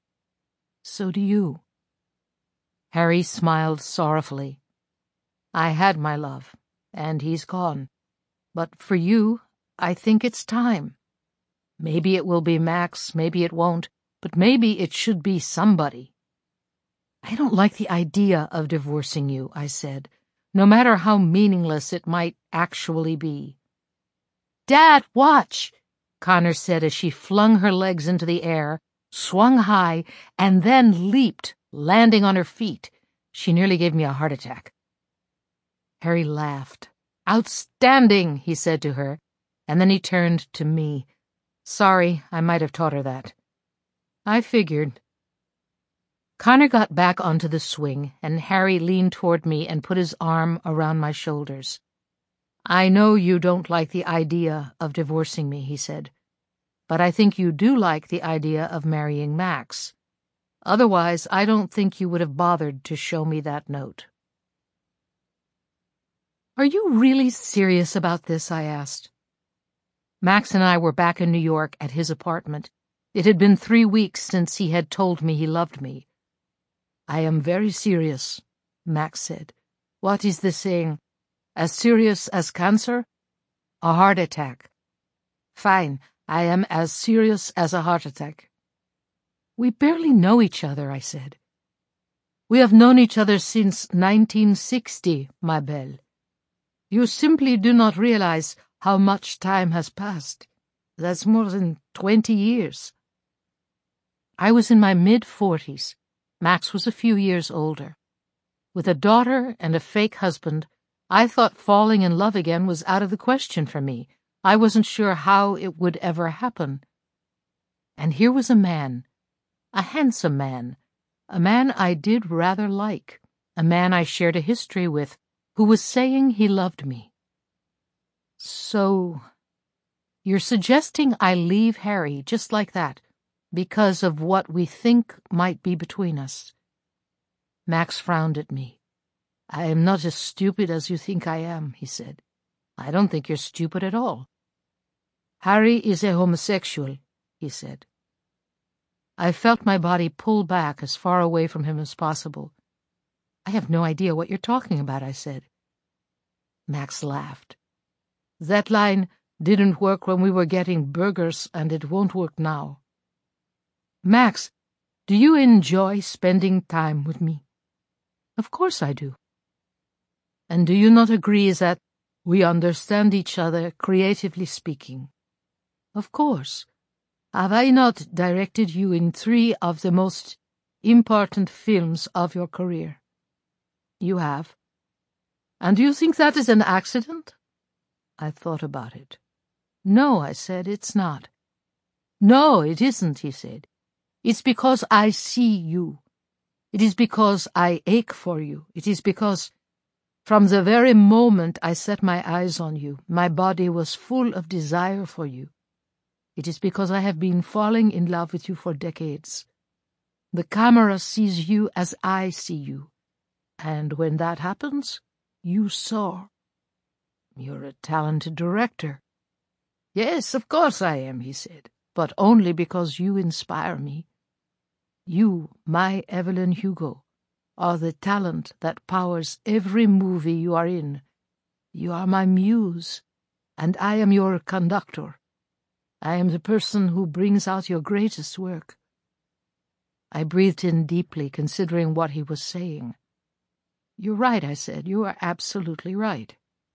So do you. Harry smiled sorrowfully. I had my love, and he's gone. But for you, I think it's time. Maybe it will be Max, maybe it won't, but maybe it should be somebody. I don't like the idea of divorcing you, I said, no matter how meaningless it might actually be. Dad, watch, Connor said as she flung her legs into the air, swung high, and then leaped, landing on her feet. She nearly gave me a heart attack. Harry laughed. Outstanding, he said to her, and then he turned to me. Sorry, I might have taught her that. I figured. Connor got back onto the swing, and Harry leaned toward me and put his arm around my shoulders. I know you don't like the idea of divorcing me, he said, but I think you do like the idea of marrying Max. Otherwise, I don't think you would have bothered to show me that note. Are you really serious about this? I asked. Max and I were back in New York at his apartment. It had been 3 weeks since he had told me he loved me. I am very serious, Max said. What is the saying? As serious as cancer? A heart attack. Fine, I am as serious as a heart attack. We barely know each other, I said. We have known each other since 1960, my belle. You simply do not realize how much time has passed. That's more than 20 years. I was in my mid-40s. Max was a few years older. With a daughter and a fake husband, I thought falling in love again was out of the question for me. I wasn't sure how it would ever happen. And here was a man, a handsome man, a man I did rather like, a man I shared a history with, who was saying he loved me. So, you're suggesting I leave Harry just like that, because of what we think might be between us? Max frowned at me. I am not as stupid as you think I am, he said. I don't think you're stupid at all. Harry is a homosexual, he said. I felt my body pull back as far away from him as possible. I have no idea what you're talking about, I said. Max laughed. That line didn't work when we were getting burgers, and it won't work now. Max, do you enjoy spending time with me? Of course I do. And do you not agree that we understand each other, creatively speaking? Of course. Have I not directed you in 3 of the most important films of your career? You have. And do you think that is an accident? I thought about it. No, I said, it's not. No, it isn't, he said. It's because I see you. It is because I ache for you. It is because, from the very moment I set my eyes on you, my body was full of desire for you. It is because I have been falling in love with you for decades. The camera sees you as I see you. And when that happens, you soar. You're a talented director. Yes, of course I am, he said, but only because you inspire me. You, my Evelyn Hugo, are the talent that powers every movie you are in. You are my muse, and I am your conductor. I am the person who brings out your greatest work. I breathed in deeply, considering what he was saying. You're right, I said. You are absolutely right.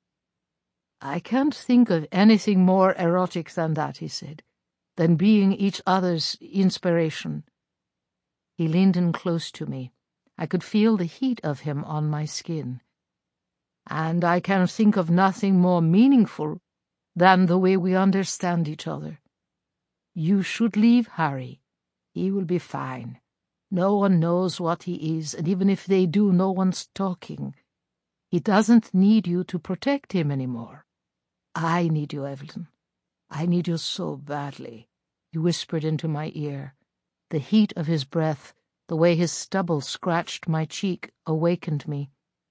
I can't think of anything more erotic than that, he said, than being each other's inspiration. He leaned in close to me. I could feel the heat of him on my skin. And I can think of nothing more meaningful than the way we understand each other. You should leave Harry. He will be fine. No one knows what he is, and even if they do, no one's talking. He doesn't need you to protect him anymore. I need you, Evelyn. I need you so badly, he whispered into my ear. The heat of his breath, the way his stubble scratched my cheek, awakened me.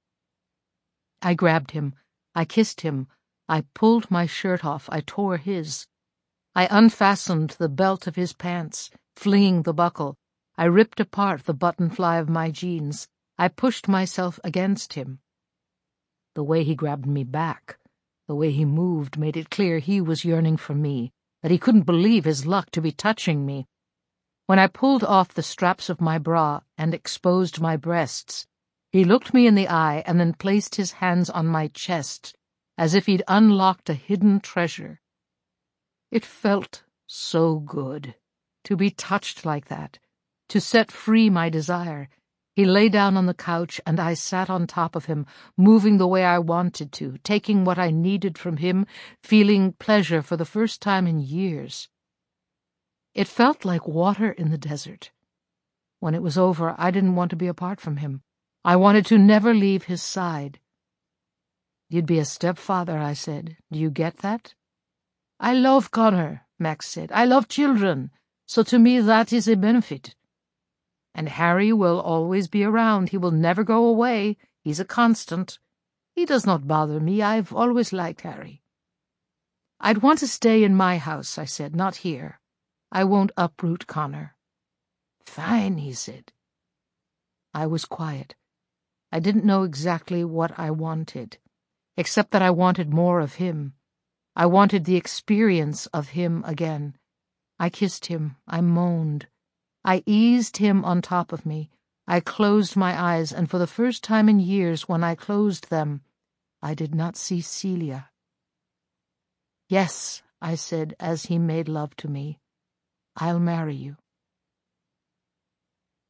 I grabbed him. I kissed him. I pulled my shirt off. I tore his. I unfastened the belt of his pants, flinging the buckle. I ripped apart the button-fly of my jeans. I pushed myself against him. The way he grabbed me back, the way he moved, made it clear he was yearning for me, that he couldn't believe his luck to be touching me. When I pulled off the straps of my bra and exposed my breasts, he looked me in the eye and then placed his hands on my chest, as if he'd unlocked a hidden treasure. It felt so good to be touched like that, to set free my desire. He lay down on the couch and I sat on top of him, moving the way I wanted to, taking what I needed from him, feeling pleasure for the first time in years. It felt like water in the desert. When it was over, I didn't want to be apart from him. I wanted to never leave his side. "You'd be a stepfather," I said. "Do you get that?" "I love Connor," Max said. "I love children, so to me that is a benefit. And Harry will always be around. He will never go away. He's a constant. He does not bother me. I've always liked Harry." "I'd want to stay in my house," I said, "not here. I won't uproot Connor." "Fine," he said. I was quiet. I didn't know exactly what I wanted, except that I wanted more of him. I wanted the experience of him again. I kissed him. I moaned. I eased him on top of me. I closed my eyes, and for the first time in years, when I closed them, I did not see Celia. "Yes," I said as he made love to me, "I'll marry you."